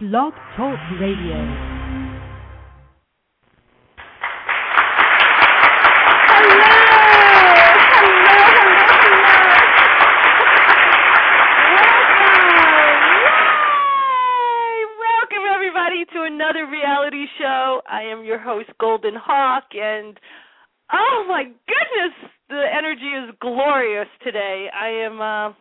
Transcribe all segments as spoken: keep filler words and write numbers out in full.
Blog Talk Radio. To another reality show. I am your host, Golden Hawk, and oh my goodness, the energy is glorious today. I am, uh,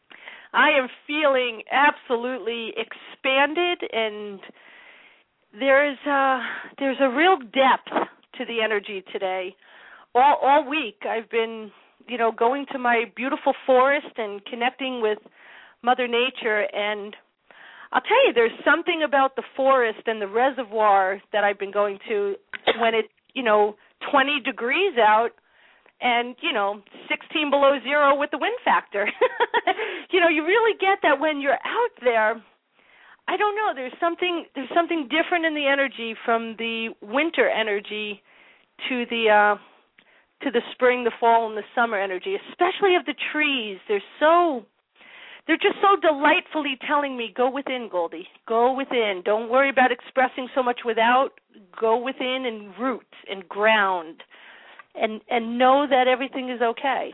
I am feeling absolutely expanded, and there's, uh, there's a real depth to the energy today. All, all week, I've been, you know, going to my beautiful forest and connecting with Mother Nature, and I'll tell you, there's something about the forest and the reservoir that I've been going to when it's, you know, twenty degrees out and, you know, sixteen below zero with the wind factor. You know, you really get that when you're out there. I don't know, there's something there's something different in the energy from the winter energy to the uh, to the spring, the fall, and the summer energy, especially of the trees. They're so They're just so delightfully telling me, go within, Goldie. Go within. Don't worry about expressing so much without. Go within and root and ground and and know that everything is okay.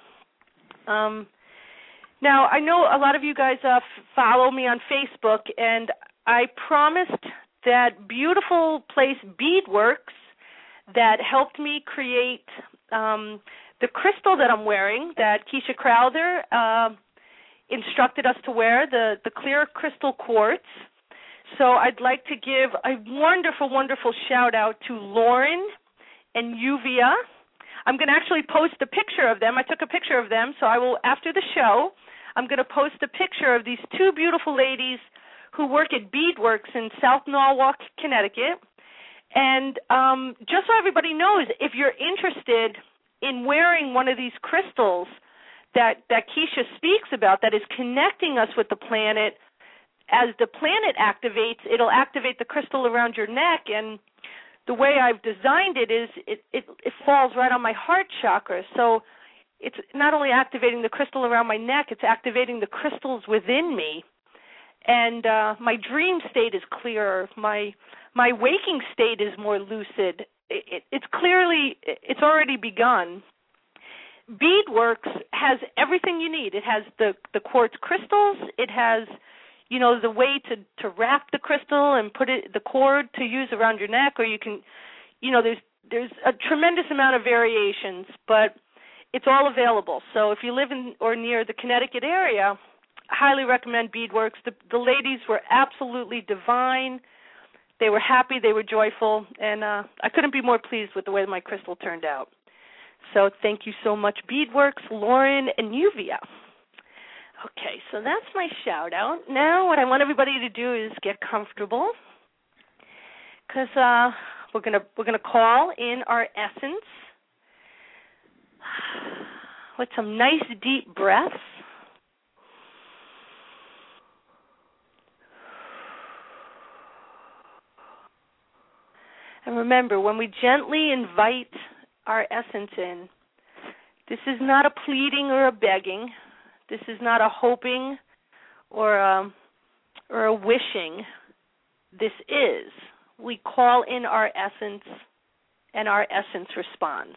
Um, now, I know a lot of you guys uh, follow me on Facebook, and I promised that beautiful place Beadworks that helped me create um, the crystal that I'm wearing, that Keisha Crowther uh, instructed us to wear, the, the clear crystal quartz. So I'd like to give a wonderful, wonderful shout-out to Lauren and Yuvia. I'm going to actually post a picture of them. I took a picture of them, so I will, after the show, I'm going to post a picture of these two beautiful ladies who work at Beadworks in South Norwalk, Connecticut. And um, just so everybody knows, if you're interested in wearing one of these crystals that, that Keisha speaks about, that is connecting us with the planet, as the planet activates, it'll activate the crystal around your neck, and the way I've designed it is it, it, it falls right on my heart chakra. So it's not only activating the crystal around my neck, it's activating the crystals within me. And uh, my dream state is clearer. My my waking state is more lucid. It, it, it's clearly, it's already begun. Beadworks has everything you need. It has the, the quartz crystals. It has, you know, the way to, to wrap the crystal and put it, the cord to use around your neck, or you can, you know, there's there's a tremendous amount of variations, but it's all available. So if you live in or near the Connecticut area, I highly recommend Beadworks. The, the ladies were absolutely divine. They were happy. They were joyful, and uh, I couldn't be more pleased with the way my crystal turned out. So thank you so much, Beadworks, Lauren, and Yuvia. Okay, so that's my shout-out. Now what I want everybody to do is get comfortable, because uh, we're gonna we're gonna call in our essence with some nice deep breaths. And remember, when we gently invite our essence in, this is not a pleading or a begging. This is not a hoping or a, or a wishing. This is. We call in our essence, and our essence responds.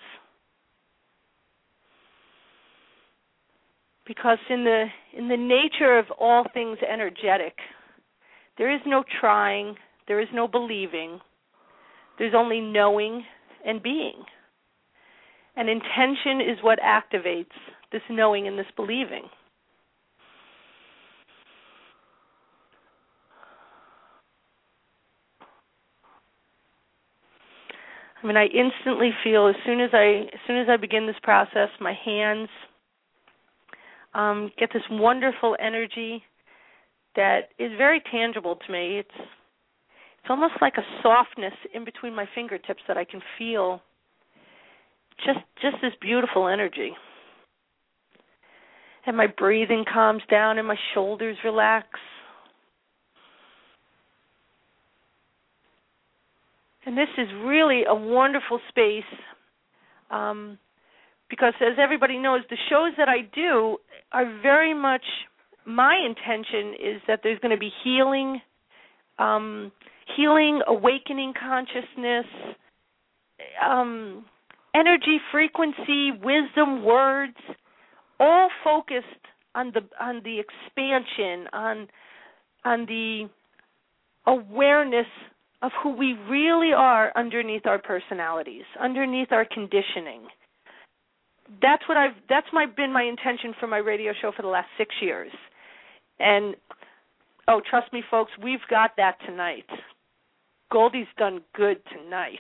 Because in the in the nature of all things energetic, there is no trying, there is no believing. There's only knowing and being. And intention is what activates this knowing and this believing. I mean, I instantly feel as soon as I as soon as I begin this process, my hands um, get this wonderful energy that is very tangible to me. It's it's almost like a softness in between my fingertips that I can feel. Just just this beautiful energy. And my breathing calms down and my shoulders relax. And this is really a wonderful space um, because, as everybody knows, the shows that I do are very much, my intention is that there's going to be healing um, healing, awakening consciousness, um, energy, frequency, wisdom, words, all focused on the on the expansion, on on the awareness of who we really are underneath our personalities, underneath our conditioning. That's what I've. That's my been my intention for my radio show for the last six years, and oh, trust me, folks, we've got that tonight. Goldie's done good tonight.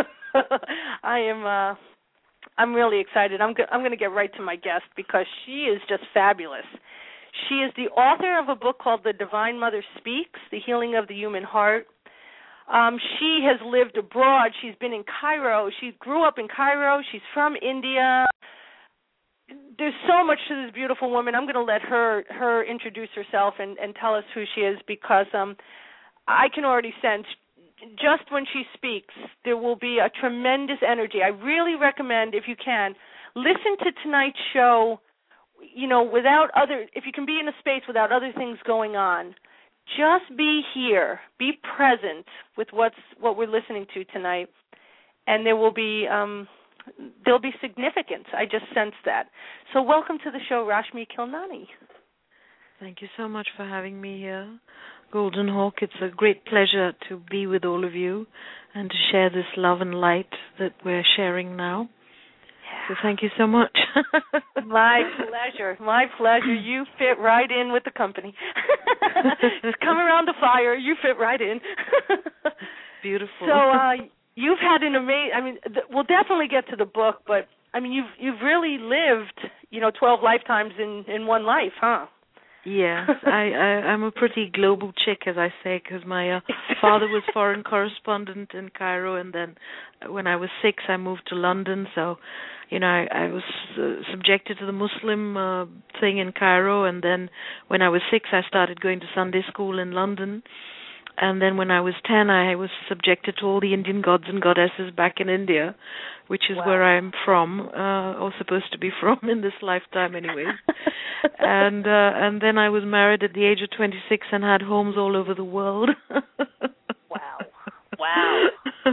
I am. Uh, I'm really excited. I'm. Go- I'm going to get right to my guest because she is just fabulous. She is the author of a book called The Divine Mother Speaks: The Healing of the Human Heart. Um, she has lived abroad. She's been in Cairo. She grew up in Cairo. She's from India. There's so much to this beautiful woman. I'm going to let her her introduce herself and, and tell us who she is because um, I can already sense just when she speaks there will be a tremendous energy. I really recommend, if you can, listen to tonight's show, you know, without other, if you can be in a space without other things going on. Just be here, be present with what's what we're listening to tonight, and there will be um, there'll be significance. I just sense that. So, welcome to the show, Rashmi Khilnani. Thank you so much for having me here, Golden Hawk. It's a great pleasure to be with all of you and to share this love and light that we're sharing now. So thank you so much. My pleasure. My pleasure. You fit right in with the company. Come around the fire. You fit right in. Beautiful. So uh, you've had an amazing. I mean, th- we'll definitely get to the book, but I mean, you've you've really lived, you know, twelve lifetimes in, in one life, huh? Yes, I, I, I'm a pretty global chick, as I say, because my uh, father was foreign correspondent in Cairo, and then when I was six, I moved to London. So, you know, I, I was uh, subjected to the Muslim uh, thing in Cairo, and then when I was six, I started going to Sunday school in London. And then when I was ten, I was subjected to all the Indian gods and goddesses back in India, which is wow. where I'm from, uh, or supposed to be from in this lifetime anyway. and uh, and then I was married at the age of twenty-six and had homes all over the world. Wow. Wow.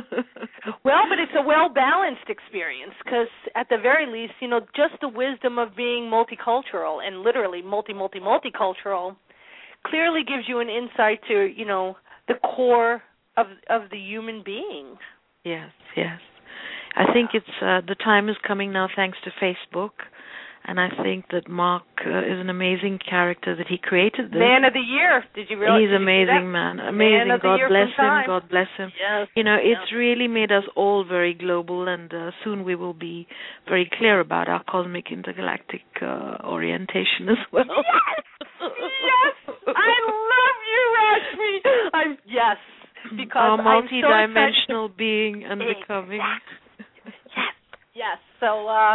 Well, but it's a well-balanced experience because at the very least, you know, just the wisdom of being multicultural and literally multi, multi, multicultural clearly gives you an insight to, you know, the core of of the human being. Yes, yes. I think it's uh, the time is coming now thanks to Facebook, and I think that Mark uh, is an amazing character that he created this. Man of the Year. Did you realize? He's amazing, man. Amazing. Man God bless him. Time. God bless him. Yes. You know, yes. it's really made us all very global, and uh, soon we will be very clear about our cosmic intergalactic uh, orientation as well. Yes. Yes. I love you, Rashmi. I'm yes, because our I'm multi-dimensional so being and exactly. becoming. Yes. Yes. So, uh,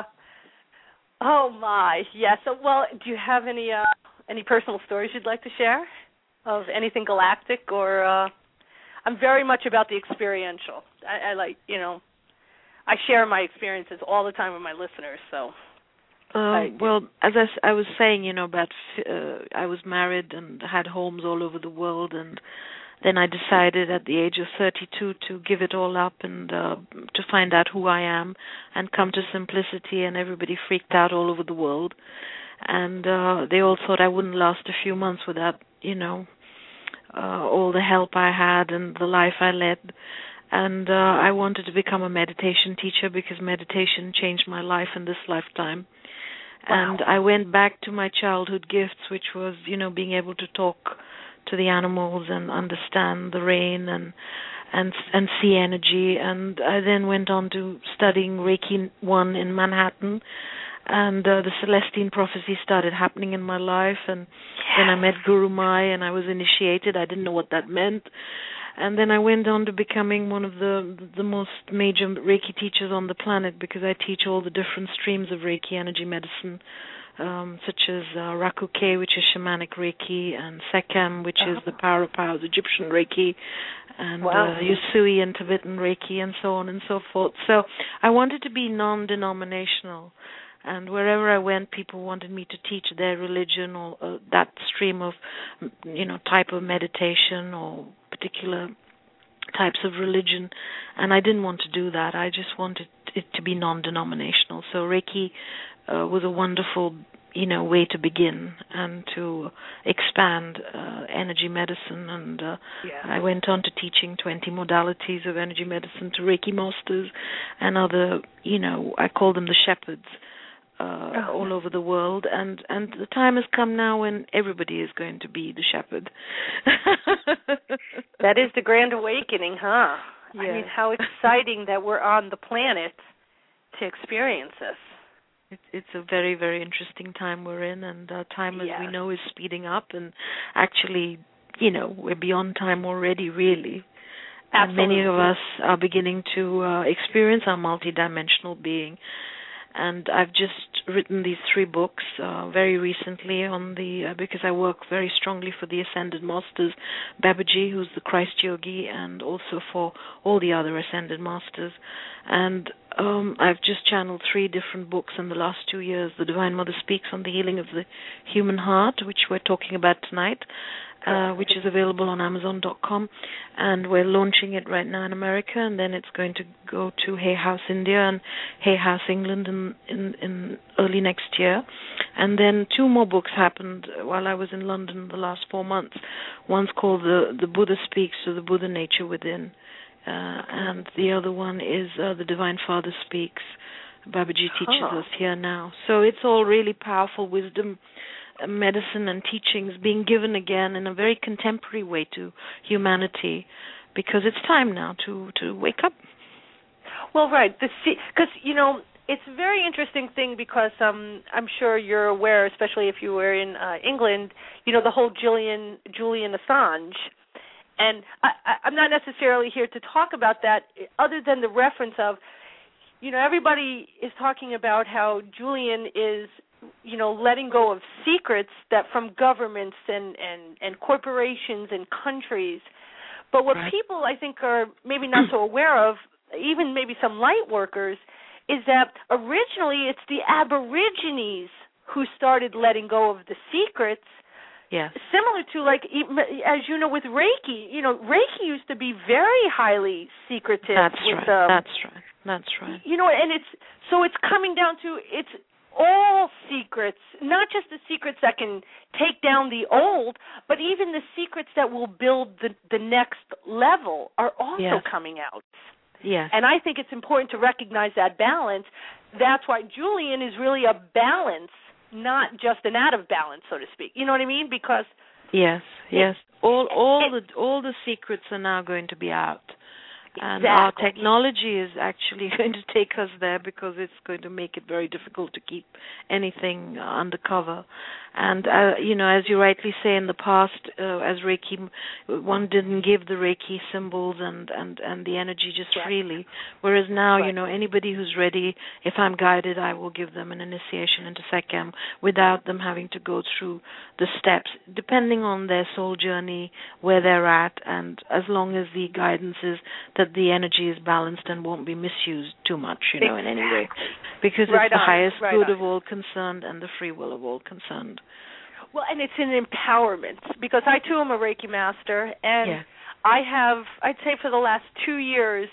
oh my, yes. So, well, do you have any uh, any personal stories you'd like to share of anything galactic, or uh, I'm very much about the experiential. I, I like, you know, I share my experiences all the time with my listeners. So. Uh, well, as I, I was saying, you know, about uh, I was married and had homes all over the world, and then I decided at the age of thirty-two to give it all up and uh, to find out who I am and come to simplicity, and everybody freaked out all over the world, and uh, they all thought I wouldn't last a few months without, you know, uh, all the help I had and the life I led. And uh, I wanted to become a meditation teacher because meditation changed my life in this lifetime. Wow. And I went back to my childhood gifts, which was, you know, being able to talk to the animals and understand the rain and and and see energy. And I then went on to studying Reiki one in Manhattan, and uh, the Celestine prophecy started happening in my life. And yes. then I met Guru Mai, and I was initiated. I didn't know what that meant. And then I went on to becoming one of the the most major Reiki teachers on the planet, because I teach all the different streams of Reiki energy medicine, um, such as uh, Rakuke, which is shamanic Reiki, and Sekhem, which uh-huh. is the power of powers, Egyptian Reiki, and wow. uh, Usui and Tibetan Reiki, and so on and so forth. So I wanted to be non-denominational. And wherever I went, people wanted me to teach their religion or uh, that stream of, you know, type of meditation or particular types of religion, and I didn't want to do that. I just wanted it to be non-denominational. So Reiki uh, was a wonderful, you know, way to begin and to expand uh, energy medicine. And uh, yeah. I went on to teaching twenty modalities of energy medicine to Reiki masters and other, you know, I call them the shepherds. Uh, oh. all over the world, and, and the time has come now when everybody is going to be the shepherd. That is the Grand Awakening, huh? Yeah. I mean, how exciting that we're on the planet to experience this. It's, it's a very, very interesting time we're in, and uh, time, as yes. we know, is speeding up, and actually, you know, we're beyond time already, really. Absolutely. And many of us are beginning to uh, experience our multidimensional being. And I've just written these three books uh, very recently on the uh, because I work very strongly for the Ascended Masters, Babaji, who's the Christ Yogi, and also for all the other Ascended Masters. And um, I've just channeled three different books in the last two years. The Divine Mother Speaks on the Healing of the Human Heart, which we're talking about tonight, uh, which is available on Amazon dot com, and we're launching it right now in America, and then it's going to go to Hay House India and Hay House England in, in, in early next year. And then two more books happened while I was in London the last four months. One's called The, the Buddha Speaks, to the Buddha Nature Within, uh, and the other one is uh, The Divine Father Speaks. Babaji teaches huh. us here now. So it's all really powerful wisdom, medicine and teachings being given again in a very contemporary way to humanity, because it's time now to, to wake up. Well, right, because, you know, it's a very interesting thing because um, I'm sure you're aware, especially if you were in uh, England, you know, the whole Julian, Julian Assange. And I, I, I'm not necessarily here to talk about that other than the reference of, you know, everybody is talking about how Julian is, you know, letting go of secrets that from governments and, and, and corporations and countries. But what right. people, I think, are maybe not so aware of, even maybe some light workers, is that originally it's the Aborigines who started letting go of the secrets. Yes. Similar to, like, as you know, with Reiki. You know, Reiki used to be very highly secretive. That's with, right. Um, That's right. That's right. You know, and it's so it's coming down to it's all secrets, not just the secrets that can take down the old, but even the secrets that will build the the next level are also yes. coming out. Yes. And I think it's important to recognize that balance. That's why Julian is really a balance, not just an out of balance, so to speak. You know what I mean? Because yes, yes, all all it, the all the secrets are now going to be out. And exactly. our technology is actually going to take us there, because it's going to make it very difficult to keep anything uh, undercover. And, uh, you know, as you rightly say, in the past, uh, as Reiki, one didn't give the Reiki symbols and, and, and the energy just right. freely. Whereas now, right. you know, anybody who's ready, if I'm guided, I will give them an initiation into Sekhem without them having to go through the steps, depending on their soul journey, where they're at, and as long as the guidance is that the energy is balanced and won't be misused too much, you know, exactly. in any way. Because right it's the on. highest right good on. of all concerned and the free will of all concerned. Well, and it's an empowerment, because I, too, am a Reiki master, and yeah. I have, I'd say for the last two years,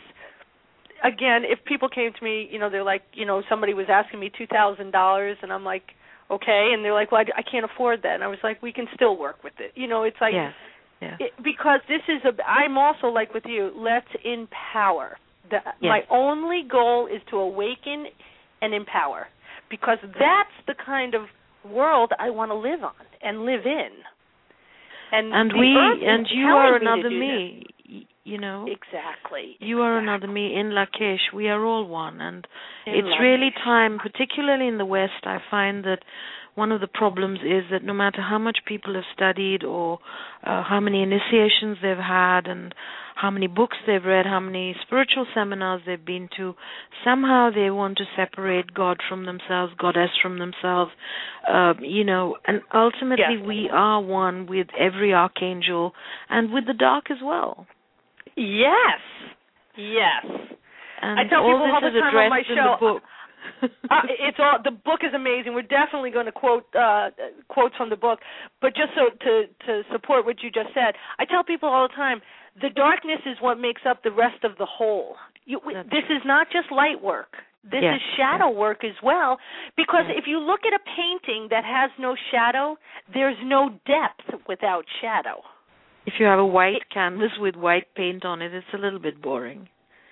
again, if people came to me, you know, they're like, you know, somebody was asking me two thousand dollars, and I'm like, okay, and they're like, well, I, I can't afford that, and I was like, we can still work with it. You know, it's like, yes. Yeah. It, because this is, a, I'm also like with you, let's empower. The, yes. My only goal is to awaken and empower, because that's the kind of world I want to live on and live in. And, and we and you are another me, me you know. Exactly. You are exactly. another me in Lakesh. We are all one, and in it's Lakesh. really time, particularly in the West. I find that one of the problems is that no matter how much people have studied, or uh, how many initiations they've had, and how many books they've read, how many spiritual seminars they've been to, somehow they want to separate God from themselves, Goddess from themselves, uh, you know, and ultimately yes. we are one with every archangel and with the dark as well. Yes. Yes. And I tell all people this all the is time on my addressed in show, the book. uh, it's all the book is amazing. We're definitely going to quote uh, quotes from the book, but just so to to support what you just said, I tell people all the time the darkness is what makes up the rest of the whole. You, this true. is not just light work. This yes. is shadow yes. work as well, because yes. if you look at a painting that has no shadow, there's no depth without shadow. If you have a white canvas with white paint on it, it's a little bit boring.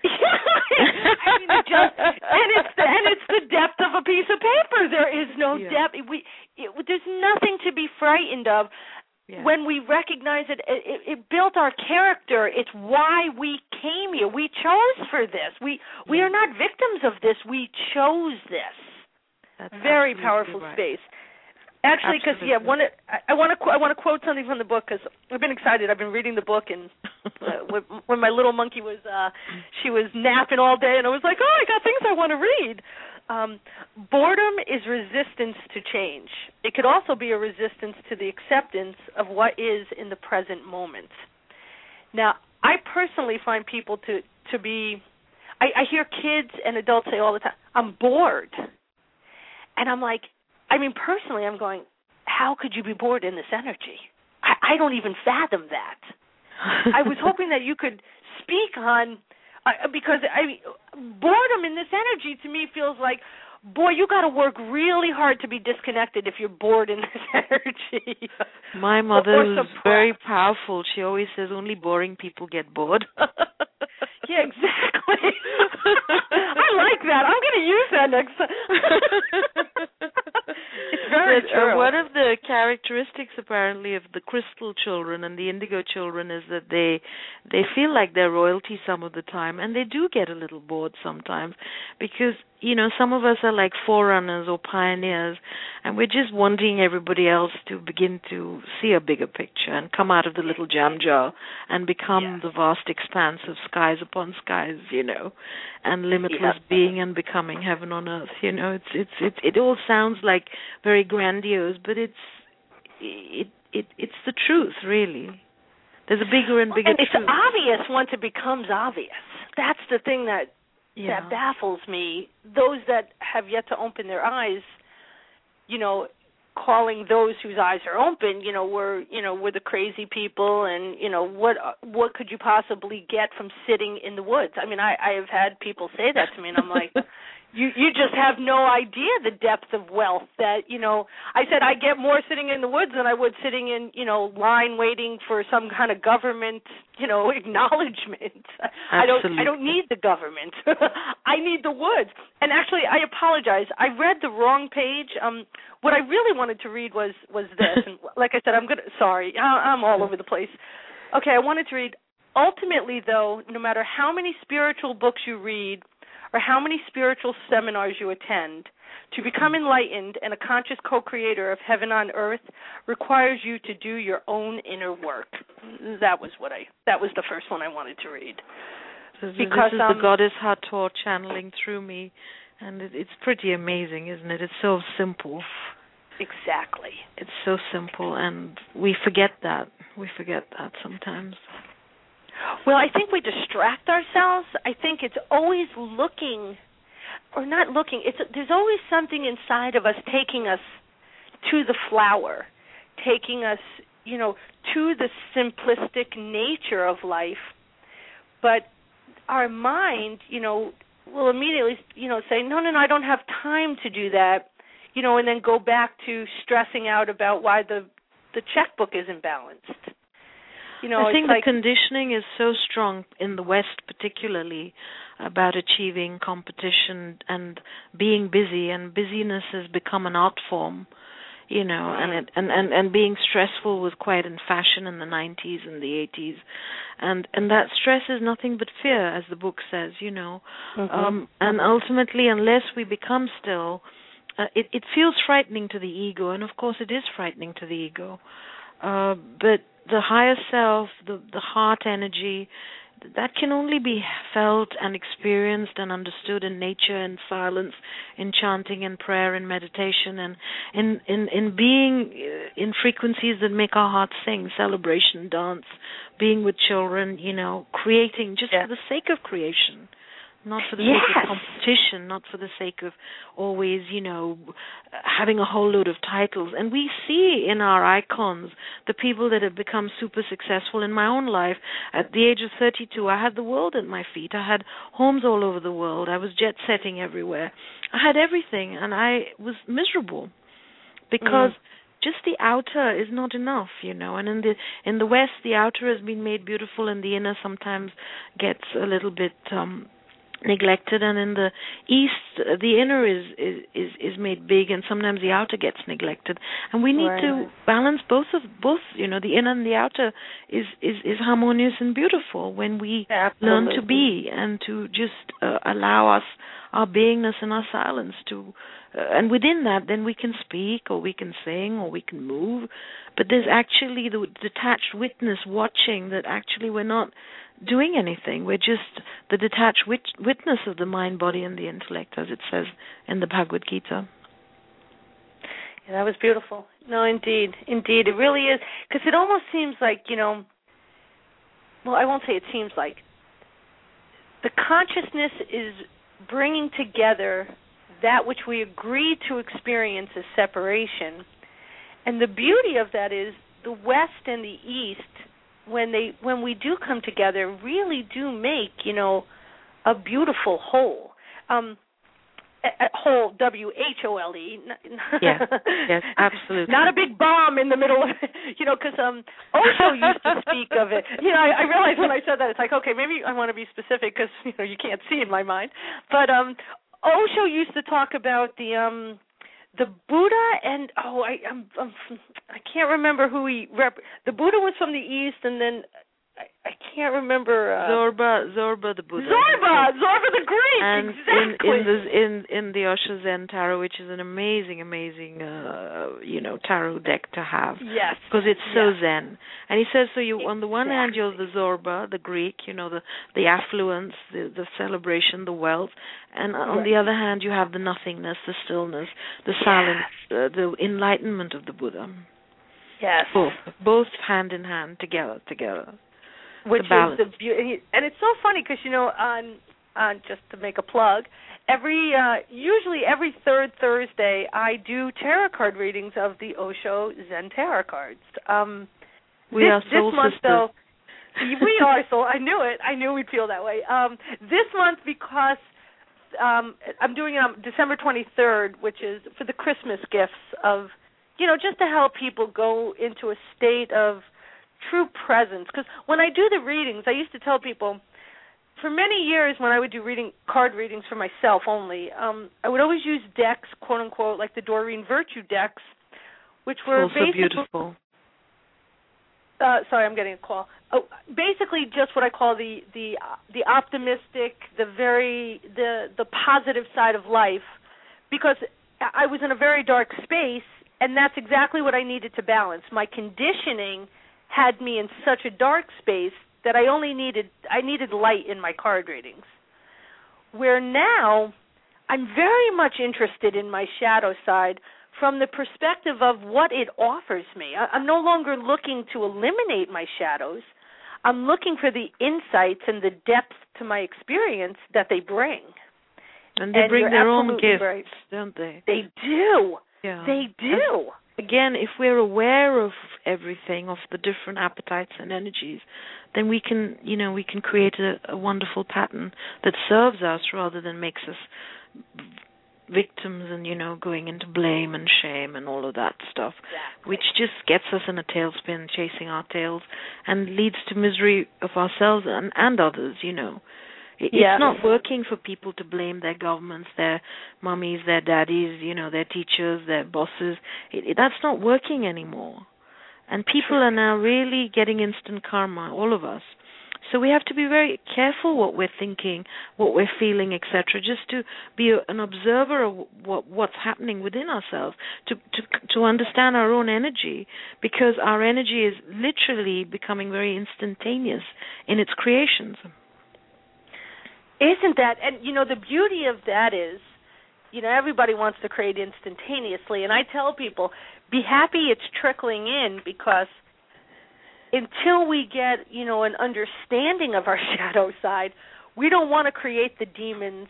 I mean, it just, and it's the, and it's the depth of a piece of paper. There is no yeah. depth. We it, there's nothing to be frightened of. Yeah. When we recognize it, it, it, it built our character. It's why we came here. We chose for this. We yeah. we are not victims of this. We chose this. That's very powerful right. space. Actually, because yeah, one I want to I want to quote something from the book because I've been excited. I've been reading the book, and uh, when my little monkey was uh, she was napping all day, and I was like, oh, I got things I want to read. Um, boredom is resistance to change. It could also be a resistance to the acceptance of what is in the present moment. Now, I personally find people to to be. I, I hear kids and adults say all the time, "I'm bored," and I'm like. I mean, personally, I'm going, how could you be bored in this energy? I, I don't even fathom that. I was hoping that you could speak on, uh, because I boredom in this energy to me feels like, boy, you got to work really hard to be disconnected if you're bored in this energy. My mother is very powerful. She always says only boring people get bored. Yeah, exactly. I like that. I'm going to use that next time. It's very but, true. Uh, one of the characteristics, apparently, of the crystal children and the indigo children is that they they feel like they're royalty some of the time, and they do get a little bored sometimes because, you know, some of us are like forerunners or pioneers, and we're just wanting everybody else to begin to see a bigger picture and come out of the little jam jar and become yeah. the vast expanse of skies upon skies, you know, and limitless yeah. being and becoming heaven on earth. You know, it's it's it it all sounds like very grandiose, but it's it it it's the truth, really. There's a bigger and bigger and it's truth. It's obvious once it becomes obvious. That's the thing that yeah. that baffles me. Those that have yet to open their eyes, you know, calling those whose eyes are open, you know, we're, you know, we're the crazy people, and, you know, what what could you possibly get from sitting in the woods? I mean, I, I have had people say that to me, and I'm like, you you just have no idea the depth of wealth that, you know, I said I get more sitting in the woods than I would sitting in, you know, line waiting for some kind of government, you know, acknowledgement. I don't I don't need the government. I need the woods. And actually, I apologize. I read the wrong page. Um, what I really wanted to read was was this. And like I said, I'm gonna sorry, I'm all over the place. Okay, I wanted to read. Ultimately, though, no matter how many spiritual books you read or how many spiritual seminars you attend, to become enlightened and a conscious co-creator of heaven on earth requires you to do your own inner work. That was what I. That was the first one I wanted to read. This, because this is um, the goddess Hathor channeling through me, and it, it's pretty amazing, isn't it? It's so simple. Exactly. It's so simple, and we forget that. We forget that sometimes. Well, I think we distract ourselves. I think it's always looking, or not looking. It's there's always something inside of us taking us to the flower, taking us, you know, to the simplistic nature of life. But our mind, you know, will immediately, you know, say, no, no, no, I don't have time to do that, you know, and then go back to stressing out about why the the checkbook isn't balanced. You know, I think it's the like, conditioning is so strong in the West, particularly, about achieving competition and being busy, and busyness has become an art form, you know, and it, and, and, and being stressful was quite in fashion in the nineties and the eighties, and and that stress is nothing but fear, as the book says, you know, mm-hmm. um, and ultimately, unless we become still, uh, it, it feels frightening to the ego, and of course it is frightening to the ego, uh, but the higher self, the, the heart energy, that can only be felt and experienced and understood in nature and silence, in chanting and prayer and meditation, and in, in, in being in frequencies that make our hearts sing, celebration, dance, being with children, you know, creating just yeah. for the sake of creation, not for the yes. sake of competition, not for the sake of always, you know, having a whole load of titles. And we see in our icons the people that have become super successful. In my own life, at the age of thirty-two, I had the world at my feet. I had homes all over the world. I was jet-setting everywhere. I had everything, and I was miserable because mm. just the outer is not enough, you know. And in the in the West, the outer has been made beautiful, and the inner sometimes gets a little bit um neglected, and in the East the inner is, is is is made big, and sometimes the outer gets neglected, and we need right. to balance both of both you know the inner and the outer is is is harmonious and beautiful when we Absolutely. learn to be and to just uh, allow us our beingness and our silence to uh, and within that then we can speak or we can sing or we can move, but there's actually the detached witness watching that actually we're not doing anything. We're just the detached wit- witness of the mind, body, and the intellect, as it says in the Bhagavad Gita. Yeah, that was beautiful. No, indeed. Indeed. It really is. Because it almost seems like, you know, well, I won't say it seems like. The consciousness is bringing together that which we agree to experience as separation. And the beauty of that is the West and the East, when they when we do come together, really do make, you know, a beautiful whole. Um, a, a whole, W H O L E. Yes, yes, absolutely. Not a big bomb in the middle of, you know, because um, Osho used to speak of it. You know, I, I realized when I said that, it's like, okay, maybe I want to be specific because, you know, you can't see in my mind. But um, Osho used to talk about the... um. The Buddha and oh I I'm, I'm I can't remember who he rep. The Buddha was from the East, and then I, I can't remember uh, Zorba Zorba the Buddha. Zorba Zorba the Greek. And exactly. in in the in in the Osho Zen tarot, which is an amazing amazing uh, you know tarot deck to have. Yes. Because it's so yes. Zen. And he says so. You exactly. on the one hand you're the Zorba, the Greek, you know the the affluence, the the celebration, the wealth, and on right. the other hand you have the nothingness, the stillness, the silence, uh, the enlightenment of the Buddha. Yes. Both both hand in hand together together. Which the is the beauty, and it's so funny because you know on on just to make a plug, every uh, usually every third Thursday I do tarot card readings of the Osho Zen tarot cards. Um, we this, are soul this month sisters. though, we are soul. I knew it. I knew we'd feel that way. Um, this month because um, I'm doing it on December twenty-third, which is for the Christmas gifts of, you know, just to help people go into a state of true presence. Because when I do the readings, I used to tell people, for many years when I would do reading card readings for myself only, um, I would always use decks, quote unquote, like the Doreen Virtue decks, which were also basically beautiful. Uh, sorry, I'm getting a call. Oh, basically, just what I call the the the optimistic, the very the the positive side of life, because I was in a very dark space, and that's exactly what I needed to balance. My conditioning had me in such a dark space that I only needed I needed light in my card readings. Where now I'm very much interested in my shadow side from the perspective of what it offers me. I'm no longer looking to eliminate my shadows. I'm looking for the insights and the depth to my experience that they bring. And they and bring their own gifts, right. don't they? They do. Yeah. They do. As, again, if we're aware of everything, of the different appetites and energies, then we can, you know, we can create a, a wonderful pattern that serves us rather than makes us victims and, you know, going into blame and shame and all of that stuff, exactly. which just gets us in a tailspin, chasing our tails, and leads to misery of ourselves and, and others, you know. It, yeah. It's not working for people to blame their governments, their mummies, their daddies, you know, their teachers, their bosses. It, it, that's not working anymore. And people are now really getting instant karma, all of us. So we have to be very careful what we're thinking, what we're feeling, et cetera, just to be a, an observer of what, what's happening within ourselves, to, to to understand our own energy, because our energy is literally becoming very instantaneous in its creations. Isn't that, and you know, the beauty of that is, you know, everybody wants to create instantaneously, and I tell people, be happy it's trickling in, because until we get, you know, an understanding of our shadow side, we don't want to create the demons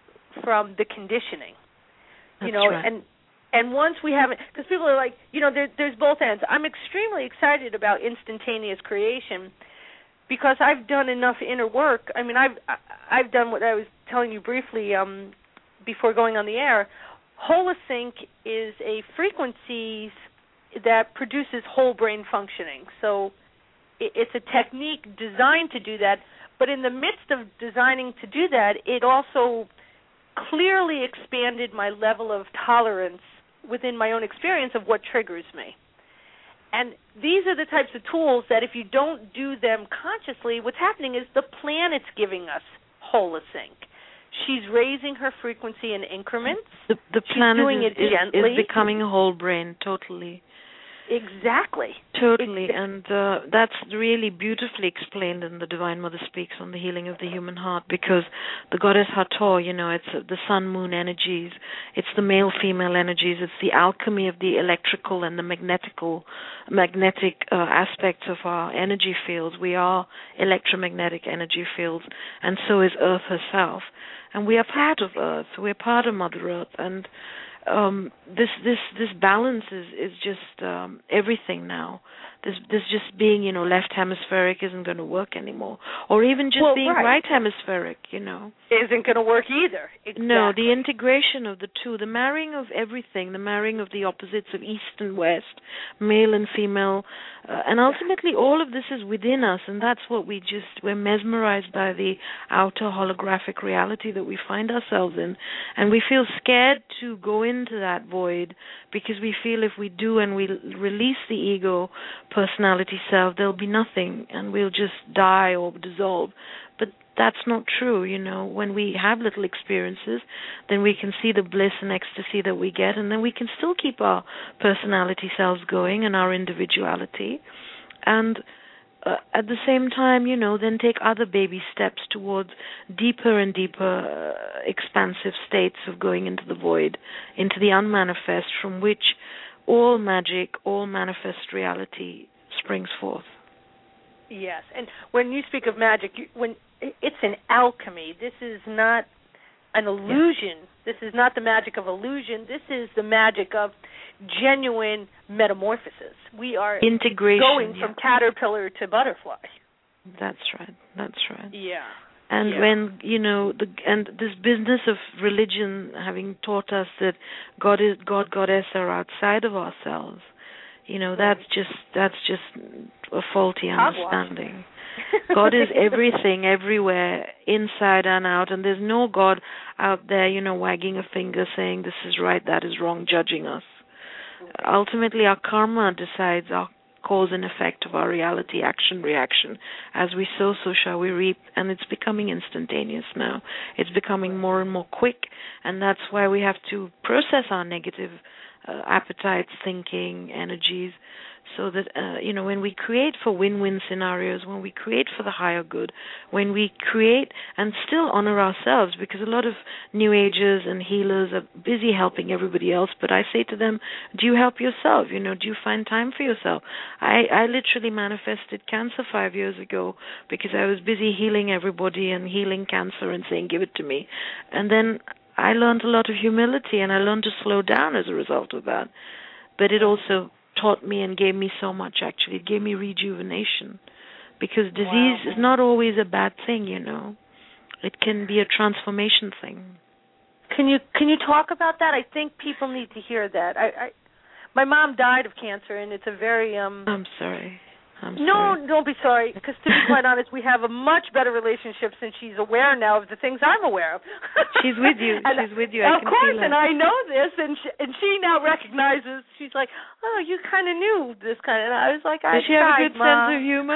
from the conditioning. You That's know, right. and and once we have it, because people are like, you know, there, there's both ends. I'm extremely excited about instantaneous creation because I've done enough inner work. I mean, I've I've done what I was telling you briefly um, before going on the air. Holosync is a frequency that produces whole brain functioning. So it, it's a technique designed to do that. But in the midst of designing to do that, it also clearly expanded my level of tolerance within my own experience of what triggers me. And these are the types of tools that if you don't do them consciously, what's happening is the planet's giving us Holosync. She's raising her frequency in increments. The, the She's planet doing is, it gently. is, is becoming a whole brain, totally. Exactly. Totally, Exactly. and uh, that's really beautifully explained in the Divine Mother Speaks on the healing of the human heart, because the goddess Hathor, you know, it's uh, the sun-moon energies, it's the male-female energies, it's the alchemy of the electrical and the magnetical, magnetic uh, aspects of our energy fields. We are electromagnetic energy fields, and so is Earth herself. And we are part of Earth, we're part of Mother Earth, and Um, this this this balance is is just um, everything now. This this just being, you know, left hemispheric isn't going to work anymore, or even just well, being right. right hemispheric, you know, isn't going to work either. Exactly. No, the integration of the two, the marrying of everything, the marrying of the opposites of East and West, male and female, uh, and ultimately all of this is within us, and that's what we just, we're mesmerized by the outer holographic reality that we find ourselves in, and we feel scared to go into that void because we feel if we do and we release the ego, personality self, there'll be nothing, and we'll just die or dissolve. But that's not true, you know. When we have little experiences, then we can see the bliss and ecstasy that we get, and then we can still keep our personality selves going and our individuality. And uh, at the same time, you know, then take other baby steps towards deeper and deeper uh, expansive states of going into the void, into the unmanifest, from which all magic, all manifest reality springs forth. Yes, and when you speak of magic, you, when it's an alchemy. This is not an illusion. Yes. This is not the magic of illusion. This is the magic of genuine metamorphosis. We are integration, going yeah. from caterpillar to butterfly. That's right. That's right. Yeah. And yeah. when, you know, the and this business of religion having taught us that God is God, Goddess are outside of ourselves, you know, that's just that's just a faulty understanding. God is everything, everywhere, inside and out, and there's no God out there, you know, wagging a finger saying this is right, that is wrong, judging us. Ultimately, our karma decides our cause and effect of our reality, action, reaction. As we sow, so shall we reap, and it's becoming instantaneous now. It's becoming more and more quick, and that's why we have to process our negative uh, appetites, thinking, energies, so that, uh, you know, when we create for win-win scenarios, when we create for the higher good, when we create and still honor ourselves, because a lot of New Agers and healers are busy helping everybody else, but I say to them, do you help yourself? You know, do you find time for yourself? I, I literally manifested cancer five years ago because I was busy healing everybody and healing cancer and saying, give it to me. And then I learned a lot of humility, and I learned to slow down as a result of that. But it also taught me and gave me so much, actually. It gave me rejuvenation, because disease wow. is not always a bad thing, you know. It can be a transformation thing. Can you can you talk about that? I think people need to hear that. I, I my mom died of cancer, and it's a very um I'm sorry. I'm no, sorry. don't be sorry, because to be quite honest, we have a much better relationship since she's aware now of the things I'm aware of. She's with you. and she's with you. I of can course, feel and it. I know this, and she, and she now recognizes. She's like, "Oh, you kind of knew this kind of." And I was like, "I Does she have tried, a good Mom. sense of humor?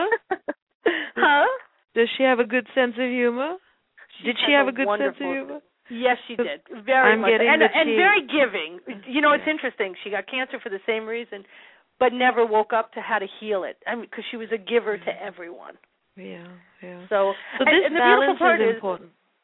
huh? Does she have a good sense of humor? She Did she have a good sense of wonderful- humor? Yes, she did. Very I'm much, getting and that and she... very giving. You know, it's interesting. She got cancer for the same reason, but never woke up to how to heal it. I mean, because she was a giver to everyone. Yeah, yeah. So, so and, this and the balance beautiful part is is important.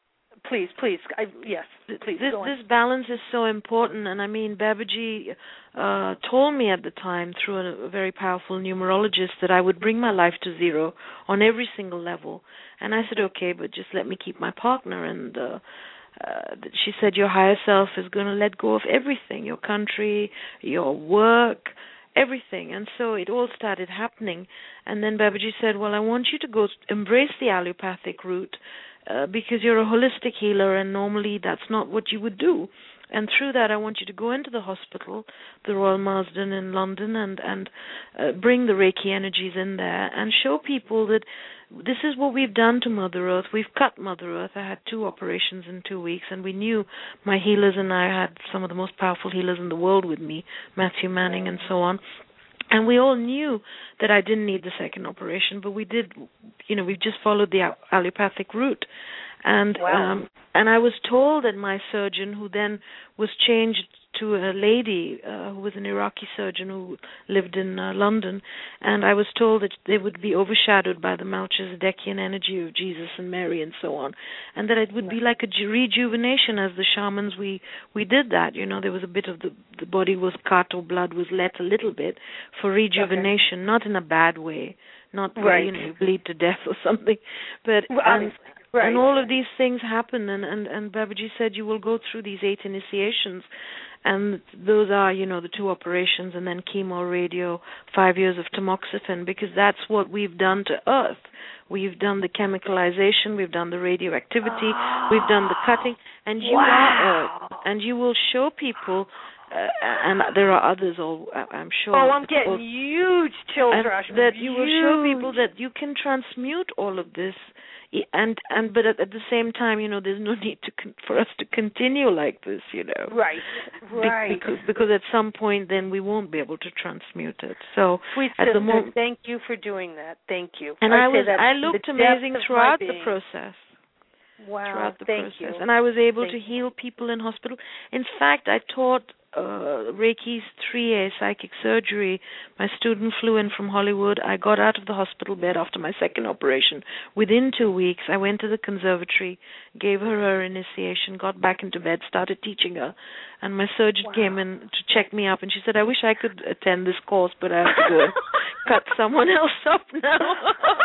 please, please, I, yes, please. This, go on. this balance is so important, and I mean, Babaji uh, told me at the time through a, a very powerful numerologist that I would bring my life to zero on every single level, and I said, okay, but just let me keep my partner, and uh, uh, she said, your higher self is going to let go of everything, your country, your work, everything. And so it all started happening. And then Babaji said, well, I want you to go embrace the allopathic route uh, because you're a holistic healer, and normally that's not what you would do. And through that, I want you to go into the hospital, the Royal Marsden in London, and, and uh, bring the Reiki energies in there and show people that this is what we've done to Mother Earth. We've cut Mother Earth. I had two operations in two weeks, and we knew my healers, and I had some of the most powerful healers in the world with me, Matthew Manning and so on. And we all knew that I didn't need the second operation, but we did, you know, we just followed the allopathic route. And wow. um, and I was told that my surgeon, who then was changed to a lady uh, who was an Iraqi surgeon who lived in uh, London, and I was told that they would be overshadowed by the Melchizedekian energy of Jesus and Mary and so on, and that it would be like a ju- rejuvenation. As the shamans, we we did that. You know, there was a bit of the the body was cut or blood was let a little bit for rejuvenation, okay. Not in a bad way, not where right. you know you bleed to death or something, but. Well, and, Right. And all of these things happen, and, and, and Babaji said you will go through these eight initiations, and those are, you know, the two operations, and then chemo, radio, five years of tamoxifen, because that's what we've done to Earth. We've done the chemicalization, we've done the radioactivity, oh. we've done the cutting, and you wow. are Earth, and you will show people. Uh, and there are others, all I'm sure. Oh, I'm getting all, huge chills, Rush. That you will show people that you can transmute all of this. And and but at, at the same time, you know, there's no need to con- for us to continue like this, you know. Right, right. Be- because because at some point, then we won't be able to transmute it. So Sweet at sister, the moment, thank you for doing that. Thank you. And I, I was I the looked amazing throughout the being. process. Wow, throughout the thank process, you. And I was able thank to heal people in hospital. In fact, I taught uh, Reiki's three A psychic surgery. My student flew in from Hollywood. I got out of the hospital bed after my second operation. Within two weeks, I went to the conservatory, gave her her initiation, got back into bed, started teaching her. And my surgeon wow. came in to check me up, and she said, I wish I could attend this course, but I have to go and cut someone else up now.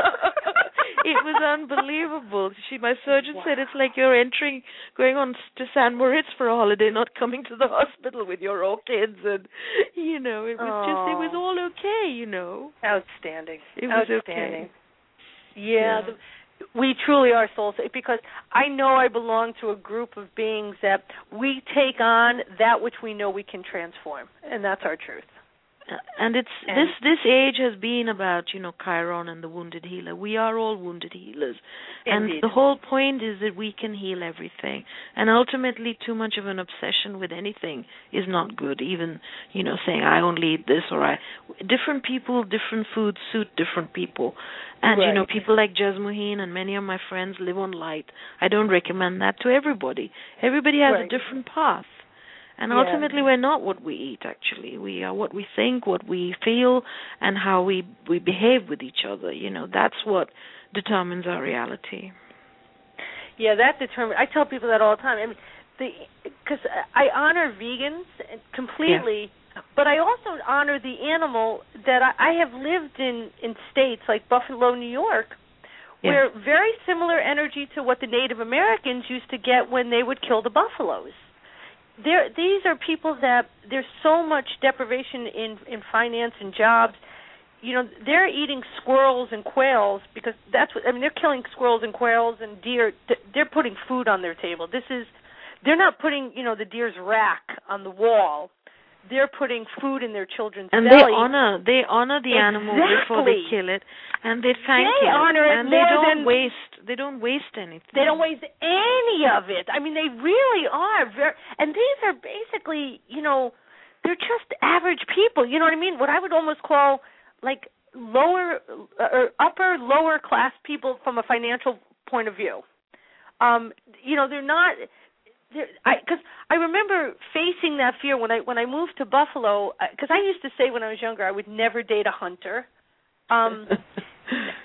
It was unbelievable. She, my surgeon wow. said, it's like you're entering, going on to San Moritz for a holiday, not coming to the hospital with your orchids, and you know, it was oh. just, it was all okay, you know. Outstanding. It was Outstanding. okay. Yeah, yeah. The, we truly are soul saved, because I know I belong to a group of beings that we take on that which we know we can transform, and that's our truth. And it's and this this age has been about, you know, Chiron and the wounded healer. We are all wounded healers. Indeed. And the whole point is that we can heal everything. And ultimately, too much of an obsession with anything is not good. Even, you know, saying, I only eat this or I... Different people, different foods suit different people. And, right. you know, people like Jasmuheen and many of my friends live on light. I don't recommend that to everybody. Everybody has right. a different path. And yeah. ultimately, we're not what we eat, actually. We are what we think, what we feel, and how we, we behave with each other. You know, that's what determines our reality. Yeah, that determines... I tell people that all the time. I mean, because I honor vegans completely, yeah. but I also honor the animal that I, I have lived in, in states like Buffalo, New York, yeah. where very similar energy to what the Native Americans used to get when they would kill the buffaloes. There, these are people that there's so much deprivation in, in finance and jobs. You know, they're eating squirrels and quails because that's what I mean. They're killing squirrels and quails and deer. They're putting food on their table. This is, they're not putting, you know, the deer's rack on the wall. They're putting food in their children's and belly. they honor they honor the exactly. animal before they kill it, and they thank they it. honor it and more they don't than, waste they don't waste anything. They don't waste any of it. I mean, they really are very. And these are basically, you know, they're just average people. You know what I mean? What I would almost call like lower or upper lower class people from a financial point of view. Um, you know, they're not. Because I, I remember facing that fear when I when I moved to Buffalo. Because I used to say when I was younger I would never date a hunter. Um,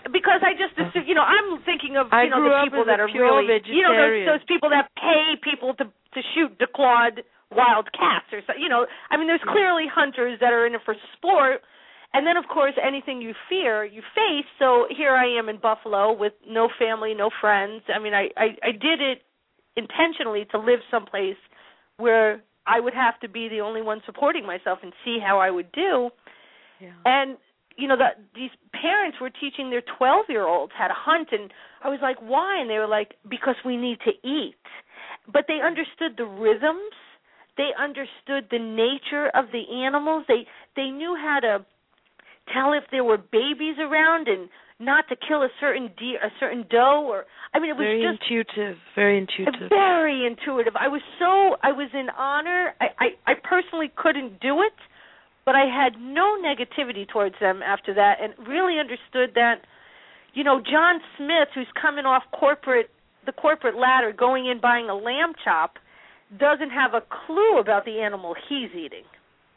because I just assume, you know, I'm thinking of, I you know, grew the up people as that a are pure really, you know, those, vegetarian. those people that pay people to to shoot declawed wild cats or so, you know. I mean, there's clearly hunters that are in it for sport, and then of course anything you fear, you face. So here I am in Buffalo with no family, no friends. I mean, I I, I did it intentionally to live someplace where I would have to be the only one supporting myself and see how I would do. Yeah. And you know, that these parents were teaching their twelve-year-olds how to hunt, and I was like, why? And they were like, because we need to eat. But they understood the rhythms. They understood the nature of the animals. They they knew how to tell if there were babies around and not to kill a certain deer, a certain doe, or I mean, it was very just intuitive, very intuitive, very intuitive. I was so I was in honor. I I, I personally couldn't do it. But I had no negativity towards them after that, and really understood that, you know, John Smith, who's coming off corporate, the corporate ladder, going in buying a lamb chop, doesn't have a clue about the animal he's eating.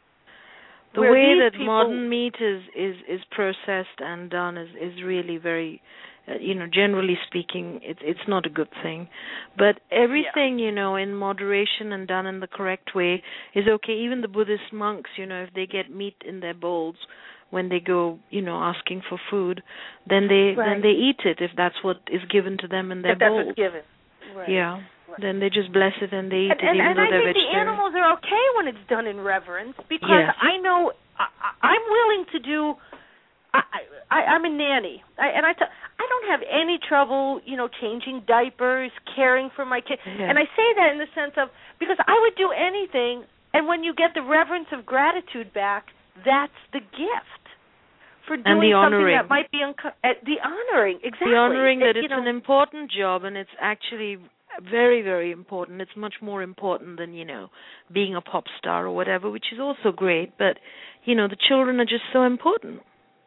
The Where way that people, modern meat is, is, is processed and done is, is really very, uh, you know, generally speaking, it's it's not a good thing. But everything, yeah. you know, in moderation and done in the correct way is okay. Even the Buddhist monks, you know, if they get meat in their bowls when they go, you know, asking for food, then they right. then they eat it if that's what is given to them in their if that's bowl. what's given. Right. Yeah. Right. Then they just bless it and they eat and, it, and, even and though I they're think vegetarian. the animals are okay when it's done in reverence, because yes. I know I, I'm willing to do. I, I, I'm a nanny, I, and I, t- I don't have any trouble, you know, changing diapers, caring for my kids. Yeah. And I say that in the sense of, because I would do anything, and when you get the reverence of gratitude back, that's the gift for doing and the something honoring. that might be unco- uh, the honoring, exactly. The honoring that it, it's know, an important job, and it's actually very, very important. It's much more important than, you know, being a pop star or whatever, which is also great. But, you know, the children are just so important.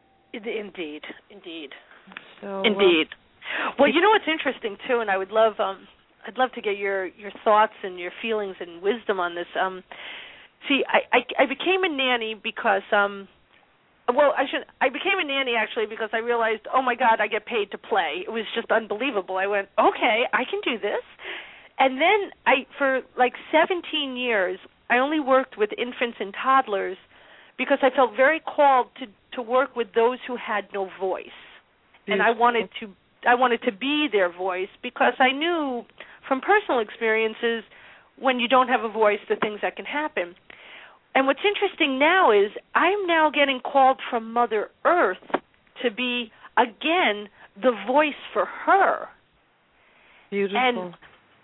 Indeed, indeed, so, indeed. Uh, well, you know what's interesting too, and I would love, um, I'd love to get your, your thoughts and your feelings and wisdom on this. Um, see, I, I I became a nanny because, um, well, I should. I became a nanny actually because I realized, oh my God, I get paid to play. It was just unbelievable. I went, okay, I can do this, and then I, for like seventeen years, I only worked with infants and toddlers because I felt very called to, to work with those who had no voice. Beautiful. And I wanted to I wanted to be their voice because I knew from personal experiences when you don't have a voice, the things that can happen. And what's interesting now is I'm now getting called from Mother Earth to be, again, the voice for her. Beautiful. And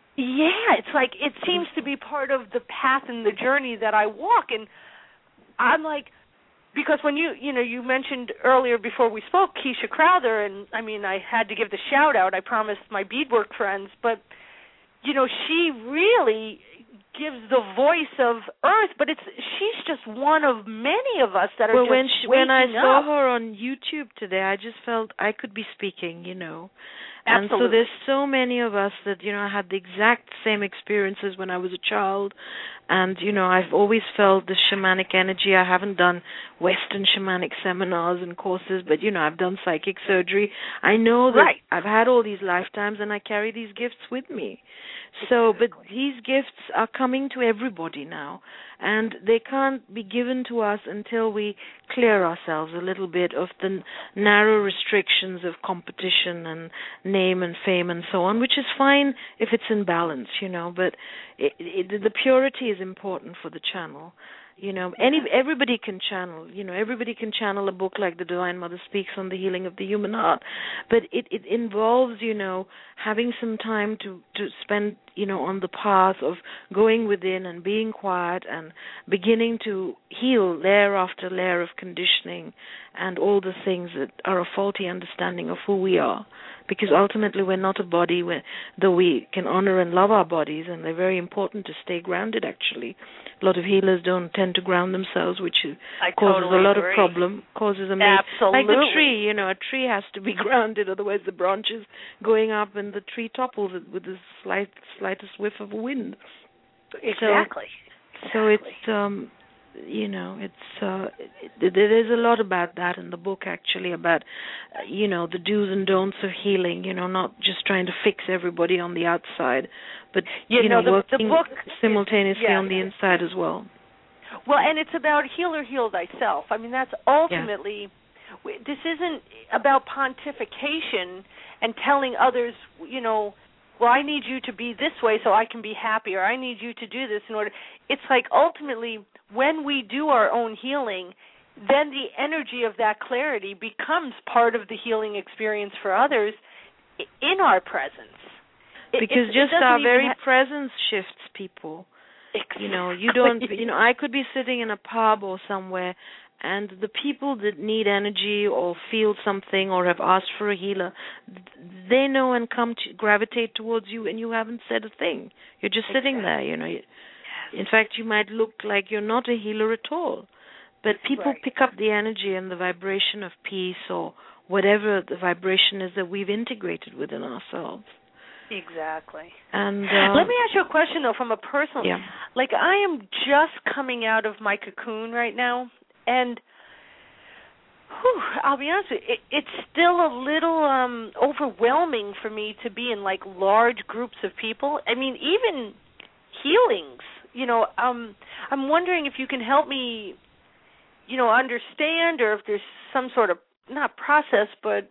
yeah, it's like it seems to be part of the path and the journey that I walk. And I'm like, because when you, you know, you mentioned earlier before we spoke, Keisha Crowther, and I mean, I had to give the shout out. I promised my beadwork friends, but you know, she really gives the voice of Earth, but it's she's just one of many of us that are well, just when she, waking when I saw up. her on YouTube today, I just felt I could be speaking, you know. Absolutely. And so there's so many of us that, you know, I had the exact same experiences when I was a child. And, you know, I've always felt the shamanic energy. I haven't done Western shamanic seminars and courses, but, you know, I've done psychic surgery. I know that right. I've had all these lifetimes and I carry these gifts with me. So, but these gifts are coming to everybody now, and they can't be given to us until we clear ourselves a little bit of the narrow restrictions of competition and name and fame and so on, which is fine if it's in balance, you know, but it, it, the purity is important for the channel. You know, any everybody can channel. You know, everybody can channel a book like The Divine Mother Speaks on the Healing of the Human Heart, but it, it involves, you know, having some time to, to spend, you know, on the path of going within and being quiet and beginning to heal layer after layer of conditioning and all the things that are a faulty understanding of who we are. Because ultimately we're not a body, we're, though we can honor and love our bodies, and they're very important to stay grounded, actually. A lot of healers don't tend to ground themselves, which I causes totally a lot agree. of problem, causes a ma- Absolutely. like the tree, you know, a tree has to be grounded, otherwise the branches going up and the tree topples it with the slight, slightest whiff of wind. Exactly. So, so it's um, you know, it's uh, it, there's a lot about that in the book, actually, about uh, you know, the do's and don'ts of healing. You know, not just trying to fix everybody on the outside, but you, you know, know, the, working the book simultaneously is, yeah. on the inside as well. Well, and it's about heal or heal thyself. I mean, that's ultimately. Yeah. This isn't about pontification and telling others, you know, well, I need you to be this way so I can be happy, or I need you to do this in order. It's like ultimately when we do our own healing, then the energy of that clarity becomes part of the healing experience for others in our presence. Because it, just it our very ha- presence shifts people. Exactly. You know, you don't, you know, I could be sitting in a pub or somewhere, and the people that need energy or feel something or have asked for a healer, they know and come to gravitate towards you, and you haven't said a thing. You're just exactly. sitting there, you know. In fact, you might look like you're not a healer at all. But people right. pick up the energy and the vibration of peace or whatever the vibration is that we've integrated within ourselves. Exactly. And uh, let me ask you a question, though, from a personal. Yeah. Like, I am just coming out of my cocoon right now, and whew, I'll be honest with you, it, it's still a little um, overwhelming for me to be in like large groups of people. I mean, even healings. You know, um, I'm wondering if you can help me, you know, understand, or if there's some sort of not process, but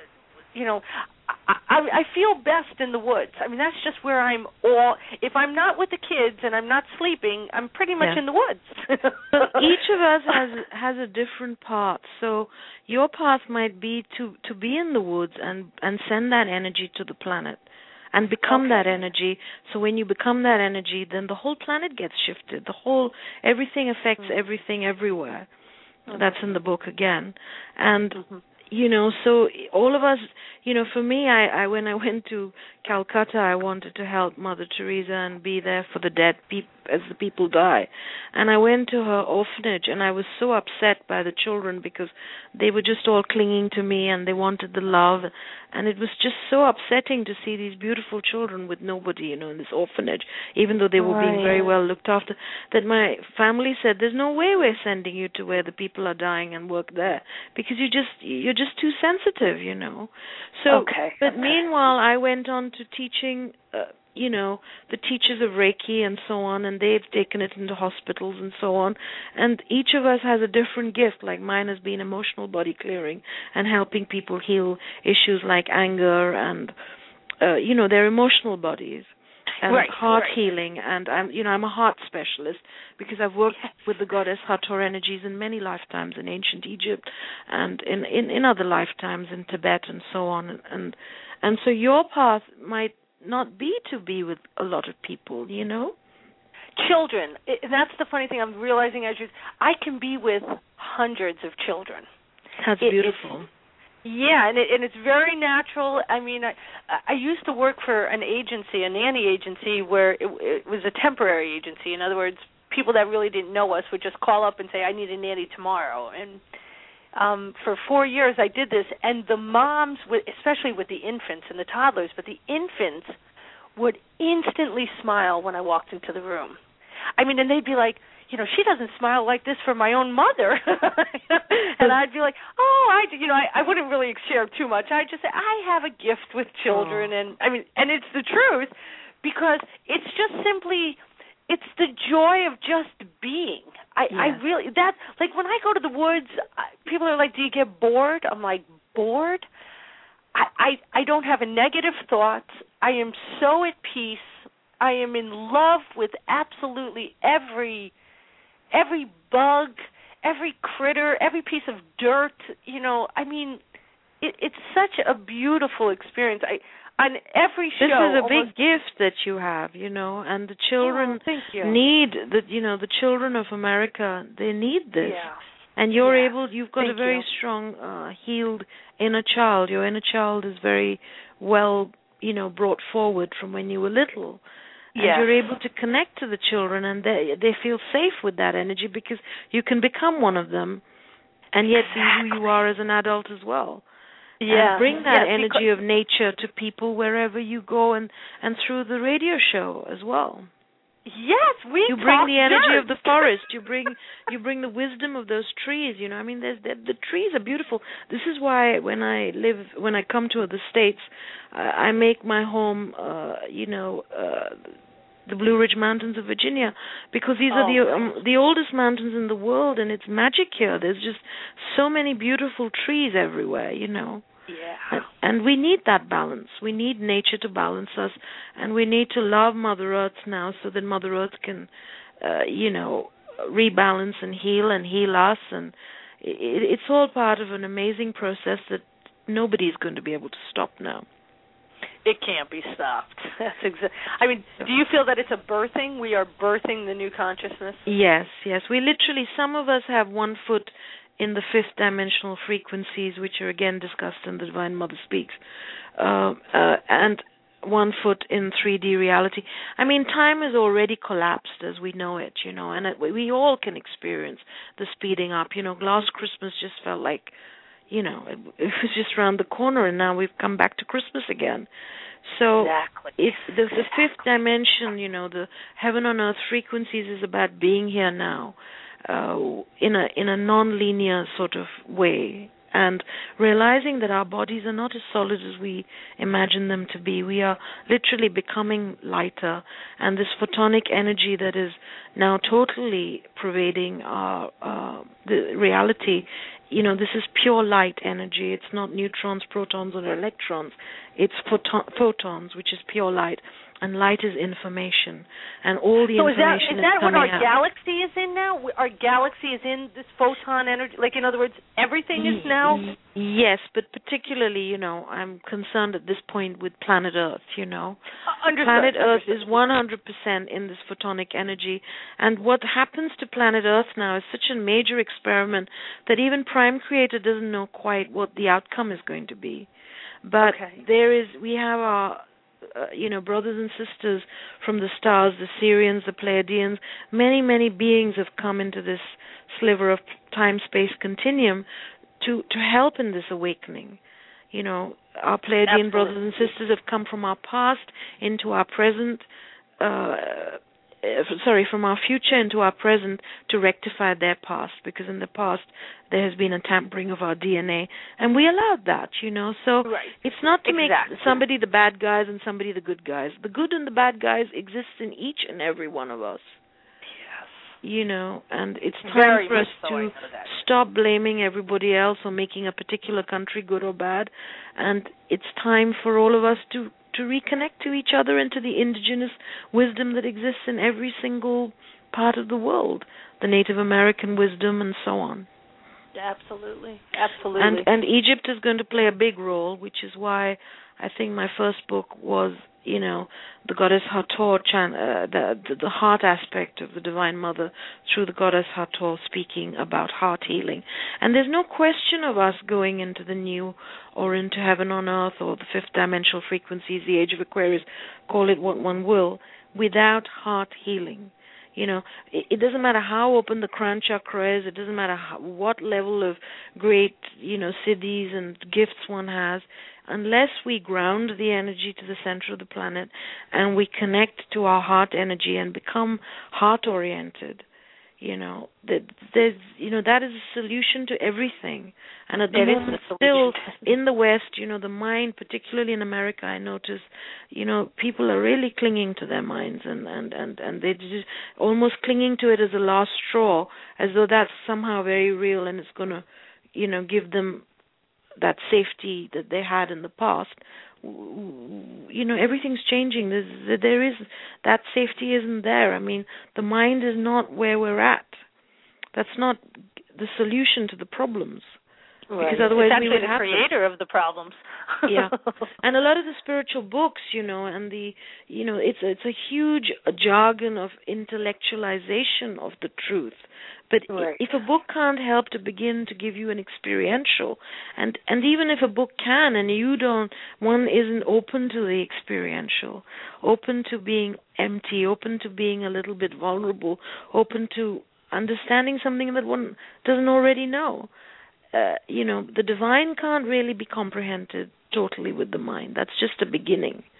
you know. I, I feel best in the woods. I mean, that's just where I'm all. If I'm not with the kids and I'm not sleeping, I'm pretty much yeah. in the woods. But each of us has has a different path. So your path might be to, to be in the woods and, and send that energy to the planet and become okay. that energy. So when you become that energy, then the whole planet gets shifted. The whole everything affects mm-hmm. everything everywhere. Mm-hmm. That's in the book again, and. Mm-hmm. You know, so all of us, you know, for me, I, I when I went to Calcutta, I wanted to help Mother Teresa and be there for the dead people as the people die. And I went to her orphanage, and I was so upset by the children because they were just all clinging to me and they wanted the love. And it was just so upsetting to see these beautiful children with nobody, you know, in this orphanage, even though they were right. being very well looked after, that my family said, there's no way we're sending you to where the people are dying and work there because you just, you're just too sensitive, you know. So, okay. but okay. meanwhile, I went on to teaching, uh, you know, the teachers of Reiki and so on, and they've taken it into hospitals and so on. And each of us has a different gift. Like mine has been emotional body clearing and helping people heal issues like anger and, uh, you know, their emotional bodies. And right, heart right. healing, and I'm, you know, I'm a heart specialist because I've worked yes. with the goddess Hathor energies in many lifetimes in ancient Egypt, and in, in, in other lifetimes in Tibet and so on, and and so your path might not be to be with a lot of people, you know. Children, it, that's the funny thing I'm realizing as you. I can be with hundreds of children. That's it, beautiful. Yeah, and it, and it's very natural. I mean, I, I used to work for an agency, a nanny agency, where it, it was a temporary agency. In other words, people that really didn't know us would just call up and say, I need a nanny tomorrow. And um, for four years I did this, and the moms, especially with the infants and the toddlers, but the infants would instantly smile when I walked into the room. I mean, and they'd be like, you know, she doesn't smile like this for my own mother. And I'd be like, oh, I, you know, I, I wouldn't really share too much. I'd just say, I have a gift with children. Oh. And I mean, and it's the truth because it's just simply, it's the joy of just being. I, yes. I really, that, like when I go to the woods, people are like, do you get bored? I'm like, bored? I, I, I don't have a negative thought. I am so at peace. I am in love with absolutely every every bug, every critter, every piece of dirt. You know, I mean, it, it's such a beautiful experience. I on every show. This is a almost, big gift that you have, you know, and the children oh, thank you. need the, you know, the children of America. They need this, yeah. and you're yeah. able. You've got thank a very you. strong, uh, healed inner child. Your inner child is very well, you know, brought forward from when you were little. And yes. you're able to connect to the children, and they they feel safe with that energy because you can become one of them, and yet exactly. be who you are as an adult as well. Yeah. And bring that yeah, energy of nature to people wherever you go, and, and through the radio show as well. Yes, we You bring the energy dirt. of the forest. You bring you bring the wisdom of those trees. You know, I mean, there's the, the trees are beautiful. This is why when I live, when I come to the States, uh, I make my home, uh, you know, uh, the Blue Ridge Mountains of Virginia, because these Oh, are the right. um, the oldest mountains in the world, and it's magic here. There's just so many beautiful trees everywhere. You know. Yeah. And we need that balance. We need nature to balance us, and we need to love Mother Earth now so that Mother Earth can, uh, you know, rebalance and heal and heal us. And it, it's all part of an amazing process that nobody's going to be able to stop now. It can't be stopped. That's exa- I mean, do you feel that it's a birthing? We are birthing the new consciousness? Yes, yes. We literally, some of us have one foot in the fifth dimensional frequencies, which are again discussed in the Divine Mother Speaks, uh, uh, and one foot in three D reality. I mean, time has already collapsed as we know it, you know, and it, we all can experience the speeding up. You know, last Christmas just felt like, you know, it, it was just around the corner, and now we've come back to Christmas again. So exactly. it's the, the fifth dimension, you know, the heaven on earth frequencies is about being here now. Uh, in a in a non-linear sort of way, and realizing that our bodies are not as solid as we imagine them to be. We are literally becoming lighter, and this photonic energy that is now totally pervading our uh, the reality. You know, this is pure light energy. It's not neutrons, protons, or electrons. It's photon- photons, which is pure light. And light is information, and all the so is that, information is that is what coming our out. galaxy is in now? Our galaxy is in this photon energy. Like, in other words, everything is now. Yes, but particularly, you know, I'm concerned at this point with planet Earth. You know, Uh, understood, planet Earth understood. is one hundred percent in this photonic energy, and what happens to planet Earth now is such a major experiment that even Prime Creator doesn't know quite what the outcome is going to be. But okay. there is, we have our. Uh, you know, brothers and sisters from the stars, the Sirians, the Pleiadians, many, many beings have come into this sliver of time-space continuum to, to help in this awakening. You know, our Pleiadian Absolutely. brothers and sisters have come from our past into our present, uh, sorry, from our future into our present to rectify their past, because in the past there has been a tampering of our D N A, and we allowed that, you know. So right. it's not to exactly. make somebody the bad guys and somebody the good guys. The good and the bad guys exist in each and every one of us. Yes. You know, and it's time Very for us so to stop blaming everybody else or making a particular country good or bad, and it's time for all of us to to reconnect to each other and to the indigenous wisdom that exists in every single part of the world, the Native American wisdom and so on. Absolutely, absolutely. And and Egypt is going to play a big role, which is why I think my first book was, you know, the goddess Hathor, chan- uh, the, the the heart aspect of the Divine Mother through the goddess Hathor, speaking about heart healing. And there's no question of us going into the new or into heaven on earth or the fifth dimensional frequencies, the age of Aquarius, call it what one will, without heart healing. You know, it, it doesn't matter how open the crown chakra is. It doesn't matter how, what level of great, you know, siddhis and gifts one has. Unless we ground the energy to the center of the planet and we connect to our heart energy and become heart-oriented, you know, that there's, you know, that is a solution to everything. And at the it moment, is still in the West, you know, the mind, particularly in America, I notice, you know, people are really clinging to their minds, and and and and they just almost clinging to it as a last straw, as though that's somehow very real and it's going to, you know, give them that safety that they had in the past. You know, everything's changing. There's, there is, that safety isn't there. I mean, the mind is not where we're at. That's not the solution to the problems. Right. Because otherwise it's actually we would the have creator them. of the problems. Yeah, and a lot of the spiritual books, you know, and the, you know, it's it's a huge jargon of intellectualization of the truth. But right. if a book can't help to begin to give you an experiential, and and even if a book can, and you don't, one isn't open to the experiential, open to being empty, open to being a little bit vulnerable, open to understanding something that one doesn't already know. Uh, you know, the divine can't really be comprehended totally with the mind. That's just a beginning.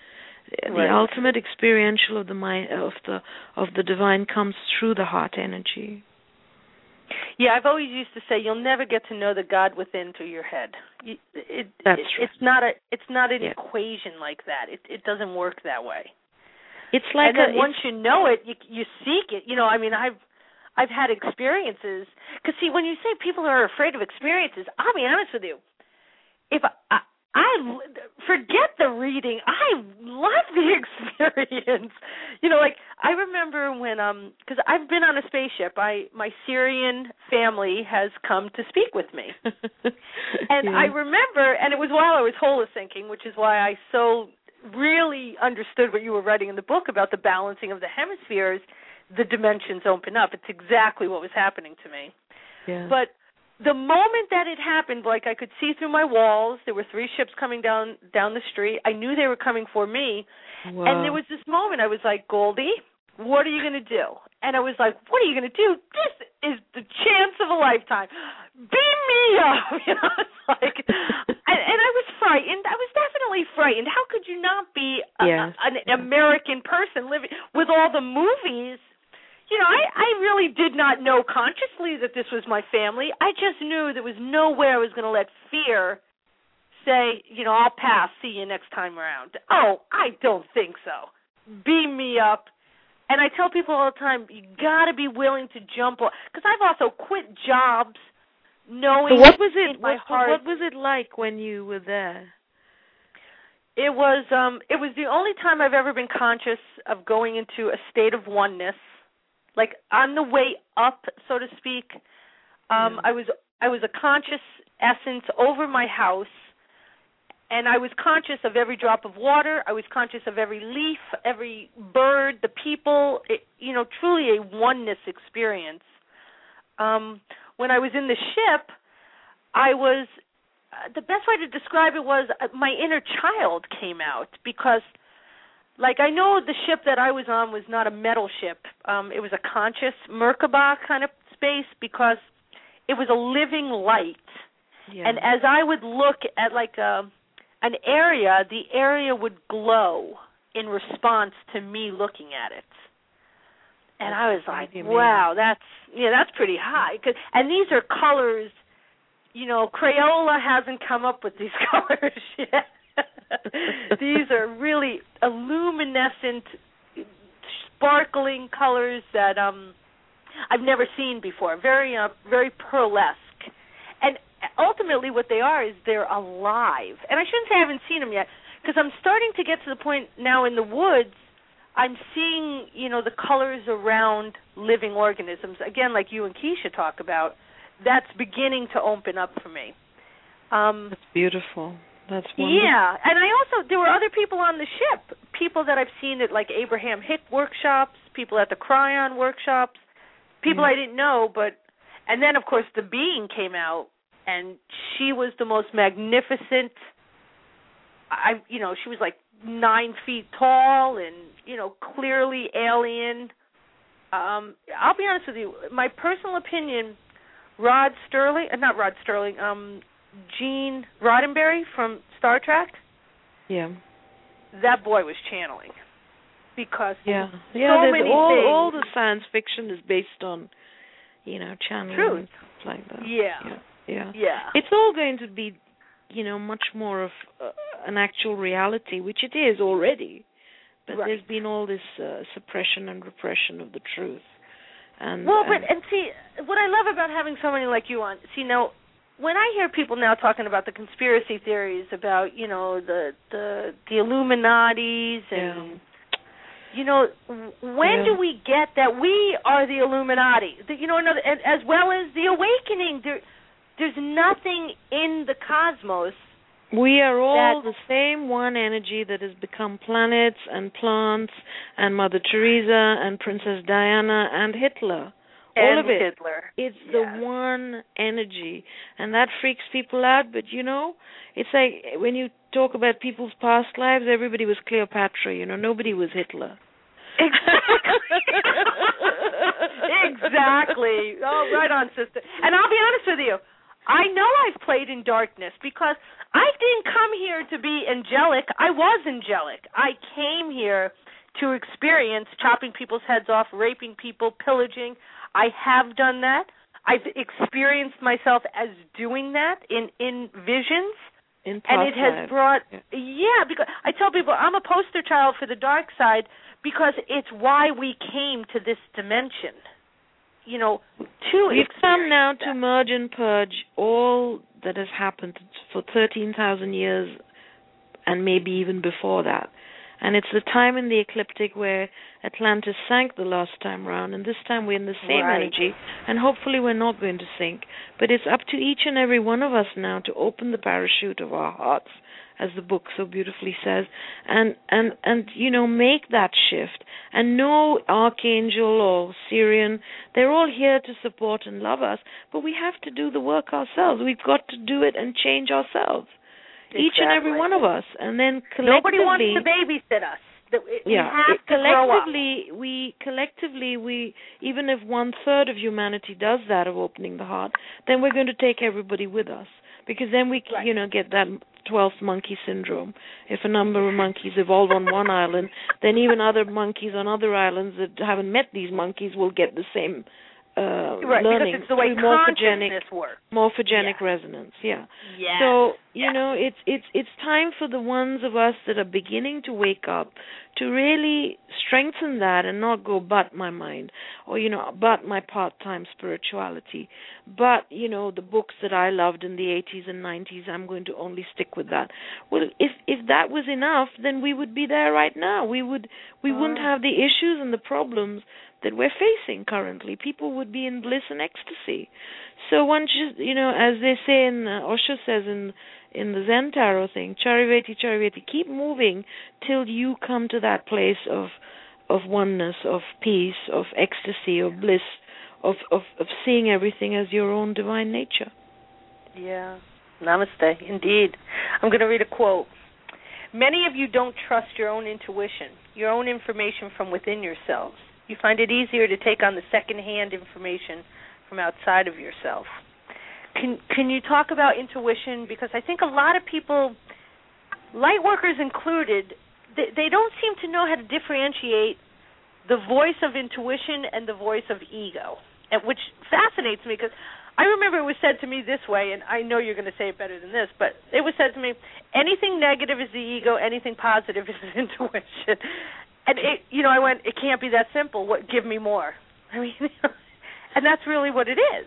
The Right. ultimate experiential of the mind of the of the divine comes through the heart energy. Yeah, I've always used to say you'll never get to know the God within through your head. You, it, That's it, right. It's not a it's not an Yeah. equation like that. It it doesn't work that way. It's like and then a, once you know it, you you seek it. You know, I mean, I've I've had experiences. Because see, when you say people are afraid of experiences, I'll be honest with you. If I, I I forget the reading. I love the experience. You know, like I remember when um because I've been on a spaceship. I my Syrian family has come to speak with me, and yeah. I remember, and it was while I was holosyncing, which is why I so really understood what you were writing in the book about the balancing of the hemispheres. The dimensions open up. It's exactly what was happening to me. Yeah. But the moment that it happened, like I could see through my walls, there were three ships coming down down the street. I knew they were coming for me. Wow. And there was this moment I was like, Goldie, what are you going to do? And I was like, what are you going to do? This is the chance of a lifetime. Beam me up. You know, it's like, and, and I was frightened. I was definitely frightened. How could you not be a, yes. an American person living with all the movies? You know, I, I really did not know consciously that this was my family. I just knew there was no way I was going to let fear say, you know, I'll pass, see you next time around. Oh, I don't think so. Beam me up. And I tell people all the time, you got to be willing to jump on. Because I've also quit jobs knowing so what was it, in my what, heart. What was it like when you were there? It was, um, it was the only time I've ever been conscious of going into a state of oneness. Like on the way up, so to speak, um, Yeah. I was I was a conscious essence over my house, and I was conscious of every drop of water. I was conscious of every leaf, every bird, the people. It, you know, truly a oneness experience. Um, when I was in the ship, I was uh, the best way to describe it was uh, my inner child came out because. Like, I know the ship that I was on was not a metal ship. Um, it was a conscious Merkaba kind of space because it was a living light. Yeah. And as I would look at, like, a, an area, the area would glow in response to me looking at it. And I was like, wow, that's, yeah, that's pretty high. Cause, and these are colors, you know, Crayola hasn't come up with these colors yet. These are really illuminescent, sparkling colors that um, I've never seen before. Very, uh, very pearlesque. And ultimately, what they are is they're alive. And I shouldn't say I haven't seen them yet, because I'm starting to get to the point now in the woods. I'm seeing, you know, the colors around living organisms. Again, like you and Keisha talk about, that's beginning to open up for me. Um, that's beautiful. That's wonderful. Yeah, and I also, there were other people on the ship, people that I've seen at like Abraham Hicks workshops, people at the Cryon workshops, people yeah. I didn't know, but, and then of course the being came out, and she was the most magnificent, I, you know, she was like nine feet tall and, you know, clearly alien. Um, I'll be honest with you, my personal opinion, Rod Sterling, uh, not Rod Sterling, um, Gene Roddenberry from Star Trek. Yeah. That boy was channeling because yeah, so yeah. many all things. all the science fiction is based on, you know, channeling Truth. and stuff like that. Yeah. yeah, yeah. Yeah. It's all going to be, you know, much more of uh, an actual reality, which it is already. But right. there's been all this uh, suppression and repression of the truth. And well, and but and see what I love about having somebody like you on. See now. When I hear people now talking about the conspiracy theories about, you know, the the, the Illuminatis and, yeah. you know, when yeah. do we get that we are the Illuminati? The, you know, another, as well as the awakening. There, there's nothing in the cosmos. We are all that, the same one energy that has become planets and plants and Mother Teresa and Princess Diana and Hitler. All and of it. Hitler. It's yeah. the one energy, and that freaks people out. But you know, it's like when you talk about people's past lives, everybody was Cleopatra. You know, nobody was Hitler. Exactly. exactly. Oh, right on, sister. And I'll be honest with you, I know I've played in darkness because I didn't come here to be angelic. I was angelic. I came here to experience chopping people's heads off, raping people, pillaging. I have done that. I've experienced myself as doing that in, in visions. In and it has life. brought, yeah. yeah, because I tell people I'm a poster child for the dark side because it's why we came to this dimension. You know, to We've come now that. to merge and purge all that has happened for thirteen thousand years and maybe even before that. And it's the time in the ecliptic where Atlantis sank the last time round, and this time we're in the same right. energy, and hopefully we're not going to sink. But it's up to each and every one of us now to open the parachute of our hearts, as the book so beautifully says, and, and, and you know, make that shift. And no archangel or Syrian, they're all here to support and love us, but we have to do the work ourselves. We've got to do it and change ourselves. Exactly. Each and every one of us, and then collectively. Nobody wants to babysit us. We yeah, have it, to grow up. collectively, we collectively we even if one third of humanity does that of opening the heart, then we're going to take everybody with us, because then we right. you know get that twelfth monkey syndrome. If a number of monkeys evolve on one island, then even other monkeys on other islands that haven't met these monkeys will get the same. Uh, right, learning because it's the way consciousness works. Morphogenic yeah. resonance, yeah. Yes. So you yes. know, it's it's it's time for the ones of us that are beginning to wake up to really strengthen that and not go but my mind, or you know, but my part-time spirituality, but you know, the books that I loved in the eighties and nineties. I'm going to only stick with that. Well, if if that was enough, then we would be there right now. We would we oh. wouldn't have the issues and the problems that we're facing currently. People would be in bliss and ecstasy. So one just, you know, as they say in, uh, Osho says in in the Zen Tarot thing, Chariveti, Chariveti, keep moving till you come to that place of of oneness, of peace, of ecstasy, of bliss, of, of, of seeing everything as your own divine nature. Yeah. Namaste, indeed. I'm going to read a quote. Many of you don't trust your own intuition, your own information from within yourselves. You find it easier to take on the second-hand information from outside of yourself. Can can you talk about intuition? Because I think a lot of people, light workers included, they, they don't seem to know how to differentiate the voice of intuition and the voice of ego, and which fascinates me because I remember it was said to me this way, and I know you're going to say it better than this, but it was said to me, anything negative is the ego, anything positive is intuition. And, it, you know, I went, it can't be that simple. What? Give me more. I mean, and that's really what it is.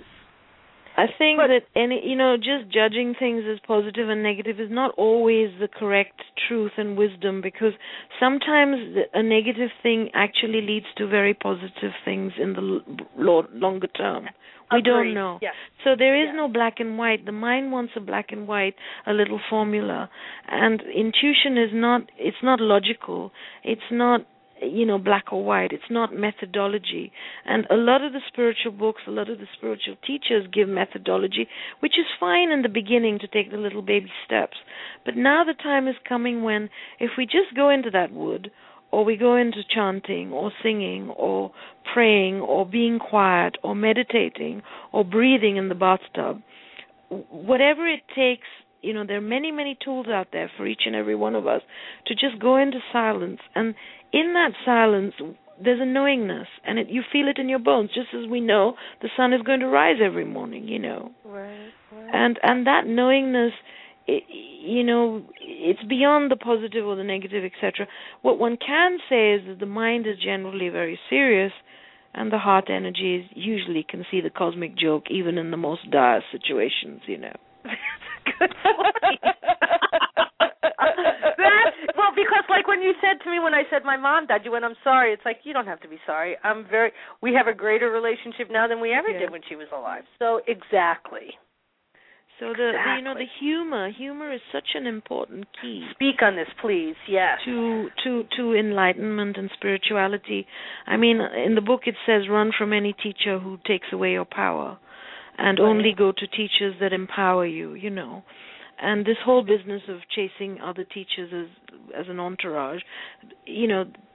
I think but, that any, you know, just judging things as positive and negative is not always the correct truth and wisdom, because sometimes a negative thing actually leads to very positive things in the l- longer term. We Agreed. don't know. Yes. So there is yes. no black and white. The mind wants a black and white, a little formula. And intuition is not, it's not logical. It's not, you know, black or white. It's not methodology. And a lot of the spiritual books, a lot of the spiritual teachers give methodology, which is fine in the beginning to take the little baby steps. But now the time is coming when if we just go into that wood, or we go into chanting or singing or praying or being quiet or meditating or breathing in the bathtub, whatever it takes, you know, there are many, many tools out there for each and every one of us to just go into silence. And in that silence, there's a knowingness, and it, you feel it in your bones, just as we know the sun is going to rise every morning, you know. Right, right. And, and that knowingness, it, you know, it's beyond the positive or the negative, et cetera. What one can say is that the mind is generally very serious, and the heart energies usually can see the cosmic joke even in the most dire situations, you know. That's a good point. that, well, because like when you said to me when I said my mom died, you went, I'm sorry. It's like, you don't have to be sorry. I'm very. We have a greater relationship now than we ever yeah. did when she was alive. So exactly. So the, exactly. the you know the humor humor is such an important key. Speak on this, please. Yes. To to to enlightenment and spirituality. I mean, in the book it says, run from any teacher who takes away your power, and right. only go to teachers that empower you. You know, and this whole business of chasing other teachers as as an entourage, you know,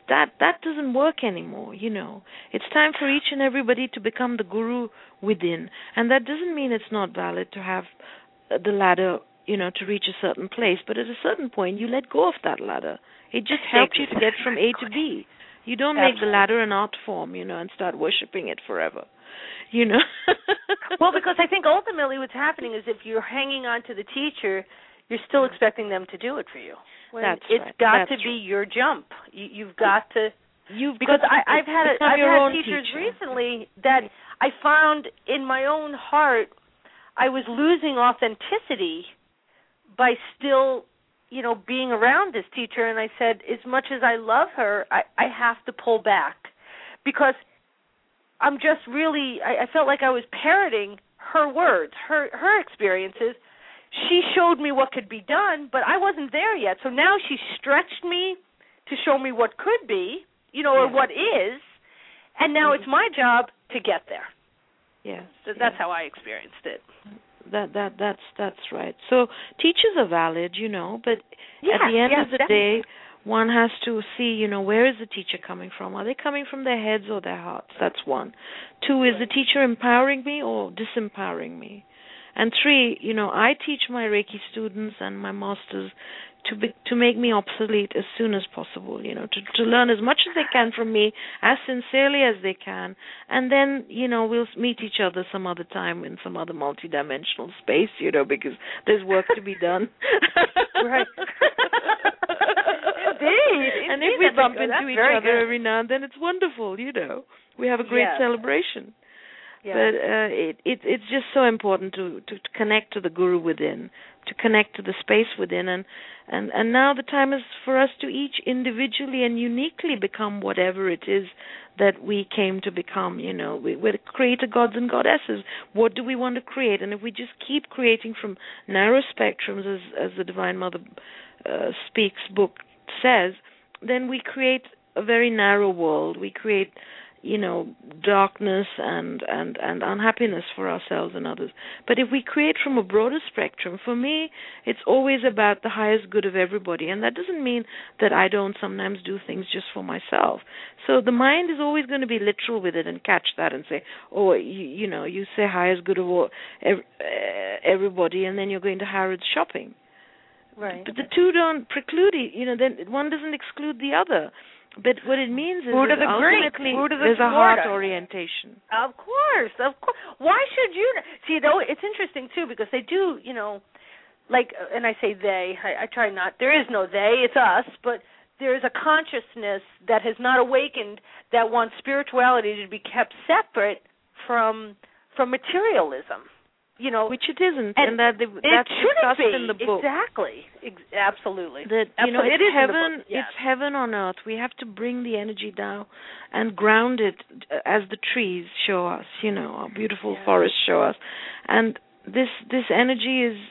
that that doesn't work anymore, you know. It's time for each and everybody to become the guru within. And that doesn't mean it's not valid to have the ladder, you know, to reach a certain place, but at a certain point you let go of that ladder. It just helps you to get from A to B. You don't make Absolutely. the ladder an art form, you know, and start worshiping it forever, you know. Well, because I think ultimately what's happening is if you're hanging on to the teacher, you're still expecting them to do it for you. When That's it's right. got That's to be right. your jump. You, you've got to. You've because got to I, I've had a, become I've your had own teachers teacher. recently that I found in my own heart I was losing authenticity by still, you know, being around this teacher. And I said, as much as I love her, I, I have to pull back because I'm just really, I, I felt like I was parroting her words, her her experiences. She showed me what could be done, but I wasn't there yet. So now she stretched me to show me what could be, you know, or Yeah. what is, and now Mm-hmm. it's my job to get there. Yes. So yes. that's how I experienced it. That that that's that's right. So teachers are valid, you know, but Yes, at the end yes, of the definitely. day, one has to see, you know, where is the teacher coming from? Are they coming from their heads or their hearts? That's one. Two, is the teacher empowering me or disempowering me? And three, you know, I teach my Reiki students and my masters to be, to make me obsolete as soon as possible, you know, to, to learn as much as they can from me, as sincerely as they can, and then, you know, we'll meet each other some other time in some other multidimensional space, you know, because there's work to be done. Right. Indeed. And Indeed, if we that's bump good. into That's each very other good. every now and then, it's wonderful, you know. We have a great Yes. celebration. Yes. But uh, it, it it's just so important to, to, to connect to the guru within, to connect to the space within, and, and, and now the time is for us to each individually and uniquely become whatever it is that we came to become. You know, we, we're creator gods and goddesses. What do we want to create? And if we just keep creating from narrow spectrums, as as the Divine Mother uh, Speaks book says, then we create a very narrow world. We create, you know, darkness and, and, and unhappiness for ourselves and others. But if we create from a broader spectrum, for me, it's always about the highest good of everybody. And that doesn't mean that I don't sometimes do things just for myself. So the mind is always going to be literal with it and catch that and say, oh, you, you know, you say highest good of all, every, uh, everybody, and then you're going to Harrods shopping. Right. But the two don't preclude, you know, then one doesn't exclude the other. But what it means is Root that of the Greek, ultimately root of the there's a Florida. heart orientation. Of course, of course. Why should you? See, though, it's interesting too because they do, you know, like, and I say they. I, I try not. There is no they. It's us. But there is a consciousness that has not awakened that wants spirituality to be kept separate from from materialism. You know, Which it isn't, and, and that they, it that's shouldn't discussed be. in the book. Exactly. Ex- absolutely. That you know, Absolutely. it's It is in the heaven. book, yes. It's heaven on earth. We have to bring the energy down and ground it, as the trees show us. You know, our beautiful Yeah. forests show us, and this this energy is.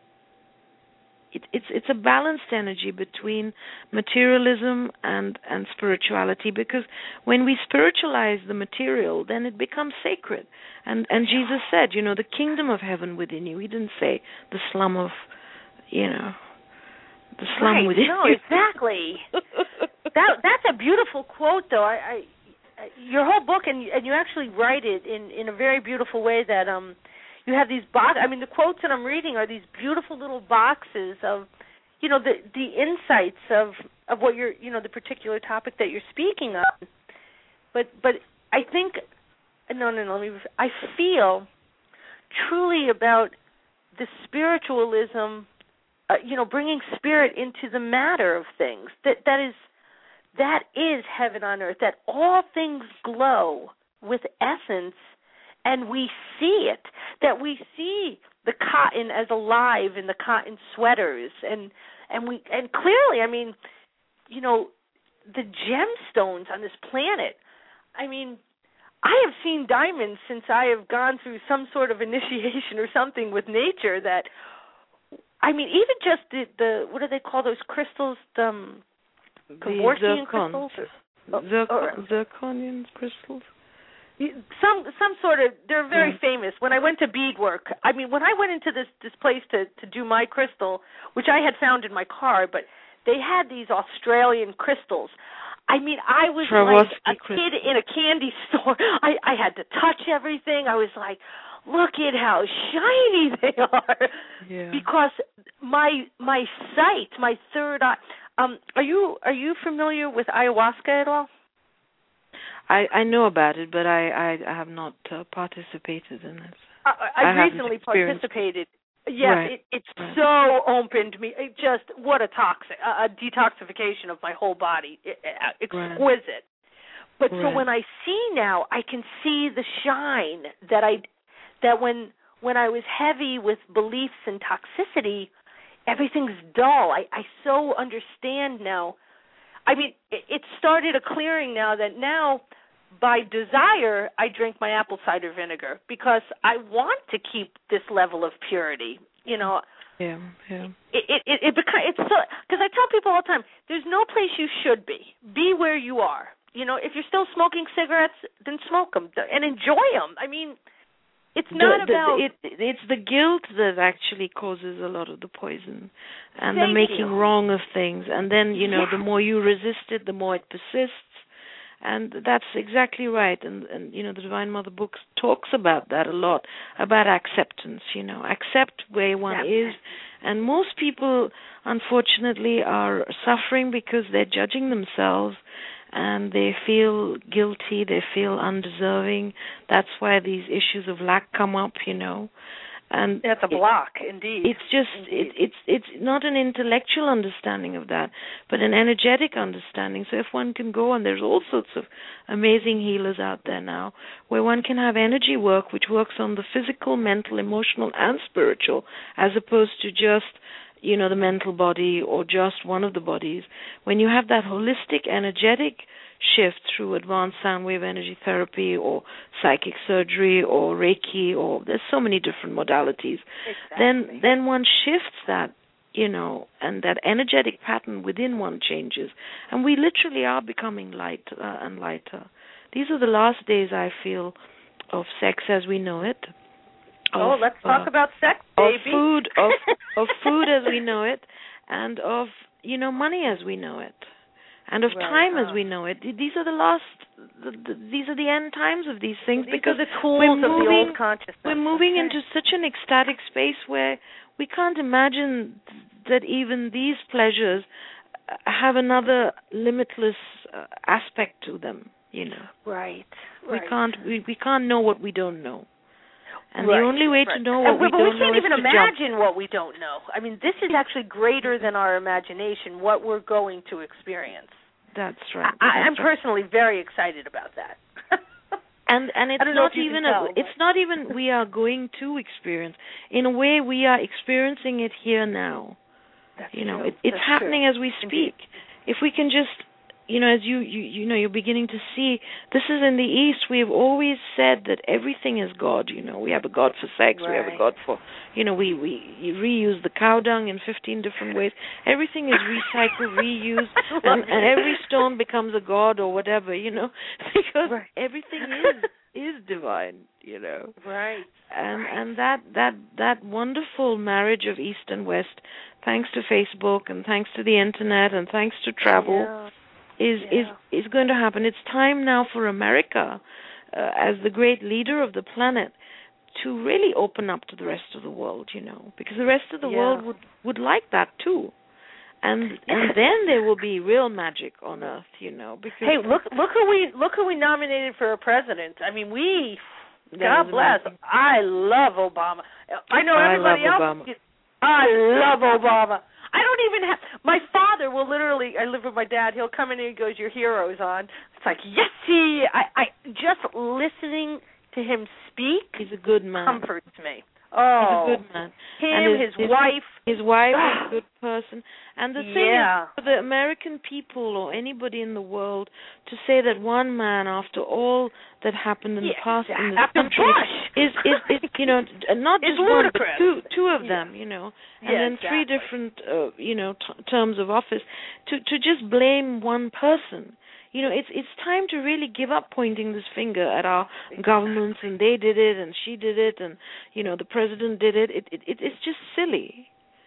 It, it's it's a balanced energy between materialism and, and spirituality, because when we spiritualize the material, then it becomes sacred. And and Jesus said, you know, the kingdom of heaven within you. He didn't say the slum of, you know, the slum right. within no, you. exactly. that that's a beautiful quote, though. I, I your whole book, and and you actually write it in, in a very beautiful way. That um. You have these box. I mean, the quotes that I'm reading are these beautiful little boxes of, you know, the the insights of, of what you're, you know, the particular topic that you're speaking on. But but I think, no, no, no. Let me, I feel truly about the spiritualism, uh, you know, bringing spirit into the matter of things. That that is that is heaven on earth. That all things glow with essence. And we see it, that we see the cotton as alive in the cotton sweaters, and and we and clearly, I mean, you know, the gemstones on this planet. I mean, I have seen diamonds since I have gone through some sort of initiation or something with nature. That, I mean, even just the, the what do they call those crystals? The um, Kevorkian crystals, or, Zircon, or, zirconian crystals. Some some sort of, they're very yeah. famous. When I went to beadwork, I mean, when I went into this, this place to, to do my crystal, which I had found in my car, but they had these Australian crystals. I mean, I was Swarovski like a crystal. kid in a candy store. I, I had to touch everything. I was like, look at how shiny they are. Yeah. Because my my sight, my third eye. Um, are you are you familiar with ayahuasca at all? I, I know about it, but I, I, I have not uh, participated in it. I, I, I recently participated. Yes, right. it, it's right. so opened me. It just what a toxic, a, a detoxification of my whole body. It, it, exquisite. Right. But right. so when I see now, I can see the shine that I that when when I was heavy with beliefs and toxicity, everything's dull. I, I so understand now. I mean, it, it started a clearing now that now, by desire, I drink my apple cider vinegar because I want to keep this level of purity. You know. Yeah, yeah. It it it, it beca- it's so because I tell people all the time, there's no place you should be. Be where you are. You know, if you're still smoking cigarettes, then smoke them and enjoy them. I mean, it's not the, about. The, it, it's the guilt that actually causes a lot of the poison, and Thank the making you. wrong of things. And then, you know, yeah. the more you resist it, the more it persists. And that's exactly right. And, and you know, the Divine Mother book talks about that a lot, about acceptance, you know. Accept where one yeah. is. And most people, unfortunately, are suffering because they're judging themselves and they feel guilty, they feel undeserving. That's why these issues of lack come up, you know. And that's a block, it, indeed. It's just indeed. It, it's it's not an intellectual understanding of that, but an energetic understanding. So if one can go, and there's all sorts of amazing healers out there now, where one can have energy work which works on the physical, mental, emotional, and spiritual, as opposed to just, you know, the mental body or just one of the bodies. When you have that holistic, energetic shift through advanced sound wave energy therapy or psychic surgery or Reiki, or there's so many different modalities, exactly. then then one shifts that, you know, and that energetic pattern within one changes. And we literally are becoming lighter and lighter. These are the last days, I feel, of sex as we know it. Oh, of, let's talk uh, about sex, baby. Of food, of, of food as we know it, and of, you know, money as we know it, and of right, time huh. as we know it. These are the last, the, the, these are the end times of these things, well, these because are the tools we're of moving, the old consciousness. we're moving okay. into such an ecstatic space where we can't imagine that even these pleasures have another limitless uh, aspect to them. You know, right? We right. can't, we, we can't know what we don't know. And right, the only way right. to know what and, we but don't we can't know even is to imagine jump. what we don't know. I mean, this is actually greater than our imagination, what we're going to experience. That's right. I, That's I'm right. personally very excited about that. and and it's not even tell, a, it's not even we are going to experience. In a way, we are experiencing it here now. That's you know, true. it, it's That's happening true. as we speak. Indeed. If we can just, you know, as you, you you know, you're beginning to see, this is in the East. We have always said that everything is God. You know, we have a God for sex. Right. We have a God for, you know, we we you reuse the cow dung in fifteen different ways. Everything is recycled, reused, and, and every stone becomes a god or whatever. You know, because right. everything is is divine. You know, right. And right. and that that that wonderful marriage of East and West, thanks to Facebook and thanks to the internet and thanks to travel. Yeah. Is, yeah. is is going to happen. It's time now for America, uh, as the great leader of the planet, to really open up to the rest of the world, you know, because the rest of the yeah. world would, would like that too, and and then there will be real magic on Earth, you know. Because hey, look look who we look who we nominated for a president. I mean, we God bless. Amazing. I love Obama. I know everybody I love else. Obama. I love Obama. I don't even have. My father will literally. I live with my dad. He'll come in and he goes, "Your hero's on." It's like, yes, he. I, I just listening to him speak. He's a good man. Comforts me. Oh, he's a good man. Him, and his, his, his wife. His wife is a good person. And the thing yeah. is, for the American people or anybody in the world to say that one man, after all that happened in yeah, the past in this after country, Bush. is, is, is, you know, not it's just one, but ludicrous. two, two of yeah. them, you know, and yeah, then exactly. three different, uh, you know, t- terms of office, to to just blame one person. You know, it's it's time to really give up pointing this finger at our governments and they did it and she did it and, you know, the president did it. It, it, it it's just silly.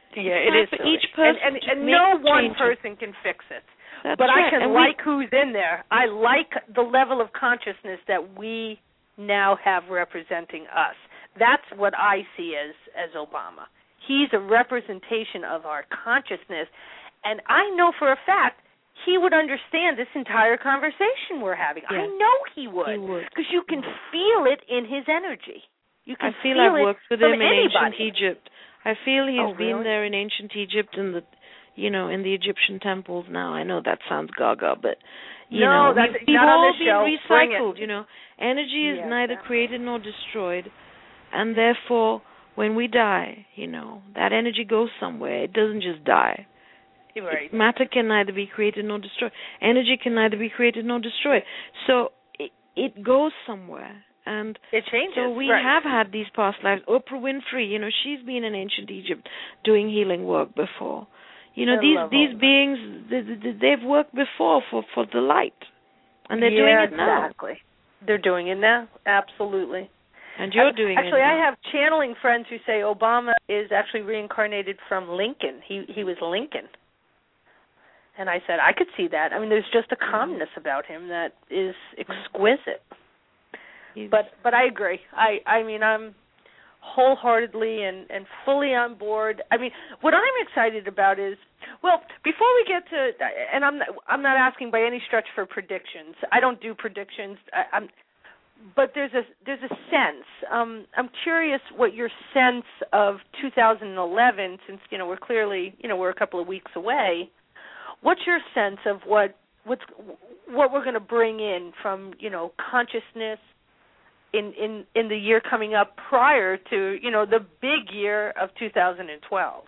Yeah, it's it is for silly. each person, and, and, to and make no one changes. person can fix it. That's but right. I can and like we, who's in there. I like the level of consciousness that we now have representing us. That's what I see as as Obama. He's a representation of our consciousness, and I know for a fact he would understand this entire conversation we're having. Yeah. I know he would. He would. Because you can feel it in his energy. You can I feel, feel I've it worked with from him in anybody. ancient Egypt. I feel he's Oh, been really? there in ancient Egypt in the, you know, in the Egyptian temples now. I know that sounds gaga, but, you no, know, that's we've, we've not all on this been show. Bring recycled, it. you know. Energy is Yeah, neither exactly. created nor destroyed, and therefore, when we die, you know, that energy goes somewhere. It doesn't just die. Right. Matter can neither be created nor destroyed. Energy can neither be created nor destroyed. So it, it goes somewhere. And it changes. so we right. have had these past lives. Oprah Winfrey, you know, she's been in ancient Egypt doing healing work before. You know, I these love these Oprah. beings, they, they, they've worked before for, for the light. And they're yeah, doing it now. exactly. They're doing it now. Absolutely. And you're doing actually, it now. Actually, I have channeling friends who say Obama is actually reincarnated from Lincoln. He he was Lincoln. And I said, I could see that. I mean, there's just a calmness about him that is exquisite. He's, but but I agree. I, I mean, I'm wholeheartedly and, and fully on board. I mean, what I'm excited about is, well, before we get to, and I'm not, I'm not asking by any stretch for predictions. I don't do predictions. I, I'm, but there's a there's a sense. Um, I'm curious what your sense of two thousand eleven, since you know we're clearly you know we're a couple of weeks away. What's your sense of what what's what we're going to bring in from you know consciousness in, in in the year coming up prior to you know the big year of two thousand twelve?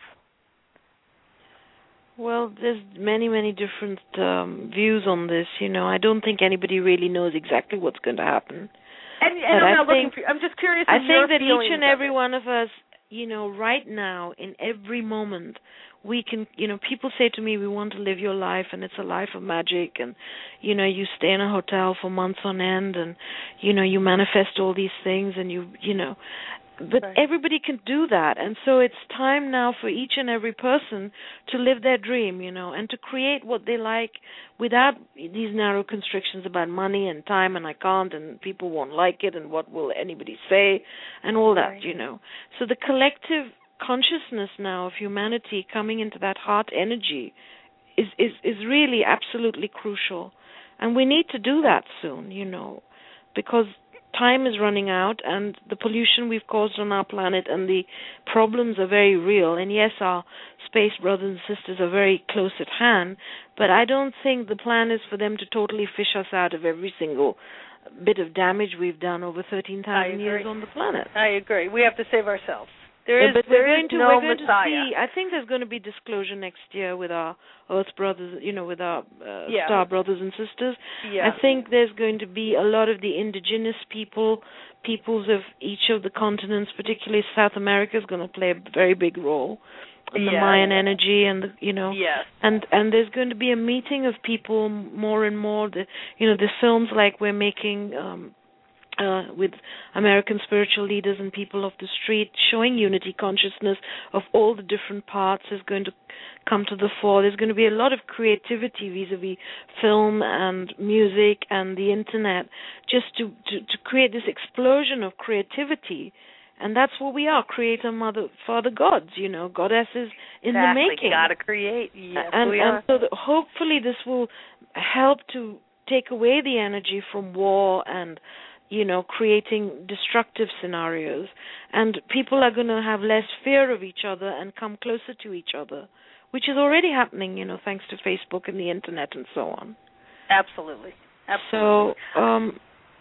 Well, there's many many different um, views on this. You know, I don't think anybody really knows exactly what's going to happen. And, and I'm I not think, looking for. I'm just curious. I of your think that each and every of one of us, you know, right now, in every moment, we can, you know, people say to me, we want to live your life, and it's a life of magic, and, you know, you stay in a hotel for months on end, and, you know, you manifest all these things, and you, you know, but right. everybody can do that, and so it's time now for each and every person to live their dream, you know, and to create what they like without these narrow constrictions about money and time, and I can't, and people won't like it, and what will anybody say, and all that, right. you know. So the collective consciousness now of humanity coming into that heart energy is, is, is really absolutely crucial, and we need to do that soon, you know, because time is running out, and the pollution we've caused on our planet and the problems are very real. And yes, our space brothers and sisters are very close at hand, but I don't think the plan is for them to totally fish us out of every single bit of damage we've done over thirteen thousand years on the planet. I agree. We have to save ourselves. There yeah, is, but there we're going is to, no we're going Messiah. to see. I think there's going to be disclosure next year with our Earth brothers, you know, with our uh, yeah. star brothers and sisters. Yeah. I think there's going to be a lot of the indigenous people, peoples of each of the continents, particularly South America, is going to play a very big role in the yeah. Mayan energy, and the, you know, yes. and and there's going to be a meeting of people more and more. The, you know, the films like we're making. Um, Uh, with American spiritual leaders and people of the street, showing unity consciousness of all the different parts is going to come to the fore. There's going to be a lot of creativity vis-a-vis film and music and the internet, just to, to, to create this explosion of creativity. And that's what we are, creator, mother, father gods, you know, goddesses in exactly. the making. Gotta create. Yes, and, we and are. so that hopefully this will help to take away the energy from war and, you know, creating destructive scenarios. And people are going to have less fear of each other and come closer to each other, which is already happening, you know, thanks to Facebook and the internet and so on. Absolutely. Absolutely. So um,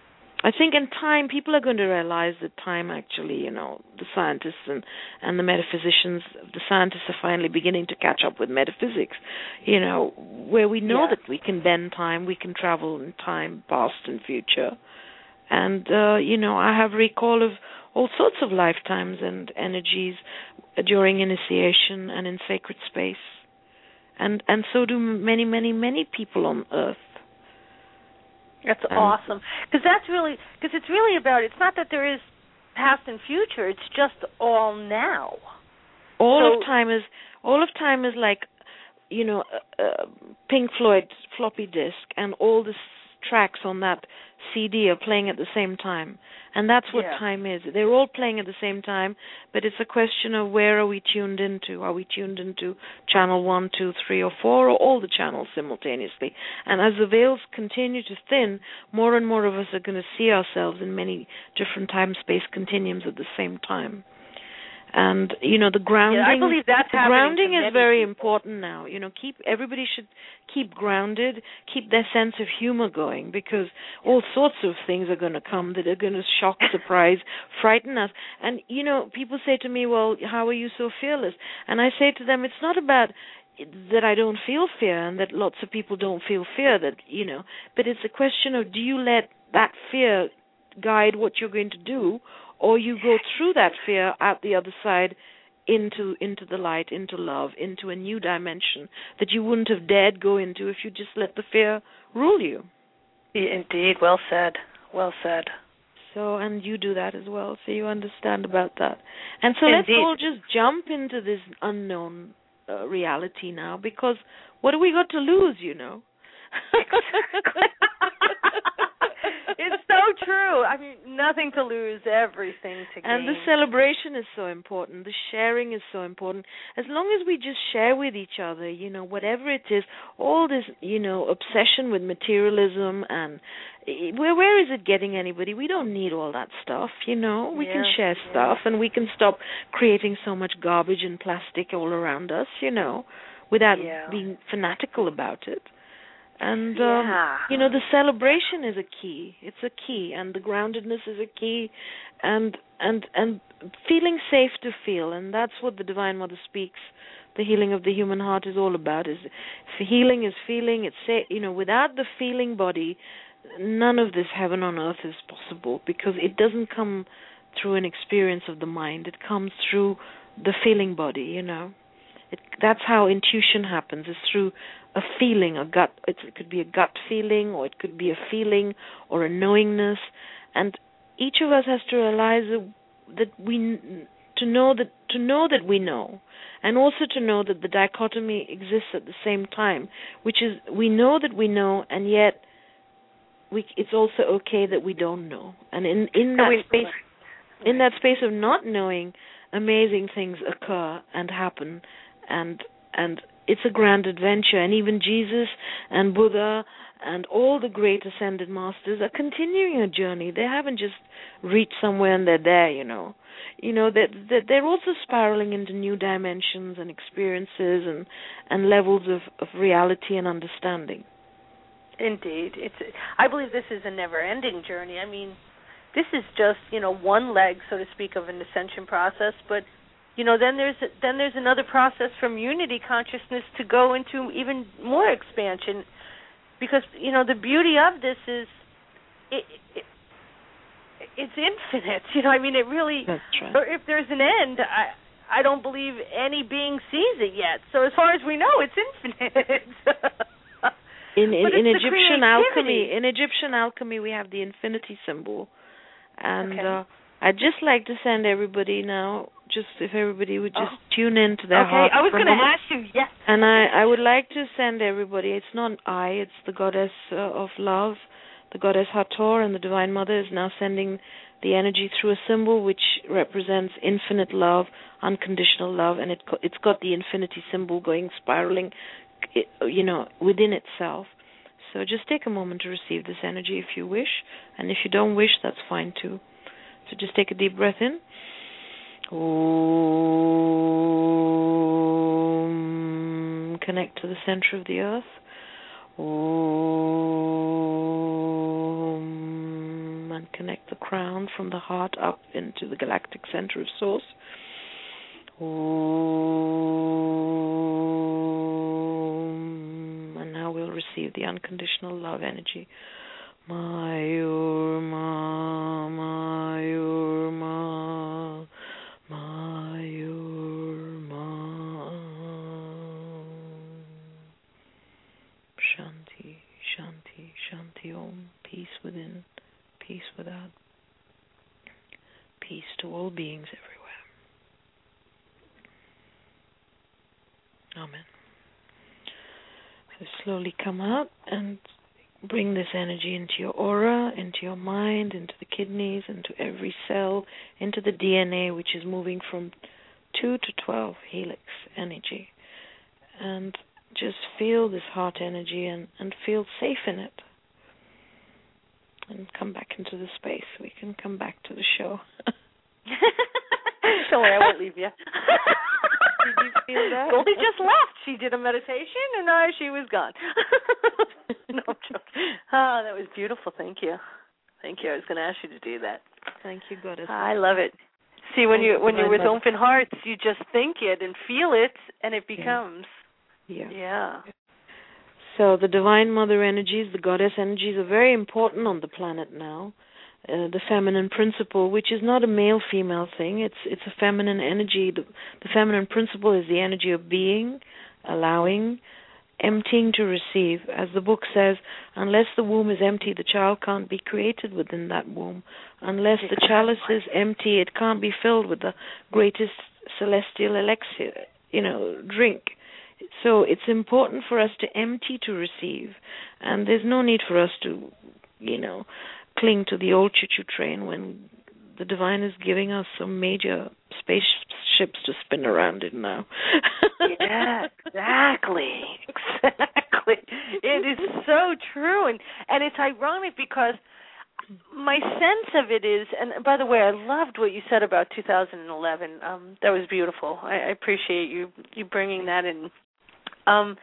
I think in time, people are going to realize that time actually, you know, the scientists and, and the metaphysicians, the scientists are finally beginning to catch up with metaphysics, you know, where we know yeah. that we can bend time, we can travel in time, past and future. And, uh, you know, I have recall of all sorts of lifetimes and energies during initiation and in sacred space. And and so do many, many, many people on Earth. That's and awesome. Because that's really, because it's really about, it's not that there is past and future, it's just all now. all so, of time is all of time is like, you know, uh, uh, Pink Floyd floppy disk, and all the s- tracks on that C D are playing at the same time. And that's what yeah. time is. They're all playing at the same time, but it's a question of where are we tuned into? Are we tuned into channel one, two, three, or four, or all the channels simultaneously? And as the veils continue to thin, more and more of us are going to see ourselves in many different time-space continuums at the same time. And you know, the grounding. Yeah, I believe that's the happening grounding to is many very people. important now. You know, keep everybody should keep grounded, keep their sense of humor going, because all sorts of things are going to come that are going to shock, surprise, frighten us. And you know, people say to me, "Well, how are you so fearless?" And I say to them, "It's not about that I don't feel fear, and that lots of people don't feel fear. That you know, but it's a question of, do you let that fear guide what you're going to do?" Or you go through that fear out the other side into into the light, into love, into a new dimension that you wouldn't have dared go into if you just let the fear rule you. Indeed, well said, well said. So, and you do that as well, so you understand about that. And so Indeed. let's all just jump into this unknown uh, reality now, because what do we got to lose, you know? It's so true. I mean, nothing to lose, everything to gain. And the celebration is so important. The sharing is so important. As long as we just share with each other, you know, whatever it is, all this, you know, obsession with materialism and where where is it getting anybody? We don't need all that stuff, you know. We yeah, can share yeah. stuff, and we can stop creating so much garbage and plastic all around us, you know, without yeah. being fanatical about it. And, um, yeah. you know, the celebration is a key. It's a key, and the groundedness is a key, and and and feeling safe to feel, and that's what the Divine Mother speaks. The healing of the human heart is all about. Is healing is feeling. It's say, you know, without the feeling body, none of this heaven on earth is possible, because it doesn't come through an experience of the mind. It comes through the feeling body. You know, it, that's how intuition happens. It's through a feeling, a gut. It could be a gut feeling, or it could be a feeling, or a knowingness. And each of us has to realize that we to know that to know that we know, and also to know that the dichotomy exists at the same time, which is we know that we know, and yet we, it's also okay that we don't know. And in in that space, in that space of not knowing, amazing things occur and happen, and and it's a grand adventure. And even Jesus and Buddha and all the great ascended masters are continuing a journey. They haven't just reached somewhere and they're there, you know. You know, that they're, they're also spiraling into new dimensions and experiences and, and levels of, of reality and understanding. Indeed. It's. I believe this is a never-ending journey. I mean, this is just, you know, one leg, so to speak, of an ascension process, but you know, then there's then there's another process from unity consciousness to go into even more expansion, because you know the beauty of this is it, it it's infinite. You know, I mean, it really. That's right. Or if there's an end, I I don't believe any being sees it yet. So as far as we know, it's infinite. in in, in Egyptian alchemy, in Egyptian alchemy, we have the infinity symbol, and okay. uh, I'd just like to send everybody now. Just if everybody would just oh. tune in to their okay, heart. Okay, I was going to ask you, yes. And I, I would like to send everybody, it's not I, it's the goddess uh, of love, the goddess Hathor, and the Divine Mother is now sending the energy through a symbol which represents infinite love, unconditional love, and it, it's got the infinity symbol going, spiraling, you know, within itself. So just take a moment to receive this energy if you wish, and if you don't wish, that's fine too. So just take a deep breath in. Om. Connect to the center of the earth. Om. And connect the crown from the heart up into the galactic center of Source. Om. And now we'll receive the unconditional love energy. Mayurma, Mayurma. Mayurma. Shanti, Shanti, Shanti Om. Peace within, peace without. Peace to all beings everywhere. Amen. So slowly come out and bring this energy into your aura, into your mind, into the kidneys, into every cell, into the D N A, which is moving from two to twelve helix energy. And just feel this heart energy and, and feel safe in it. And come back into the space. We can come back to the show. Don't worry, I won't leave you. Did you feel that? Goldie just left. She did a meditation, and now she was gone. No, I'm joking. Oh, that was beautiful. Thank you. Thank you. I was going to ask you to do that. Thank you, Goddess. I love it. See, when you when you're with open hearts, you just think it and feel it, and it becomes. Yeah. Yeah. So the Divine Mother energies, the Goddess energies, are very important on the planet now. Uh, the feminine principle, which is not a male-female thing, it's it's a feminine energy. The, the feminine principle is the energy of being, allowing, emptying to receive. As the book says, unless the womb is empty, the child can't be created within that womb. Unless the chalice is empty, it can't be filled with the greatest celestial elixir, you know, drink. So it's important for us to empty to receive, and there's no need for us to, you know, cling to the old choo-choo train when the divine is giving us some major spaceships to spin around in now. Yeah, exactly, exactly. It is so true, and and it's ironic because my sense of it is, and by the way, I loved what you said about two thousand eleven. Um, that was beautiful. I, I appreciate you you bringing that in. Um,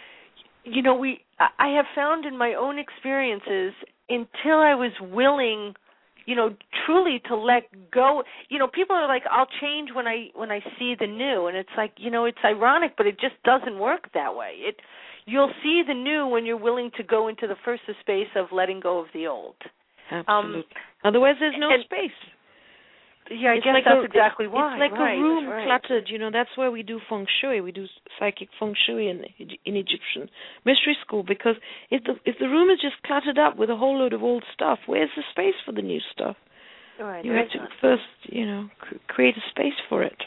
you know, we I have found in my own experiences, until I was willing, you know, truly to let go. You know, people are like, I'll change when I when I see the new, and it's like, you know, it's ironic, but it just doesn't work that way. It you'll see the new when you're willing to go into the first space of letting go of the old. Absolutely. Um, Otherwise, there's no and, space. Yeah, I it's guess like that's a, exactly it's, why. It's like right, a room right. cluttered. You know, that's where we do feng shui. We do psychic feng shui in in Egyptian mystery school, because if the if the room is just cluttered up with a whole load of old stuff, where's the space for the new stuff? Right, you have to not. first, you know, c- create a space for it.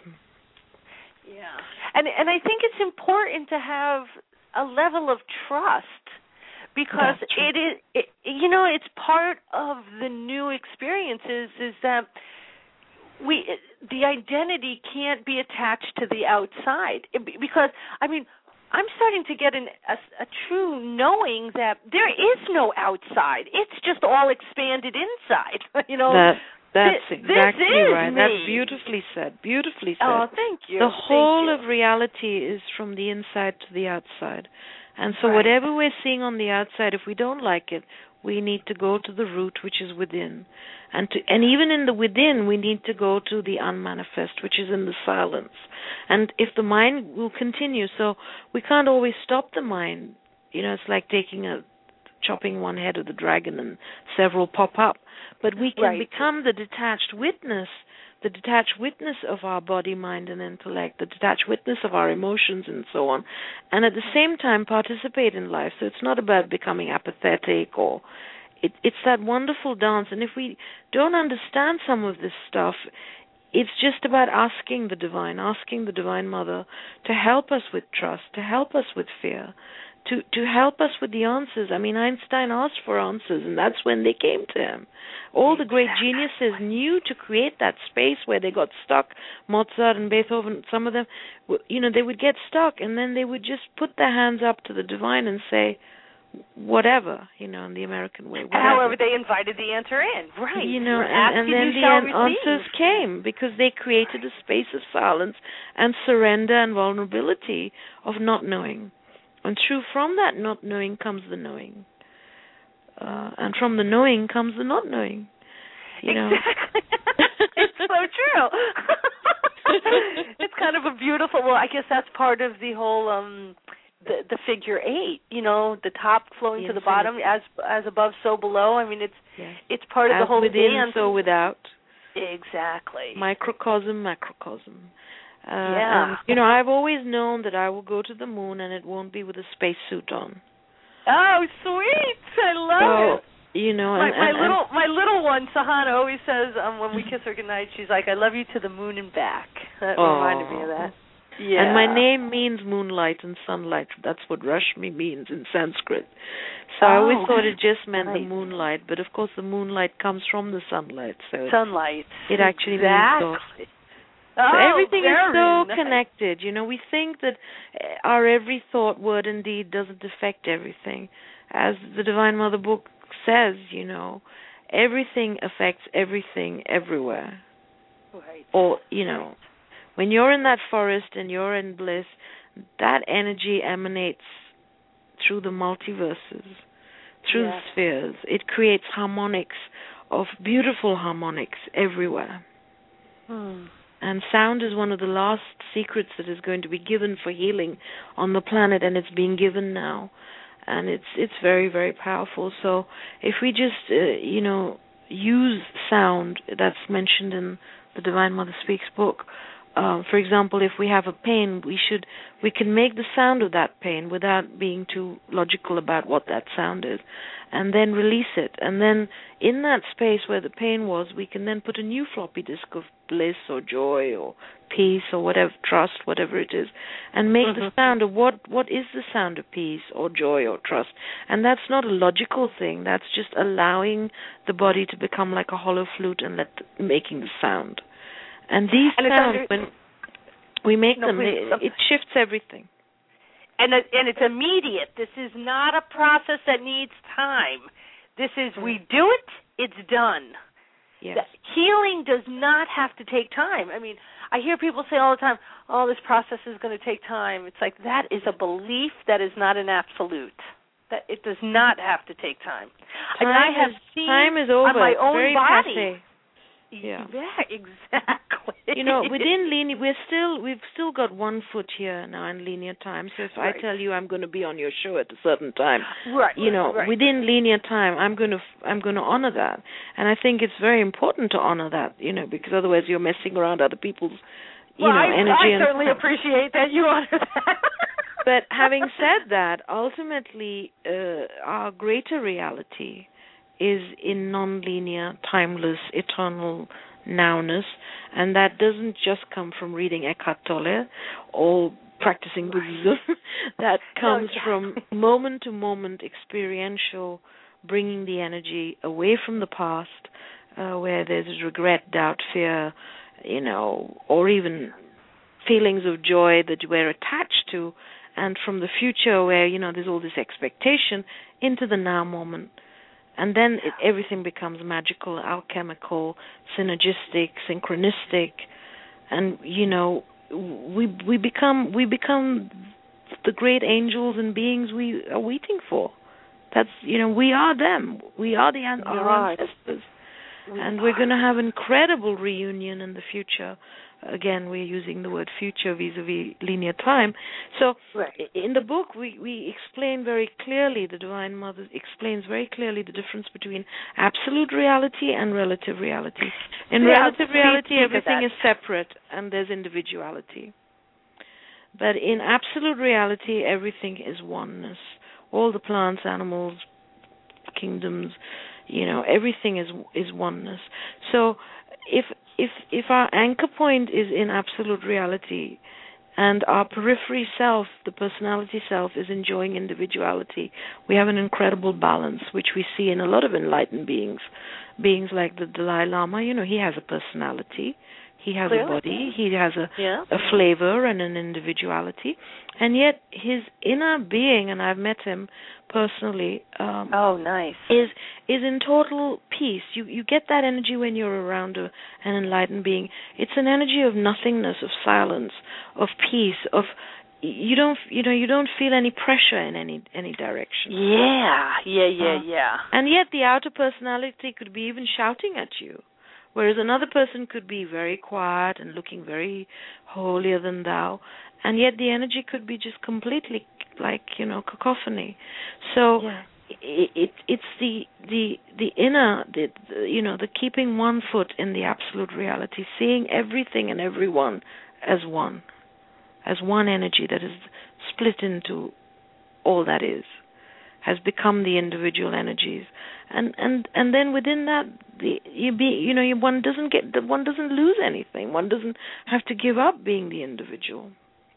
Yeah, and and I think it's important to have a level of trust. Because it is, it, you know, it's part of the new experiences is that we, the identity can't be attached to the outside. It, because, I mean, I'm starting to get an, a, a true knowing that there is no outside. It's just all expanded inside, you know. That, that's this, exactly this right. Me. That's beautifully said. Beautifully said. Oh, thank you. The whole thank you. of reality is from the inside to the outside. And so right. whatever we're seeing on the outside, if we don't like it, we need to go to the root, which is within. And to, and even in the within, we need to go to the unmanifest, which is in the silence. And if the mind will continue, so we can't always stop the mind. You know, it's like taking a, chopping one head of the dragon and several pop up. But we can right. become the detached witness, the detached witness of our body, mind, and intellect, the detached witness of our emotions and so on, and at the same time participate in life. So it's not about becoming apathetic or it, it's that wonderful dance. And if we don't understand some of this stuff, it's just about asking the divine, asking the Divine Mother to help us with trust, to help us with fear, to to help us with the answers. I mean, Einstein asked for answers, and that's when they came to him. All the great geniuses knew to create that space where they got stuck. Mozart and Beethoven, some of them, you know, they would get stuck, and then they would just put their hands up to the divine and say, whatever, you know, in the American way. Whatever. However, they invited the answer in, right? You know, and, and then the answers came because they created a space of silence and surrender and vulnerability of not knowing. And true, from that not knowing comes the knowing. Uh, and from the knowing comes the not knowing. You know? Exactly. It's so true. It's kind of a beautiful, well, I guess that's part of the whole, um, the, the figure eight, you know, the top flowing the to the bottom, as as above, so below. I mean, it's yes. it's part of as the whole within, dance. so without. Exactly. Microcosm, macrocosm. Uh, yeah. And, you know, I've always known that I will go to the moon and it won't be with a spacesuit on. Oh, sweet! I love so, it. You know, my, and, my and, little my little one, Sahana, always says um, when we kiss her goodnight, she's like, "I love you to the moon and back." That oh, reminded me of that. Yeah. And my name means moonlight and sunlight. That's what Rashmi means in Sanskrit. So oh, I always thought it just meant nice. the moonlight, but of course the moonlight comes from the sunlight. So sunlight. It actually exactly. means so. Oh, So everything is so nice. connected. You know, we think that our every thought, word, and deed doesn't affect everything. As the Divine Mother book says, you know, everything affects everything everywhere. Right. Or, you know, when you're in that forest and you're in bliss, that energy emanates through the multiverses, through yes. the spheres. It creates harmonics of beautiful harmonics everywhere. Hmm. And sound is one of the last secrets that is going to be given for healing on the planet, and it's being given now. And it's it's very, very powerful. So if we just, uh, you know, use sound that's mentioned in the Divine Mother Speaks book, uh, for example, if we have a pain, we should we can make the sound of that pain without being too logical about what that sound is, and then release it. And then in that space where the pain was, we can then put a new floppy disk of bliss or joy or peace or whatever, trust, whatever it is, and make mm-hmm. the sound of what what is the sound of peace or joy or trust. And that's not a logical thing. That's just allowing the body to become like a hollow flute and let making the sound. And these and sounds, under- when we make no, them, please, it, it shifts everything. And it, and it's immediate. This is not a process that needs time. This is we do it, it's done. Yes. The healing does not have to take time. I mean, I hear people say all the time, "Oh, this process is going to take time." It's like that is a belief that is not an absolute. That it does not have to take time. Time I mean, I have is, seen time is over. on my own Very body. passé. Yeah. yeah, exactly. You know, within linear, we're still we've still got one foot here now in linear time. So if right. I tell you I'm going to be on your show at a certain time, right, you know, right. within linear time, I'm going to I'm going to honor that, and I think it's very important to honor that, you know, because otherwise you're messing around other people's, you well, know, I, energy. I and certainly time. appreciate that you honor that. But having said that, ultimately, uh, our greater reality is in non-linear, timeless, eternal nowness, and that doesn't just come from reading Eckhart Tolle or practicing Buddhism. That comes no, yeah. from moment-to-moment experiential, bringing the energy away from the past, uh, where there's regret, doubt, fear, you know, or even feelings of joy that we're attached to, and from the future where, you know, there's all this expectation, into the now moment. And then it, everything becomes magical, alchemical, synergistic, synchronistic, and you know we we become we become the great angels and beings we are waiting for. That's you know we are them. We are the an- our ancestors, we and are. We're going to have an incredible reunion in the future. Again, we're using the word future vis-a-vis linear time. So right. in the book, we, we explain very clearly, the Divine Mother explains very clearly the difference between absolute reality and relative reality. In yeah, relative reality, everything is separate and there's individuality. But in absolute reality, everything is oneness. All the plants, animals, kingdoms, you know, everything is is oneness. So if If if our anchor point is in absolute reality and our periphery self, the personality self, is enjoying individuality, we have an incredible balance, which we see in a lot of enlightened beings. Beings like the Dalai Lama, you know, he has a personality, he has Clearly. a body, he has a, yeah. a flavor and an individuality, and yet his inner being, and I've met him personally, um, oh, nice. is is in total peace. You you get that energy when you're around a, an enlightened being. It's an energy of nothingness, of silence, of peace, of you don't you know you don't feel any pressure in any any direction. Yeah, yeah, yeah, uh, yeah. And yet the outer personality could be even shouting at you, whereas another person could be very quiet and looking very holier than thou, and yet the energy could be just completely like you know cacophony. So. Yeah. It, it it's the the the inner the, the you know the keeping one foot in the absolute reality, seeing everything and everyone as one, as one energy that is split into all that is, has become the individual energies, and and and then within that the you be you know you, one doesn't get one doesn't lose anything, one doesn't have to give up being the individual.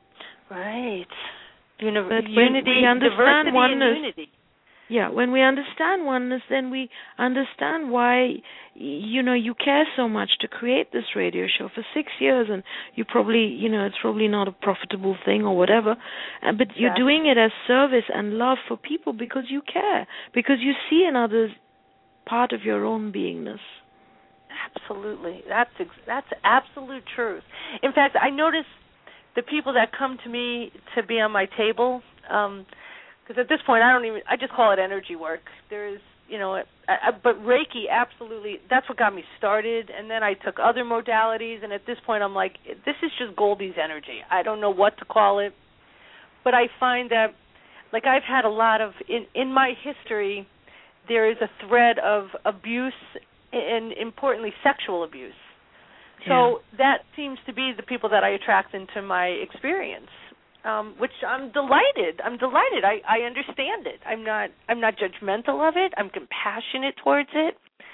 Right. Uni- But unity, when we understand diversity, oneness, and unity. yeah, when we understand oneness, then we understand why, you know, you care so much to create this radio show for six years, and you probably, you know, it's probably not a profitable thing or whatever, uh, but exactly. You're doing it as service and love for people because you care, because you see in others part of your own beingness. Absolutely, that's ex- that's absolute truth. In fact, I notice the people that come to me to be on my table. Um, Because at this point, I don't even, I just call it energy work. There's, you know, I, I, but Reiki, absolutely, that's what got me started. And then I took other modalities, and at this point, I'm like, this is just Goldie's energy. I don't know what to call it. But I find that, like, I've had a lot of, in, in my history, there is a thread of abuse and, importantly, sexual abuse. So yeah. That seems to be the people that I attract into my experience. Um, which I'm delighted. I'm delighted. I, I understand it. I'm not. I'm not judgmental of it. I'm compassionate towards it,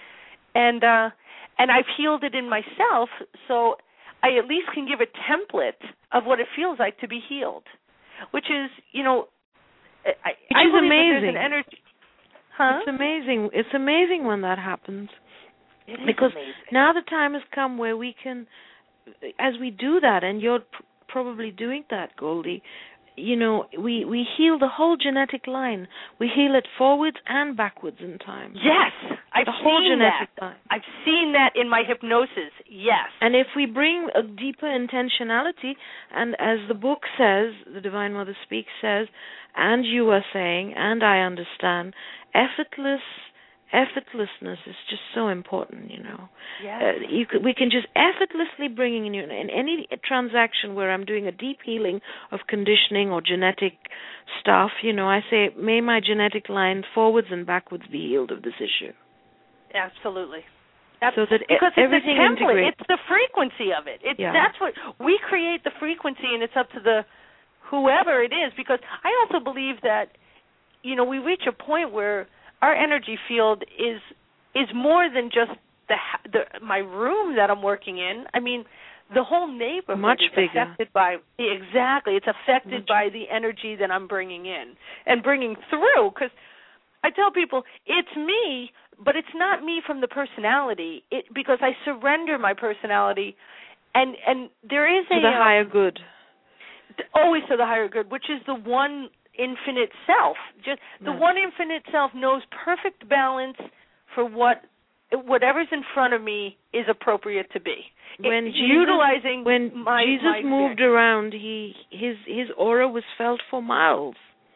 and uh, and I've healed it in myself. So I at least can give a template of what it feels like to be healed, which is, you know, I, which I is believe amazing. That there's an energy. Huh? It's amazing. It's amazing when that happens. It is because amazing. Now the time has come where we can, as we do that, and you're probably doing that, Goldie, you know, we, we heal the whole genetic line. We heal it forwards and backwards in time. Yes, I've the whole seen genetic that. line. I've seen that in my hypnosis, yes. And if we bring a deeper intentionality, and as the book says, the Divine Mother Speaks says, and you are saying, and I understand, effortless effortlessness is just so important, you know. Yes. Uh, you could, we can just effortlessly bring in, you know, in any transaction where I'm doing a deep healing of conditioning or genetic stuff, you know, I say, may my genetic line forwards and backwards be healed of this issue. Absolutely. That's, so that because everything it's the template, integrates. it's the frequency of it. It's yeah. That's what we create, the frequency, and it's up to the whoever it is. Because I also believe that, you know, we reach a point where our energy field is is more than just the, the my room that I'm working in. I mean, the whole neighborhood Much is bigger. affected by exactly. It's affected Much. by the energy that I'm bringing in and bringing through. Because I tell people it's me, but it's not me from the personality. It because I surrender my personality, and and there is to a the um, higher good. Always to the higher good, which is the one infinite self. Just the yes. one infinite self knows perfect balance for what whatever's in front of me is appropriate to be. When it, Jesus, utilizing when my, Jesus my moved around, he his his aura was felt for miles.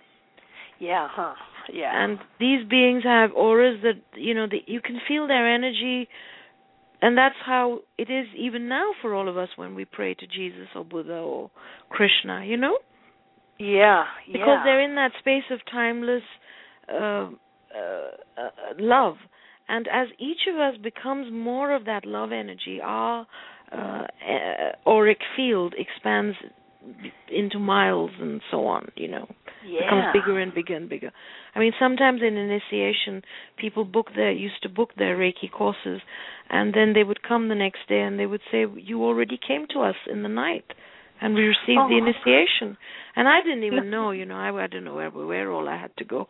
Yeah, huh? Yeah. And these beings have auras that, you know, the, you can feel their energy, and that's how it is even now for all of us when we pray to Jesus or Buddha or Krishna, you know? Yeah, because yeah. they're in that space of timeless uh, uh, uh, love. And as each of us becomes more of that love energy, our uh, uh, auric field expands into miles and so on, you know. Yeah. Becomes bigger and bigger and bigger. I mean, sometimes in initiation, people book their, used to book their Reiki courses, and then they would come the next day and they would say, you already came to us in the night. And we received oh. the initiation. And I didn't even know, you know, I, I didn't know where, where all I had to go.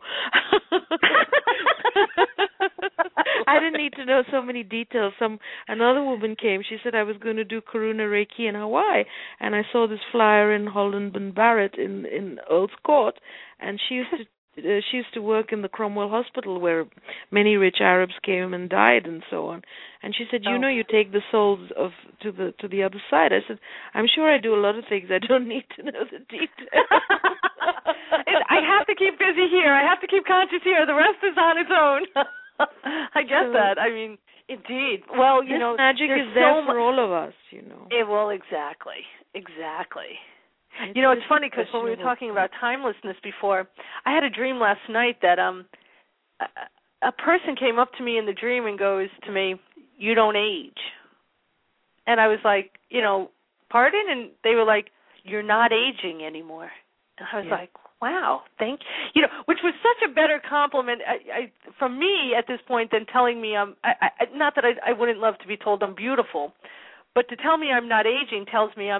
I didn't need to know so many details. Some Another woman came. She said I was going to do Karuna Reiki in Hawaii. And I saw this flyer in Holland and Barrett in, in Earl's Court. And she used to Uh, she used to work in the Cromwell Hospital where many rich Arabs came and died and so on. And she said, you oh. know, you take the souls of to the to the other side. I said, I'm sure I do a lot of things. I don't need to know the details. I have to keep busy here. I have to keep conscious here. The rest is on its own. I get so, that. I mean, indeed. Well, you this know, magic is there so for all of us, you know. It, well, exactly. Exactly. It's, you know, it's funny because when we were talking about timelessness before, I had a dream last night that um, a, a person came up to me in the dream and goes to me, you don't age. And I was like, you know, pardon? And they were like, you're not aging anymore. And I was yeah. like, wow, thank you. You know, which was such a better compliment I, I, from me at this point than telling me I'm, I, I, not that I, I wouldn't love to be told I'm beautiful, but to tell me I'm not aging tells me I'm in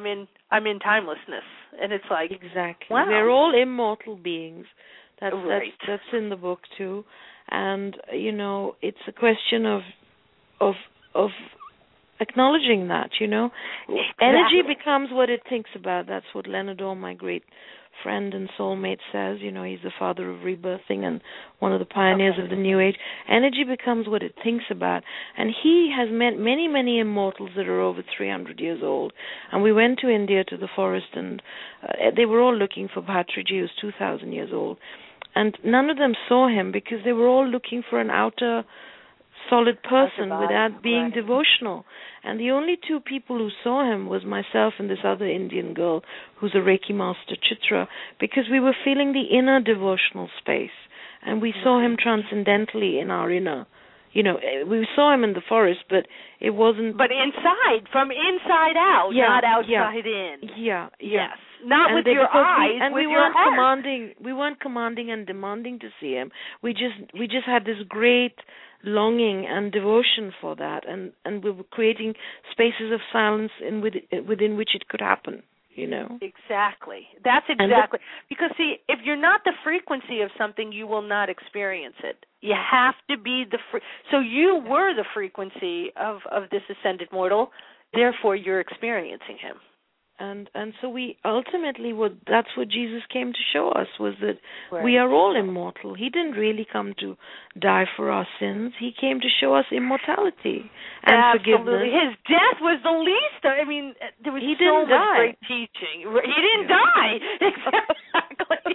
I'm in timelessness. And it's like, exactly. wow. We're all immortal beings. That's, right. that's that's in the book too. And you know, it's a question of of of acknowledging that, you know. Exactly. Energy becomes what it thinks about. That's what Leonard Orr, my great friend and soulmate, says. You know, he's the father of rebirthing and one of the pioneers okay. of the New Age. Energy becomes what it thinks about. And he has met many, many immortals that are over three hundred years old. And we went to India to the forest, and uh, they were all looking for Bhatraji, who's two thousand years old. And none of them saw him because they were all looking for an outer solid person without being right. devotional. And the only two people who saw him was myself and this other Indian girl who's a Reiki master, Chitra, because we were feeling the inner devotional space. And we saw him transcendentally in our inner. You know, we saw him in the forest, but it wasn't... But inside, from inside out, yeah, not outside yeah, in. Yeah, yeah. Yes. Not and with they, your eyes, we, and with we your weren't heart. commanding. We weren't commanding and demanding to see him. We just, we just had this great longing and devotion for that, and, and we were creating spaces of silence in with, within which it could happen. You know. Exactly. That's exactly. The, because, see, if you're not the frequency of something, you will not experience it. You have to be the... Fre- so you were the frequency of, of this ascended mortal, therefore you're experiencing him. And and so we ultimately, what that's what Jesus came to show us, was that right. we are all immortal. He didn't really come to die for our sins. He came to show us immortality and Absolutely. forgiveness. His death was the least. I mean, there was he so didn't much die. great teaching. He didn't yeah. die. Exactly.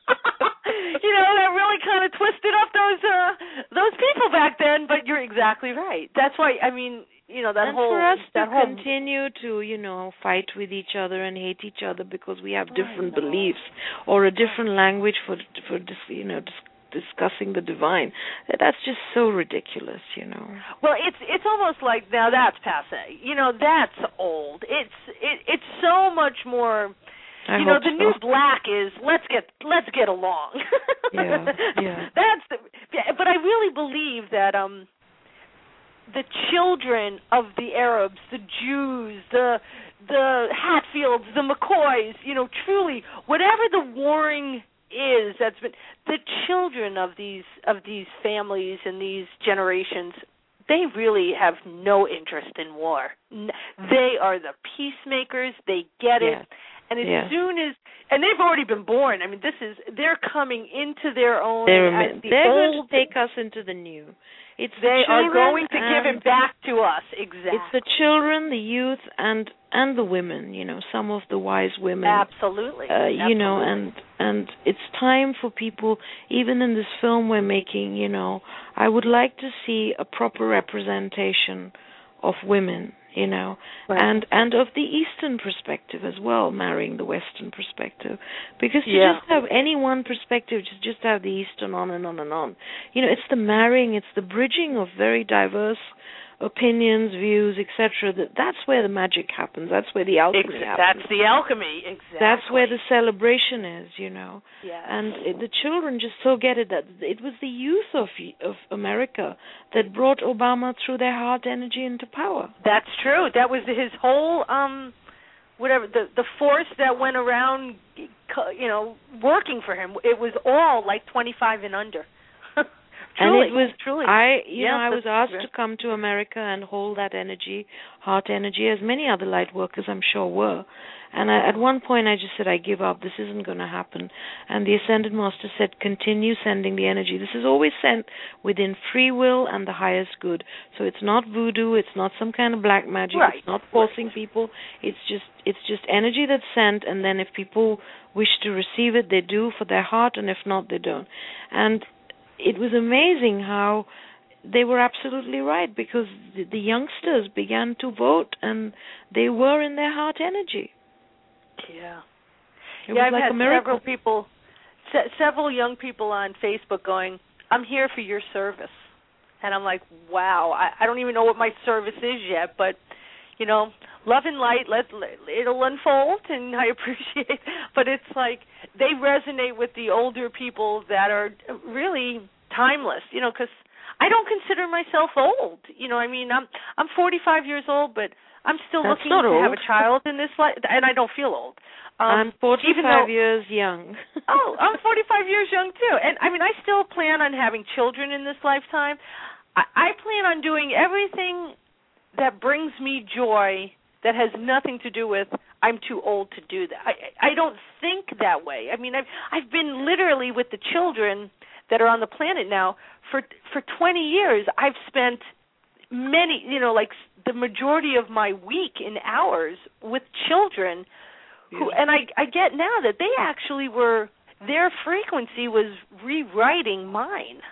You know, that really kind of twisted up those uh, those people back then. But you're exactly right. That's why. I mean. You know, that and whole, for us that to whole... continue to, you know, fight with each other and hate each other because we have different oh, beliefs or a different language for, for you know, dis- discussing the divine, that's just so ridiculous, you know. Well, it's it's almost like, now that's passé. You know, that's old. It's it, it's so much more... I you know, hope the so. new black is let's get let's get along. yeah, yeah. That's the, but I really believe that um the children of the Arabs, the Jews, the the Hatfields, the McCoys, you know, truly, whatever the warring is that's been, the children of these of these families and these generations, they really have no interest in war. They are the peacemakers. They get yes. it. And as yes. soon as, and they've already been born. I mean, this is, they're coming into their own. They're, as the they're old, going to take us into the new. It's they the are going to give and, it back to us, exactly. It's the children, the youth, and and the women. You know, some of the wise women. Absolutely. Uh, you Absolutely. know, and and it's time for people. Even in this film we're making, you know, I would like to see a proper representation of women. You know, right. and and of the Eastern perspective as well, marrying the Western perspective, because to yeah. just have any one perspective, just just have the Eastern on and on and on. You know, it's the marrying, it's the bridging of very diverse opinions, views, et cetera. That that's where the magic happens. That's where the alchemy Ex- happens. That's the alchemy, exactly. That's where the celebration is, you know. Yes. And it, the children just so get it that it was the youth of of America that brought Obama through their heart energy into power. That's true. That was his whole um whatever the the force that went around, you know, working for him. It was all like twenty-five and under. Truly, and it was truly. I, you yes, know, I was asked right. to come to America and hold that energy, heart energy, as many other light workers I'm sure were. And I, at one point I just said, I give up. This isn't going to happen. And the Ascended Master said, continue sending the energy. This is always sent within free will and the highest good. So it's not voodoo. It's not some kind of black magic. Right. It's not forcing right. people. It's just it's just energy that's sent. And then if people wish to receive it, they do for their heart. And if not, they don't. And it was amazing how they were absolutely right, because the, the youngsters began to vote and they were in their heart energy. Yeah. It yeah, was I've like had a miracle. several people, se- several young people on Facebook going, I'm here for your service. And I'm like, wow, I, I don't even know what my service is yet, but, you know, love and light, let, let it'll unfold, and I appreciate it. But it's like they resonate with the older people that are really timeless, you know, because I don't consider myself old. You know, I mean, I'm I'm forty-five years old, but I'm still That's looking not to old. have a child in this life, and I don't feel old. Um, I'm forty-five though, years young. Oh, I'm forty-five years young too, and I mean, I still plan on having children in this lifetime. I, I plan on doing everything that brings me joy that has nothing to do with I'm too old to do that. I I don't think that way. I mean, I've I've been literally with the children that are on the planet now for for twenty years. I've spent many, you know, like the majority of my week in hours with children who, yeah. and I I get now that they actually were, their frequency was rewriting mine.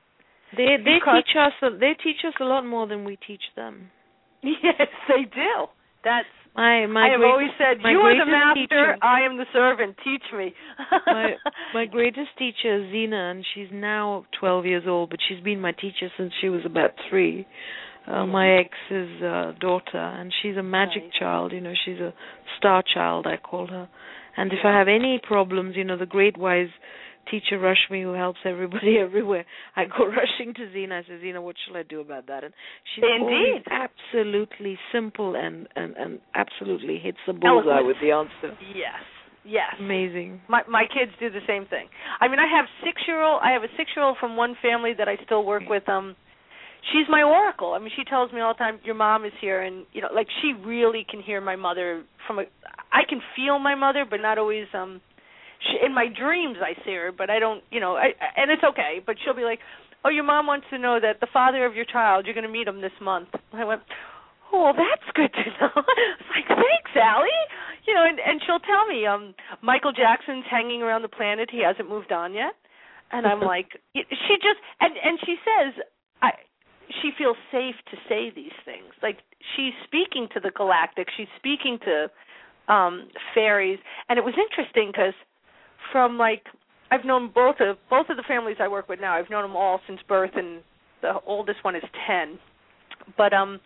They they because, teach us a, they teach us a lot more than we teach them. Yes, they do. That's my my. I have greatest, always said, you are the master, teacher, I am the servant. Teach me. my my greatest teacher is Zena, and she's now twelve years old, but she's been my teacher since she was about three. Uh, my ex's uh, daughter, and she's a magic Nice. child. You know, she's a star child, I call her. And if I have any problems, you know, the great wise teacher Rashmi, who helps everybody everywhere, I go rushing to Zena. I say, Zena, what shall I do about that? And she's always absolutely simple and, and, and absolutely hits the bullseye Eloquent. with the answer. Yes. Yes. Amazing. My my kids do the same thing. I mean, I have six year old. I have a six year old from one family that I still work with. Um, she's my oracle. I mean, she tells me all the time, your mom is here, and you know, like she really can hear my mother from a. I can feel my mother, but not always. Um, she, in my dreams I see her, but I don't. You know, I, and it's okay. But she'll be like, oh, your mom wants to know that the father of your child, you're going to meet him this month. I went, oh, well, that's good to know. It's like, thanks, Allie. You know, and, and she'll tell me, um, Michael Jackson's hanging around the planet. He hasn't moved on yet. And I'm like, she just, and, and she says, I, she feels safe to say these things. Like, she's speaking to the galactic. She's speaking to um, fairies. And it was interesting because from, like, I've known both of both of the families I work with now. I've known them all since birth, and the oldest one is ten. But um,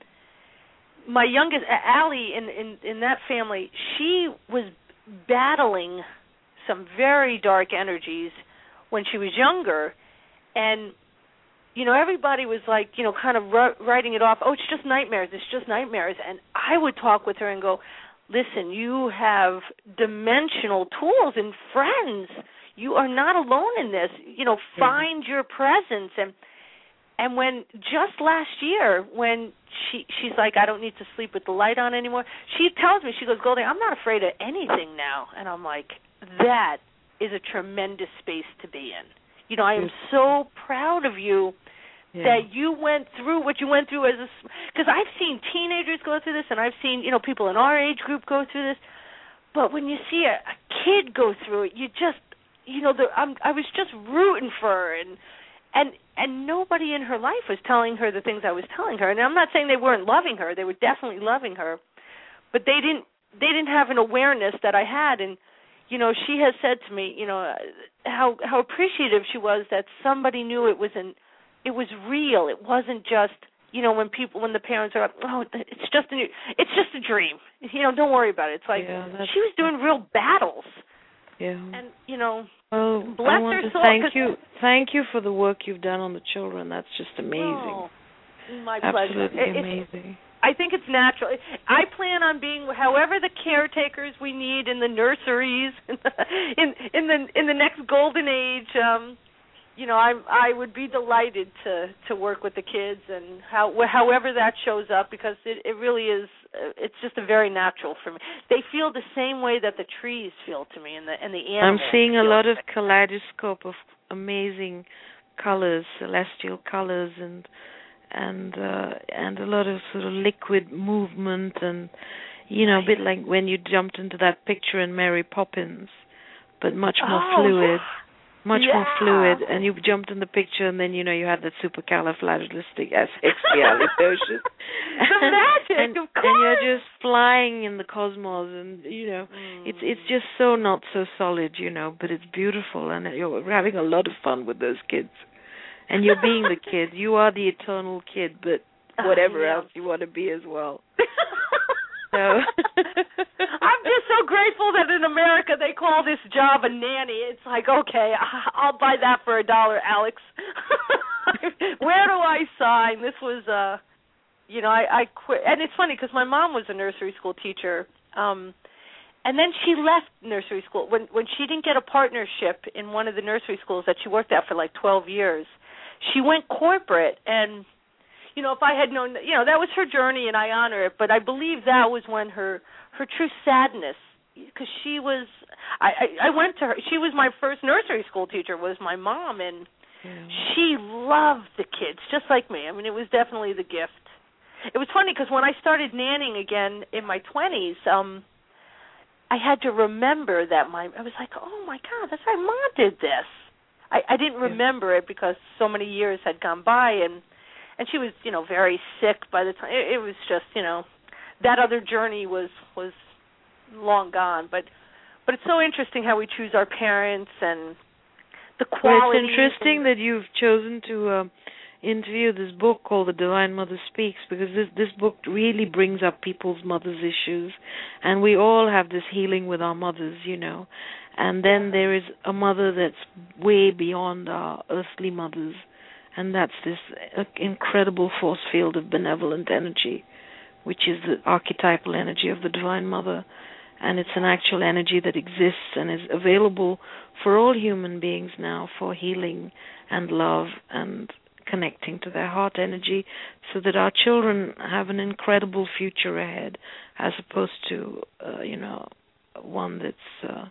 my youngest, Allie, in, in in that family, she was battling some very dark energies when she was younger, and you know, everybody was like, you know, kind of writing it off. Oh, it's just nightmares. It's just nightmares. And I would talk with her and go, listen, you have dimensional tools and friends. You are not alone in this. You know, find your presence. And and when just last year, when she she's like, I don't need to sleep with the light on anymore, she tells me, she goes, Goldie, I'm not afraid of anything now. And I'm like, that is a tremendous space to be in. You know, I am so proud of you yeah. that you went through what you went through as a, because I've seen teenagers go through this, and I've seen, you know, people in our age group go through this. But when you see a, a kid go through it, you just, you know, the, I'm, I was just rooting for her, and and and nobody in her life was telling her the things I was telling her. And I'm not saying they weren't loving her; they were definitely loving her, but they didn't they didn't have an awareness that I had. And you know, she has said to me, you know, how how appreciative she was that somebody knew it was an it was real. It wasn't just, you know, when people when the parents are like, oh, it's just a it's just a dream. You know, don't worry about it. It's like yeah, she was doing real battles. Yeah. And, you know, well, bless I want her to soul. Thank you. Thank you for the work you've done on the children. That's just amazing. Oh, my pleasure. Absolutely It, amazing. I think it's natural. I plan on being however the caretakers we need in the nurseries, in the, in, in the in the next golden age. Um, you know, I I would be delighted to, to work with the kids and how however that shows up, because it, it really is. It's just a very natural for me. They feel the same way that the trees feel to me, and the and the animals. I'm seeing a lot of kaleidoscope of amazing colors, celestial colors, and and uh, and a lot of sort of liquid movement, and you know, a bit like when you jumped into that picture in Mary Poppins, but much more oh, fluid. Yeah. Much yeah. more fluid, and you jumped in the picture, and then, you know, you had that supercalifragilisticexpialidocious. The magic, and, of course. And you're just flying in the cosmos, and, you know, mm. it's it's just so not so solid, you know, but it's beautiful, and you're having a lot of fun with those kids. And you're being the kid. You are the eternal kid, but whatever else you want to be as well. So. I'm just so grateful that in America they call this job a nanny. It's like, okay, I'll buy that for a dollar, Alex. Where do I sign? This was uh, you know, I, I quit. And it's funny because my mom was a nursery school teacher, um, and then she left nursery school. When when she didn't get a partnership in one of the nursery schools that she worked at for like twelve years, she went corporate. And, you know, if I had known, you know, that was her journey, and I honor it. But I believe that was when her, her true sadness, because she was, I, I, I went to her, she was my first nursery school teacher, was my mom, and mm. she loved the kids, just like me. I mean, it was definitely the gift. It was funny because when I started nannying again in my twenties, um, I had to remember that my, I was like, oh my God, that's why Mom did this. I, I didn't remember it because so many years had gone by, and and she was, you know, very sick by the time, it, it was just, you know, that other journey was, was long gone. But but it's so interesting how we choose our parents and the qualities. Well, it's interesting that you've chosen to uh, interview this book called The Divine Mother Speaks, because this this book really brings up people's mothers' issues, and we all have this healing with our mothers, you know. And then there is a mother that's way beyond our earthly mothers, and that's this uh, incredible force field of benevolent energy, which is the archetypal energy of the Divine Mother. And it's an actual energy that exists and is available for all human beings now for healing and love and connecting to their heart energy, so that our children have an incredible future ahead, as opposed to, uh, you know, one that's uh,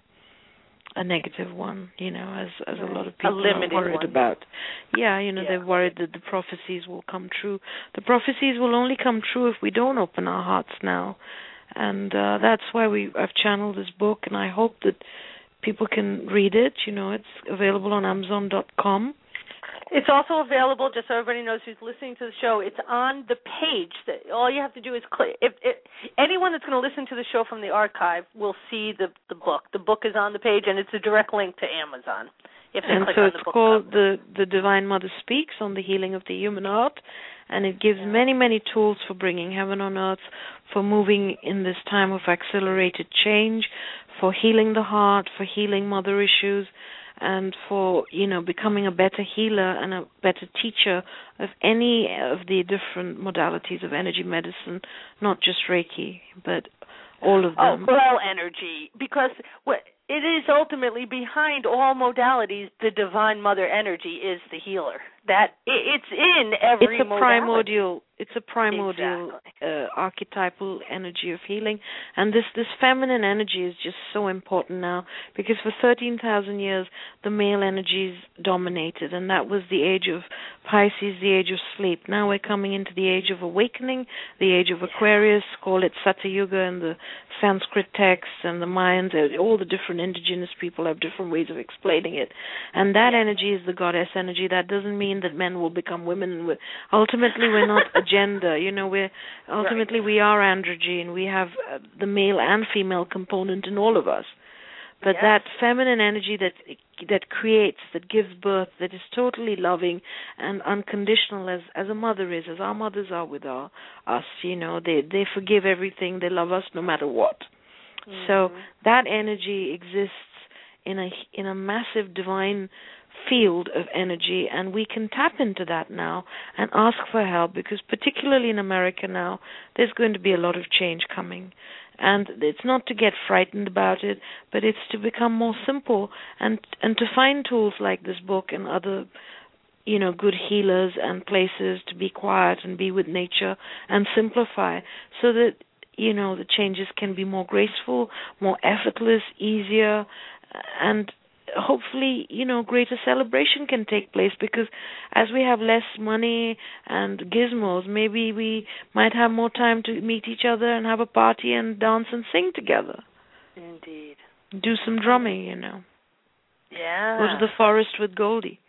a negative one, you know, as as a lot of people are worried one. about. Yeah, you know, yeah. they're worried that the prophecies will come true. The prophecies will only come true if we don't open our hearts now. And uh, that's why we I've channeled this book, and I hope that people can read it. You know, it's available on Amazon dot com. It's also available, just so everybody knows who's listening to the show, it's on the page. That all you have to do is click. If, if anyone that's going to listen to the show from the archive will see the, the book. The book is on the page, and it's a direct link to Amazon. If they and click so on it's the book called cover. the, the Divine Mother Speaks on the Healing of the Human Heart, and it gives many, many tools for bringing heaven on earth, for moving in this time of accelerated change, for healing the heart, for healing mother issues, and for, you know, becoming a better healer and a better teacher of any of the different modalities of energy medicine, not just Reiki, but all of them. Oh, all energy, because what it is ultimately behind all modalities, the Divine Mother energy is the healer. That it's in every it's a modality. primordial it's a primordial exactly. uh, archetypal energy of healing, and this this feminine energy is just so important now, because for thirteen thousand years the male energies dominated, and that was the age of Pisces, the age of sleep. Now we're coming into the age of awakening, the age of Aquarius, call it Satyuga in the Sanskrit texts, and the Mayans, all the different indigenous people have different ways of explaining it. And that energy is the goddess energy. That doesn't mean that men will become women. And we're, ultimately, we're not a gender. You know, we're ultimately right. we are androgyne. We have uh, the male and female component in all of us. But yes. that feminine energy that that creates, that gives birth, that is totally loving and unconditional, as as a mother is, as our mothers are with our, us. You know, they they forgive everything. They love us no matter what. Mm-hmm. So that energy exists in a in a massive divine field of energy, and we can tap into that now and ask for help, because particularly in America now, there's going to be a lot of change coming. And it's not to get frightened about it, but it's to become more simple, and and to find tools like this book and other, you know, good healers and places to be quiet and be with nature and simplify, so that, you know, the changes can be more graceful, more effortless, easier, and hopefully, you know, greater celebration can take place, because as we have less money and gizmos, maybe we might have more time to meet each other and have a party and dance and sing together. Indeed. Do some drumming, you know. Yeah. Go to the forest with Goldie.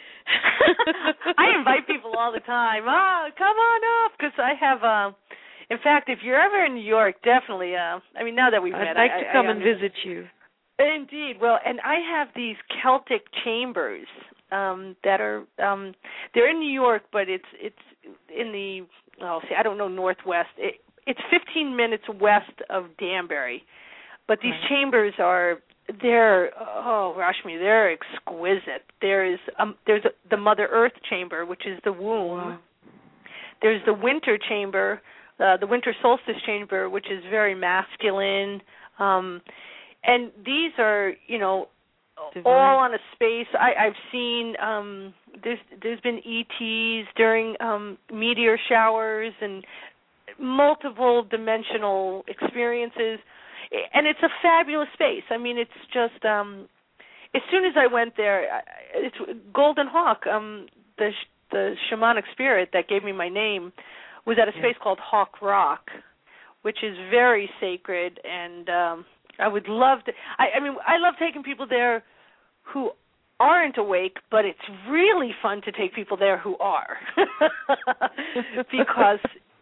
I invite people all the time. Oh, come on up, because I have, uh, in fact, if you're ever in New York, definitely, uh, I mean, now that we've I'd met, like I, to come I, and visit you. Indeed. Well, and I have these Celtic chambers um, that are um, they're in New York, but it's it's in the oh, see, I don't know northwest. It, it's fifteen minutes west of Danbury, but these right. chambers are they're oh Rashmi, they're exquisite. There is um, there's a, the Mother Earth chamber, which is the womb. Wow. there's the winter chamber, uh, the winter solstice chamber, which is very masculine. Um, and these are, you know, Divine. all on a space. I, I've seen um, there's there's been E Ts during um, meteor showers and multiple dimensional experiences, and it's a fabulous space. I mean, it's just um, as soon as I went there, it's Golden Hawk, um, the the shamanic spirit that gave me my name, was at a space yeah. called Hawk Rock, which is very sacred, and um, I would love to. I, I mean, I love taking people there who aren't awake, but it's really fun to take people there who are, because.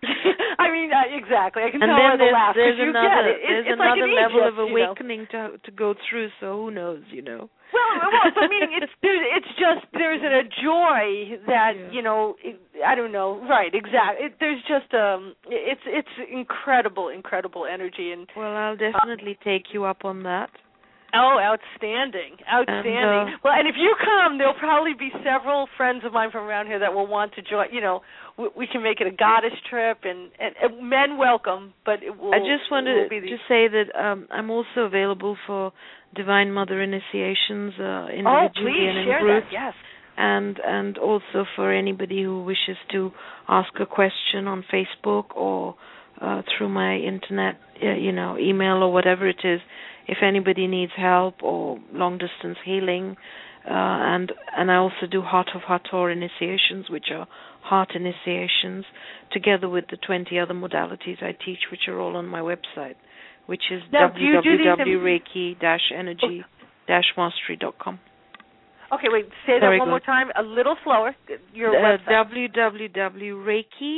I mean, uh, exactly. I can and tell by the laugh because you another, get it. it there's it's another like level Egypt, of awakening you know? to to go through. So who knows, you know? Well, well, so meaning it's there's, it's just there's a joy that yeah. you know. It, I don't know. Right? Exactly. It, there's just um. It's it's incredible, incredible energy and. Well, I'll definitely uh, take you up on that. Oh, outstanding, outstanding. And, uh, well, and if you come, there'll probably be several friends of mine from around here that will want to join. You know, we, we can make it a goddess trip, and, and, and men welcome. But it will. I just wanted to the... say that um, I'm also available for Divine Mother initiations, uh, individually oh, please, and in share groups. That, yes. And and also for anybody who wishes to ask a question on Facebook or uh, through my internet, uh, you know, email or whatever it is. If anybody needs help or long-distance healing, uh, and and I also do Heart of Hathor initiations, which are heart initiations, together with the twenty other modalities I teach, which are all on my website, which is w w w dot reiki dash energy dash mastery dot com. Okay, wait, say that Very one good. more time, a little slower. Your uh, website. w w w dot reiki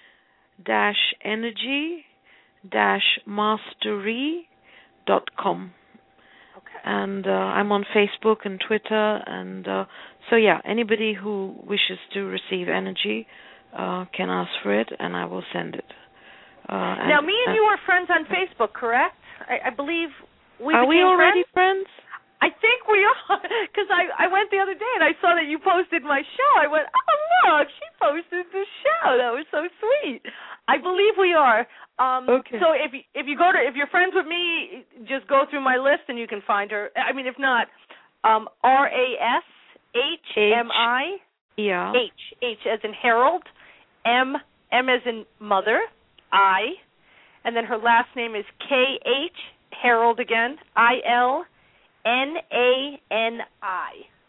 dash energy dash mastery dot com. Okay. And uh, I'm on Facebook and Twitter, and uh, so yeah, anybody who wishes to receive energy uh, can ask for it, and I will send it. Uh, now, and, me and uh, you are friends on Facebook, correct? I, I believe we are we already friends? friends? I think we are, because I, I went the other day and I saw that you posted my show. I went, oh, look, she posted the show. That was so sweet. I believe we are. Um, okay. So if you, if you go to, if you're friends with me, just go through my list and you can find her. I mean, if not, um, R A S H M I Yeah. H H as in Harold, M M as in mother, I, and then her last name is K H Harold again, I L N A N I.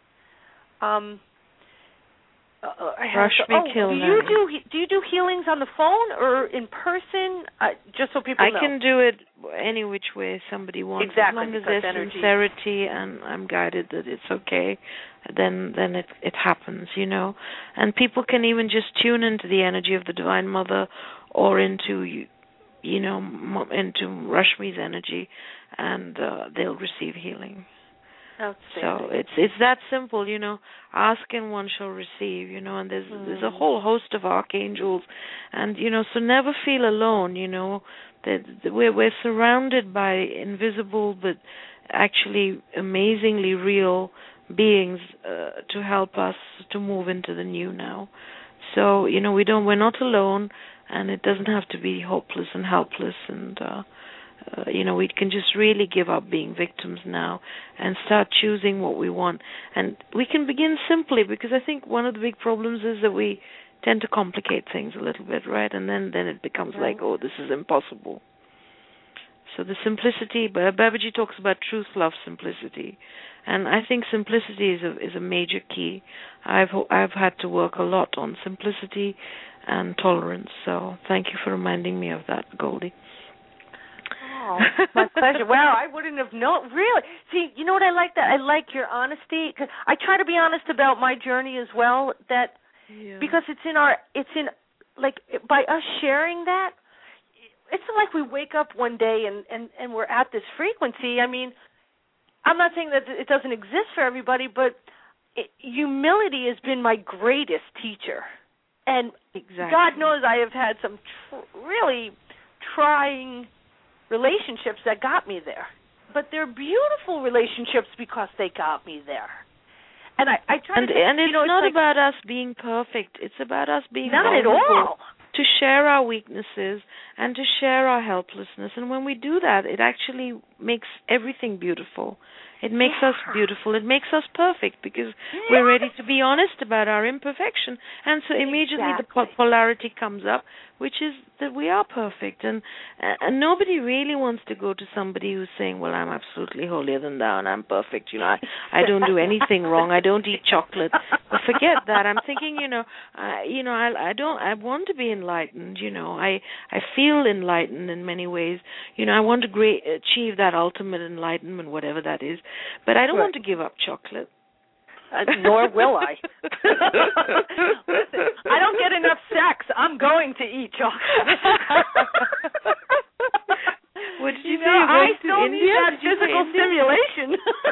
Um. Uh, Rashmi oh, Kilnani. do you do do you do healings on the phone or in person? Uh, just so people I know. I can do it any which way somebody wants. Exactly, as long as there's energy. sincerity and I'm guided that it's okay, then then it it happens, you know. And people can even just tune into the energy of the Divine Mother or into you, you know, into Rashmi's energy, and uh, they'll receive healing. So it's it's that simple, you know. Ask and one shall receive, you know. And there's mm. there's a whole host of archangels, and you know, so never feel alone, you know. That we're we're surrounded by invisible but actually amazingly real beings uh, to help us to move into the new now. So you know, we don't we're not alone, and it doesn't have to be hopeless and helpless and. Uh, Uh, you know, we can just really give up being victims now and start choosing what we want. And we can begin simply, because I think one of the big problems is that we tend to complicate things a little bit, right? And then, then it becomes right. like, oh, this is impossible. So the simplicity, Babaji talks about truth, love, simplicity. And I think simplicity is a, is a major key. I've I've had to work a lot on simplicity and tolerance. So thank you for reminding me of that, Goldie. Oh, my pleasure. Wow, I wouldn't have known. Really? See, you know what I like? That I like your honesty, because I try to be honest about my journey as well. That yeah. because it's in our, it's in like by us sharing that, it's not like we wake up one day and and and we're at this frequency. I mean, I'm not saying that it doesn't exist for everybody, but it, humility has been my greatest teacher, and exactly. God knows I have had some tr- really trying relationships that got me there, but they're beautiful relationships because they got me there. And I, I try and, to, and you it's know, not it's like, about us being perfect. It's about us being not vulnerable. at all. to share our weaknesses and to share our helplessness. And when we do that, it actually makes everything beautiful. It makes yeah. us beautiful. It makes us perfect because yeah. we're ready to be honest about our imperfection. And so immediately exactly. the polarity comes up, which is that we are perfect. And, and nobody really wants to go to somebody who's saying, well, I'm absolutely holier than thou and I'm perfect. You know, I, I don't do anything wrong. I don't eat chocolate. But forget that. I'm thinking, you know, I, you know, I, I don't. I want to be enlightened. You know, I I feel enlightened in many ways. You know, I want to great, achieve that ultimate enlightenment, whatever that is. But I don't right. want to give up chocolate. Uh, nor will I. Listen, I don't get enough sex. I'm going to eat chocolate. What did you, you say? know, You I went to still India? need that Did you say physical India? stimulation.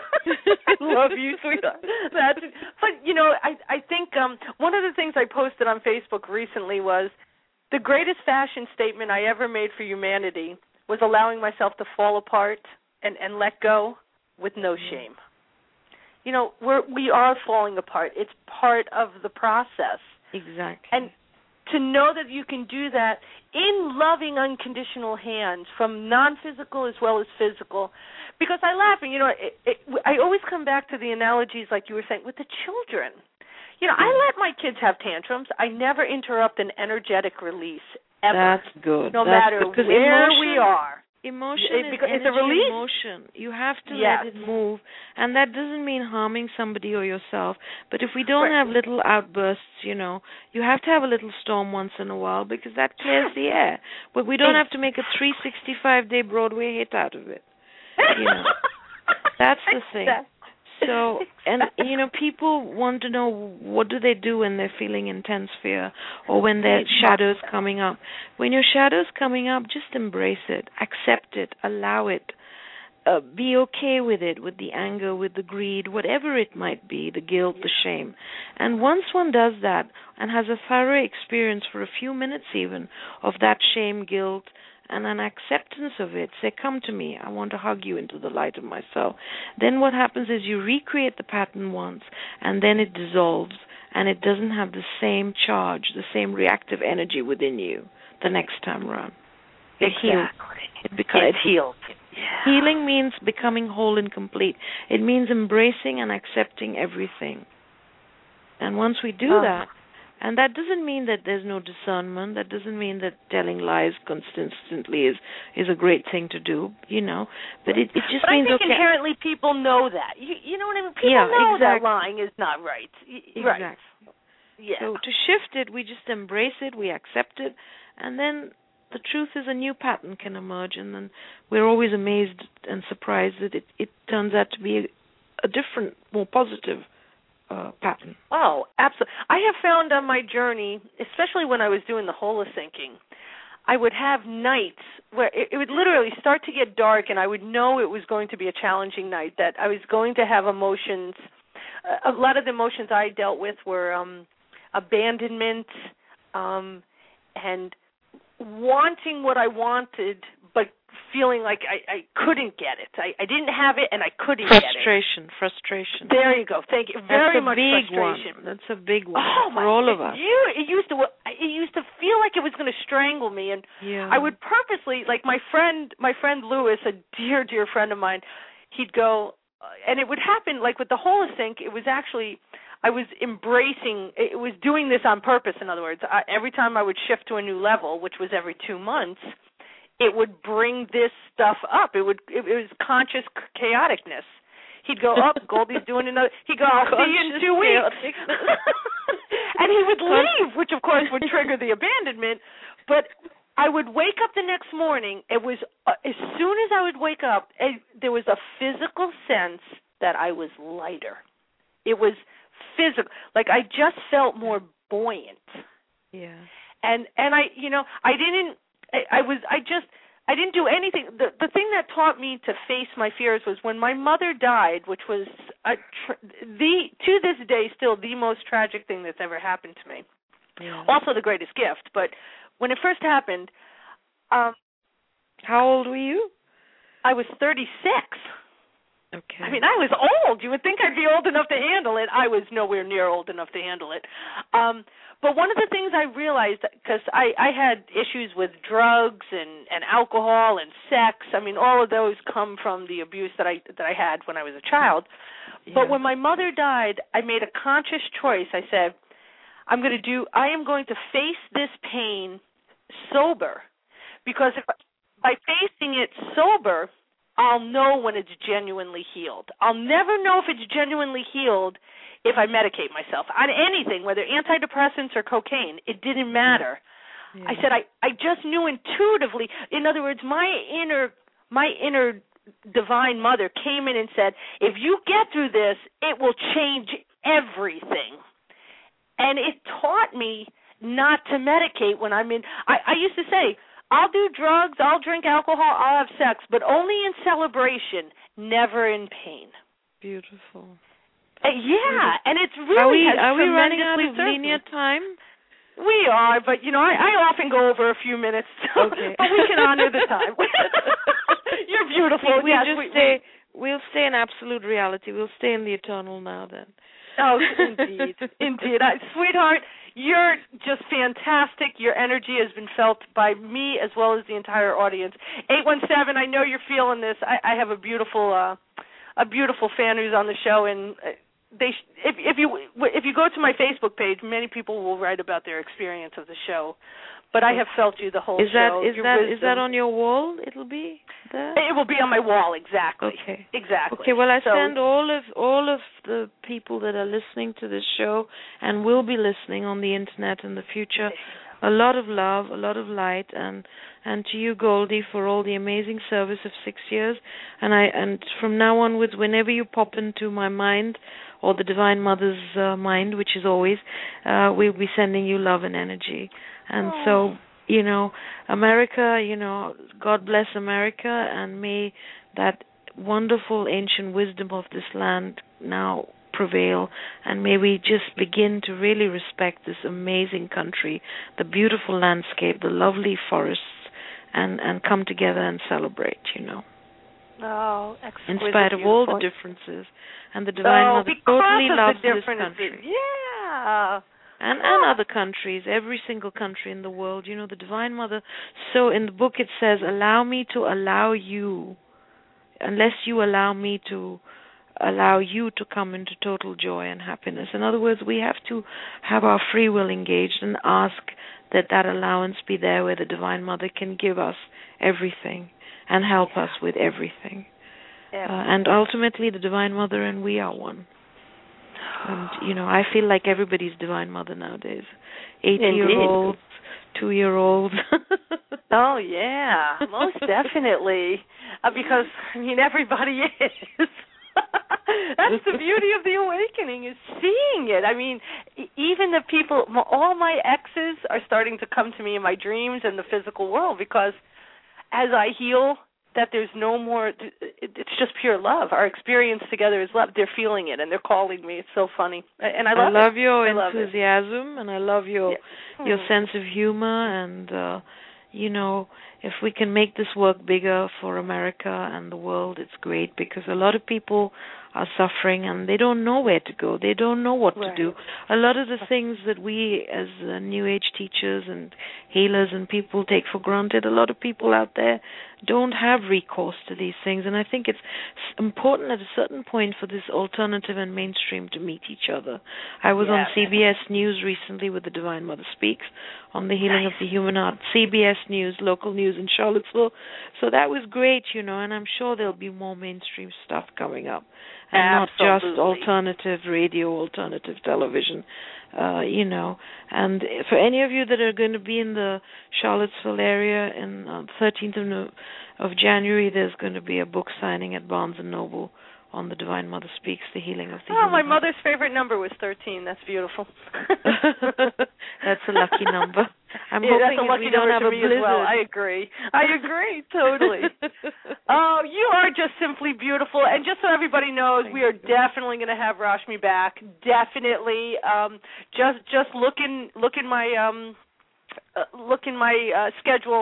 I love you, sweetheart. That's, but you know, I I think um, one of the things I posted on Facebook recently was the greatest fashion statement I ever made for humanity was allowing myself to fall apart and, and let go with no shame. You know, we're we are falling apart. It's part of the process. Exactly. And to know that you can do that in loving, unconditional hands, from non-physical as well as physical. Because I laugh, and, you know, it, it, I always come back to the analogies like you were saying with the children. You know, I let my kids have tantrums. I never interrupt an energetic release, ever. That's good. No That's matter good, where emotion, we are. Emotion it, is it's energy a release. emotion. You have to yes. let it move. And that doesn't mean harming somebody or yourself. But if we don't right. have little outbursts, you know, you have to have a little storm once in a while because that clears the air. But we don't have to make a three hundred sixty-five day Broadway hit out of it. You know, that's the thing. So, and, you know, people want to know what do they do when they're feeling intense fear or when their shadow's coming up. When your shadow's coming up, just embrace it, accept it, allow it, uh, be okay with it, with the anger, with the greed, whatever it might be, the guilt, the shame. And once one does that and has a thorough experience for a few minutes even of that shame, guilt, and an acceptance of it, say, come to me, I want to hug you into the light of myself. Then what happens is you recreate the pattern once, and then it dissolves, and it doesn't have the same charge, the same reactive energy within you the next time around. It exactly. heals. It becomes it heals. Yeah. Healing means becoming whole and complete. It means embracing and accepting everything. And once we do oh. that, and that doesn't mean that there's no discernment. That doesn't mean that telling lies consistently is, is a great thing to do, you know. But it, it just but means, I think okay. inherently people know that. You, you know what I mean? People yeah, know exactly. that lying is not right. Exactly. Right. Yeah. So to shift it, we just embrace it, we accept it, and then the truth is a new pattern can emerge, and then we're always amazed and surprised that it, it turns out to be a, a different, more positive Uh, pattern. Oh, absolutely. I have found on my journey, especially when I was doing the holosyncing, I would have nights where it, it would literally start to get dark, and I would know it was going to be a challenging night, that I was going to have emotions. Uh, a lot of the emotions I dealt with were um, abandonment um, and wanting what I wanted, but feeling like I, I couldn't get it. I, I didn't have it, and I couldn't get it. Frustration, frustration. There you go. Thank you. Very That's a much big frustration. One. That's a big one oh, for my, all it, of us. You, it used to, it used to feel like it was going to strangle me, and yeah. I would purposely, like my friend, my friend Lewis, a dear, dear friend of mine, he'd go, uh, and it would happen like with the holosync. It was actually, I was embracing. It was doing this on purpose. In other words, I, every time I would shift to a new level, which was every two months. It would bring this stuff up. It would. It, it was conscious chaoticness. He'd go up. Oh, Goldie's doing another. He'd go, I'll see you in two weeks. And he would leave, which of course would trigger the abandonment. But I would wake up the next morning. It was uh, as soon as I would wake up, it, there was a physical sense that I was lighter. It was physical, like I just felt more buoyant. Yeah. And and I, you know, I didn't. I, I was, I just, I didn't do anything. The the thing that taught me to face my fears was when my mother died, which was a tr- the to this day still the most tragic thing that's ever happened to me. Yeah. Also the greatest gift. But when it first happened, um, how old were you? I was thirty-six. Okay. I mean, I was old. You would think I'd be old enough to handle it. I was nowhere near old enough to handle it. Um, but one of the things I realized, because I, I had issues with drugs and, and alcohol and sex. I mean, all of those come from the abuse that I that I had when I was a child. Yeah. But when my mother died, I made a conscious choice. I said, I'm going to do. I am going to face this pain sober, because if by facing it sober, I'll know when it's genuinely healed. I'll never know if it's genuinely healed if I medicate myself on anything, whether antidepressants or cocaine. It didn't matter. Yeah. I said I, I just knew intuitively. In other words, my inner my inner divine mother came in and said, if you get through this, it will change everything. And it taught me not to medicate when I'm in. I, I used to say, I'll do drugs, I'll drink alcohol, I'll have sex, but only in celebration, never in pain. Beautiful. Uh, yeah, Beautiful. And it's really are we, has are we running out of linear time? We are, but, you know, I, I often go over a few minutes, so, okay. but we can honor the time. You're beautiful. We, we yes, just we, stay, we, we'll stay in absolute reality. We'll stay in the eternal now then. Oh, indeed, indeed. I, sweetheart, you're just fantastic. Your energy has been felt by me as well as the entire audience. eight one seven, I know you're feeling this. I, I have a beautiful uh, a beautiful fan who's on the show, and they sh- if, if you if you go to my Facebook page, many people will write about their experience of the show. But I have felt you the whole is that, show. Is that wisdom. Is that on your wall? It'll be there? It will be on my wall, exactly. Okay. Exactly. Okay, well, I so, send all of all of the people that are listening to this show and will be listening on the Internet in the future a lot of love, a lot of light, and and to you, Goldie, for all the amazing service of six years. And I and from now onwards, whenever you pop into my mind or the Divine Mother's uh, mind, which is always, uh, we'll be sending you love and energy. And oh. so, you know, America, you know, God bless America, and may that wonderful ancient wisdom of this land now prevail, and may we just begin to really respect this amazing country, the beautiful landscape, the lovely forests, and, and come together and celebrate, you know. Oh, in spite of beautiful. all the differences. And the Divine oh, Mother totally loves this country. Yeah. And, and other countries, every single country in the world. You know, the Divine Mother, so in the book it says, allow me to allow you, unless you allow me to allow you to come into total joy and happiness. In other words, we have to have our free will engaged and ask that that allowance be there where the Divine Mother can give us everything and help yeah. us with everything. Yeah. Uh, and ultimately, the Divine Mother and we are one. And, you know, I feel like everybody's Divine Mother nowadays. eighty-year-olds, two-year-olds. Oh, yeah, most definitely. Uh, because, I mean, everybody is. That's the beauty of the awakening, is seeing it. I mean, even the people, all my exes are starting to come to me in my dreams and the physical world, because as I heal, that there's no more, it's just pure love. Our experience together is love. They're feeling it, and they're calling me. It's so funny. And I love I love it. your I love enthusiasm, and I love your yeah. your hmm. sense of humor, and, uh, you know, if we can make this work bigger for America and the world, it's great, because a lot of people are suffering and they don't know where to go. They don't know what right. to do. A lot of the things that we as uh, New Age teachers and healers and people take for granted, a lot of people out there don't have recourse to these things. And I think it's important at a certain point for this alternative and mainstream to meet each other. I was yeah. on C B S News recently with the Divine Mother Speaks on the healing nice. of the human heart. C B S News, local news in Charlottesville. So that was great, you know, and I'm sure there'll be more mainstream stuff coming up. And Absolutely. not just alternative radio, alternative television, uh, you know. And for any of you that are going to be in the Charlottesville area on uh, thirteenth of, no- of January, there's going to be a book signing at Barnes and Noble on the Divine Mother Speaks, the healing of the Oh, human my heart. mother's favorite number was thirteen. That's beautiful. That's a lucky number. I'm yeah, hoping that's a lucky we don't number have to a me blizzard. as well. I agree. I agree, totally. Oh, you are just simply beautiful. And just so everybody knows, Thank we are you. definitely going to have Rashmi back. Definitely. Um, just just look in look in my um, uh, look in my uh, schedule,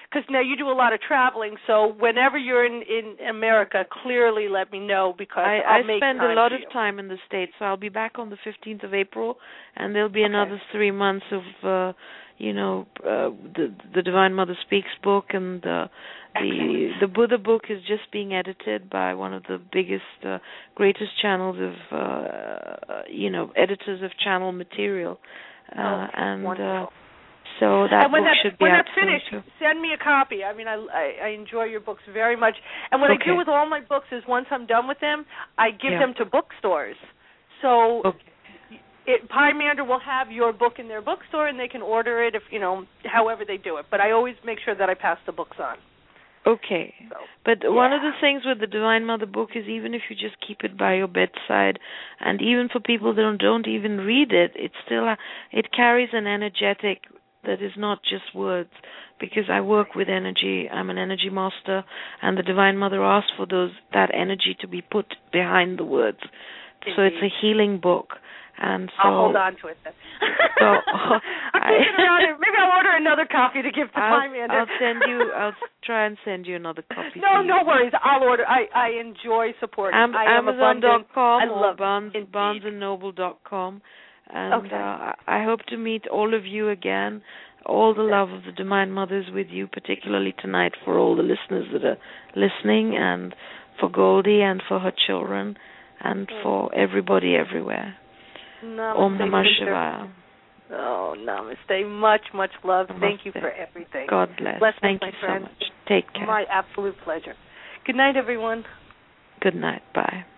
because now you do a lot of traveling. So whenever you're in in America, clearly let me know because I, I'll I make spend time a lot for of you. time in the States, so I'll be back on the fifteenth of April, and there'll be Okay. another three months of, uh, you know, uh, the the Divine Mother Speaks book, and uh, the the Buddha book is just being edited by one of the biggest, uh, greatest channels of, uh, you know, editors of channel material, uh, oh, and wonderful. uh, so that and when book that, should be when out that's soon, finished, too. send me a copy. I mean, I, I, I enjoy your books very much. And what Okay. I do with all my books is once I'm done with them, I give Yeah. them to bookstores. So Okay. it, Pymander will have your book in their bookstore, and they can order it if you know, however they do it. But I always make sure that I pass the books on. Okay. So, But yeah. one of the things with the Divine Mother book is even if you just keep it by your bedside, and even for people that don't, don't even read it, it still it carries an energetic that is not just words. Because I work with energy, I'm an energy master, and the Divine Mother asks for those that energy to be put behind the words. Indeed. So it's a healing book. And so I'll hold on to it then. So, I'm I, thinking around it. Maybe I'll order another copy to give to I'll, Pymander. I'll send you. I'll try and send you another copy. No, for you. no worries. I'll order. I, I enjoy supporting. Am- I am Amazon dot com I or love Barnes, indeed. Barnes and Noble dot com. And Okay. uh, I hope to meet all of you again. All the love of the Divine Mothers with you, particularly tonight for all the listeners that are listening, and for Goldie and for her children, and for everybody everywhere. Namaste. Om Namah Shivaya. Oh, namaste. Much, much love. Namaste. Thank you for everything. God bless. Bless Thank my you friend. so much. Take care. My absolute pleasure. Good night, everyone. Good night. Bye.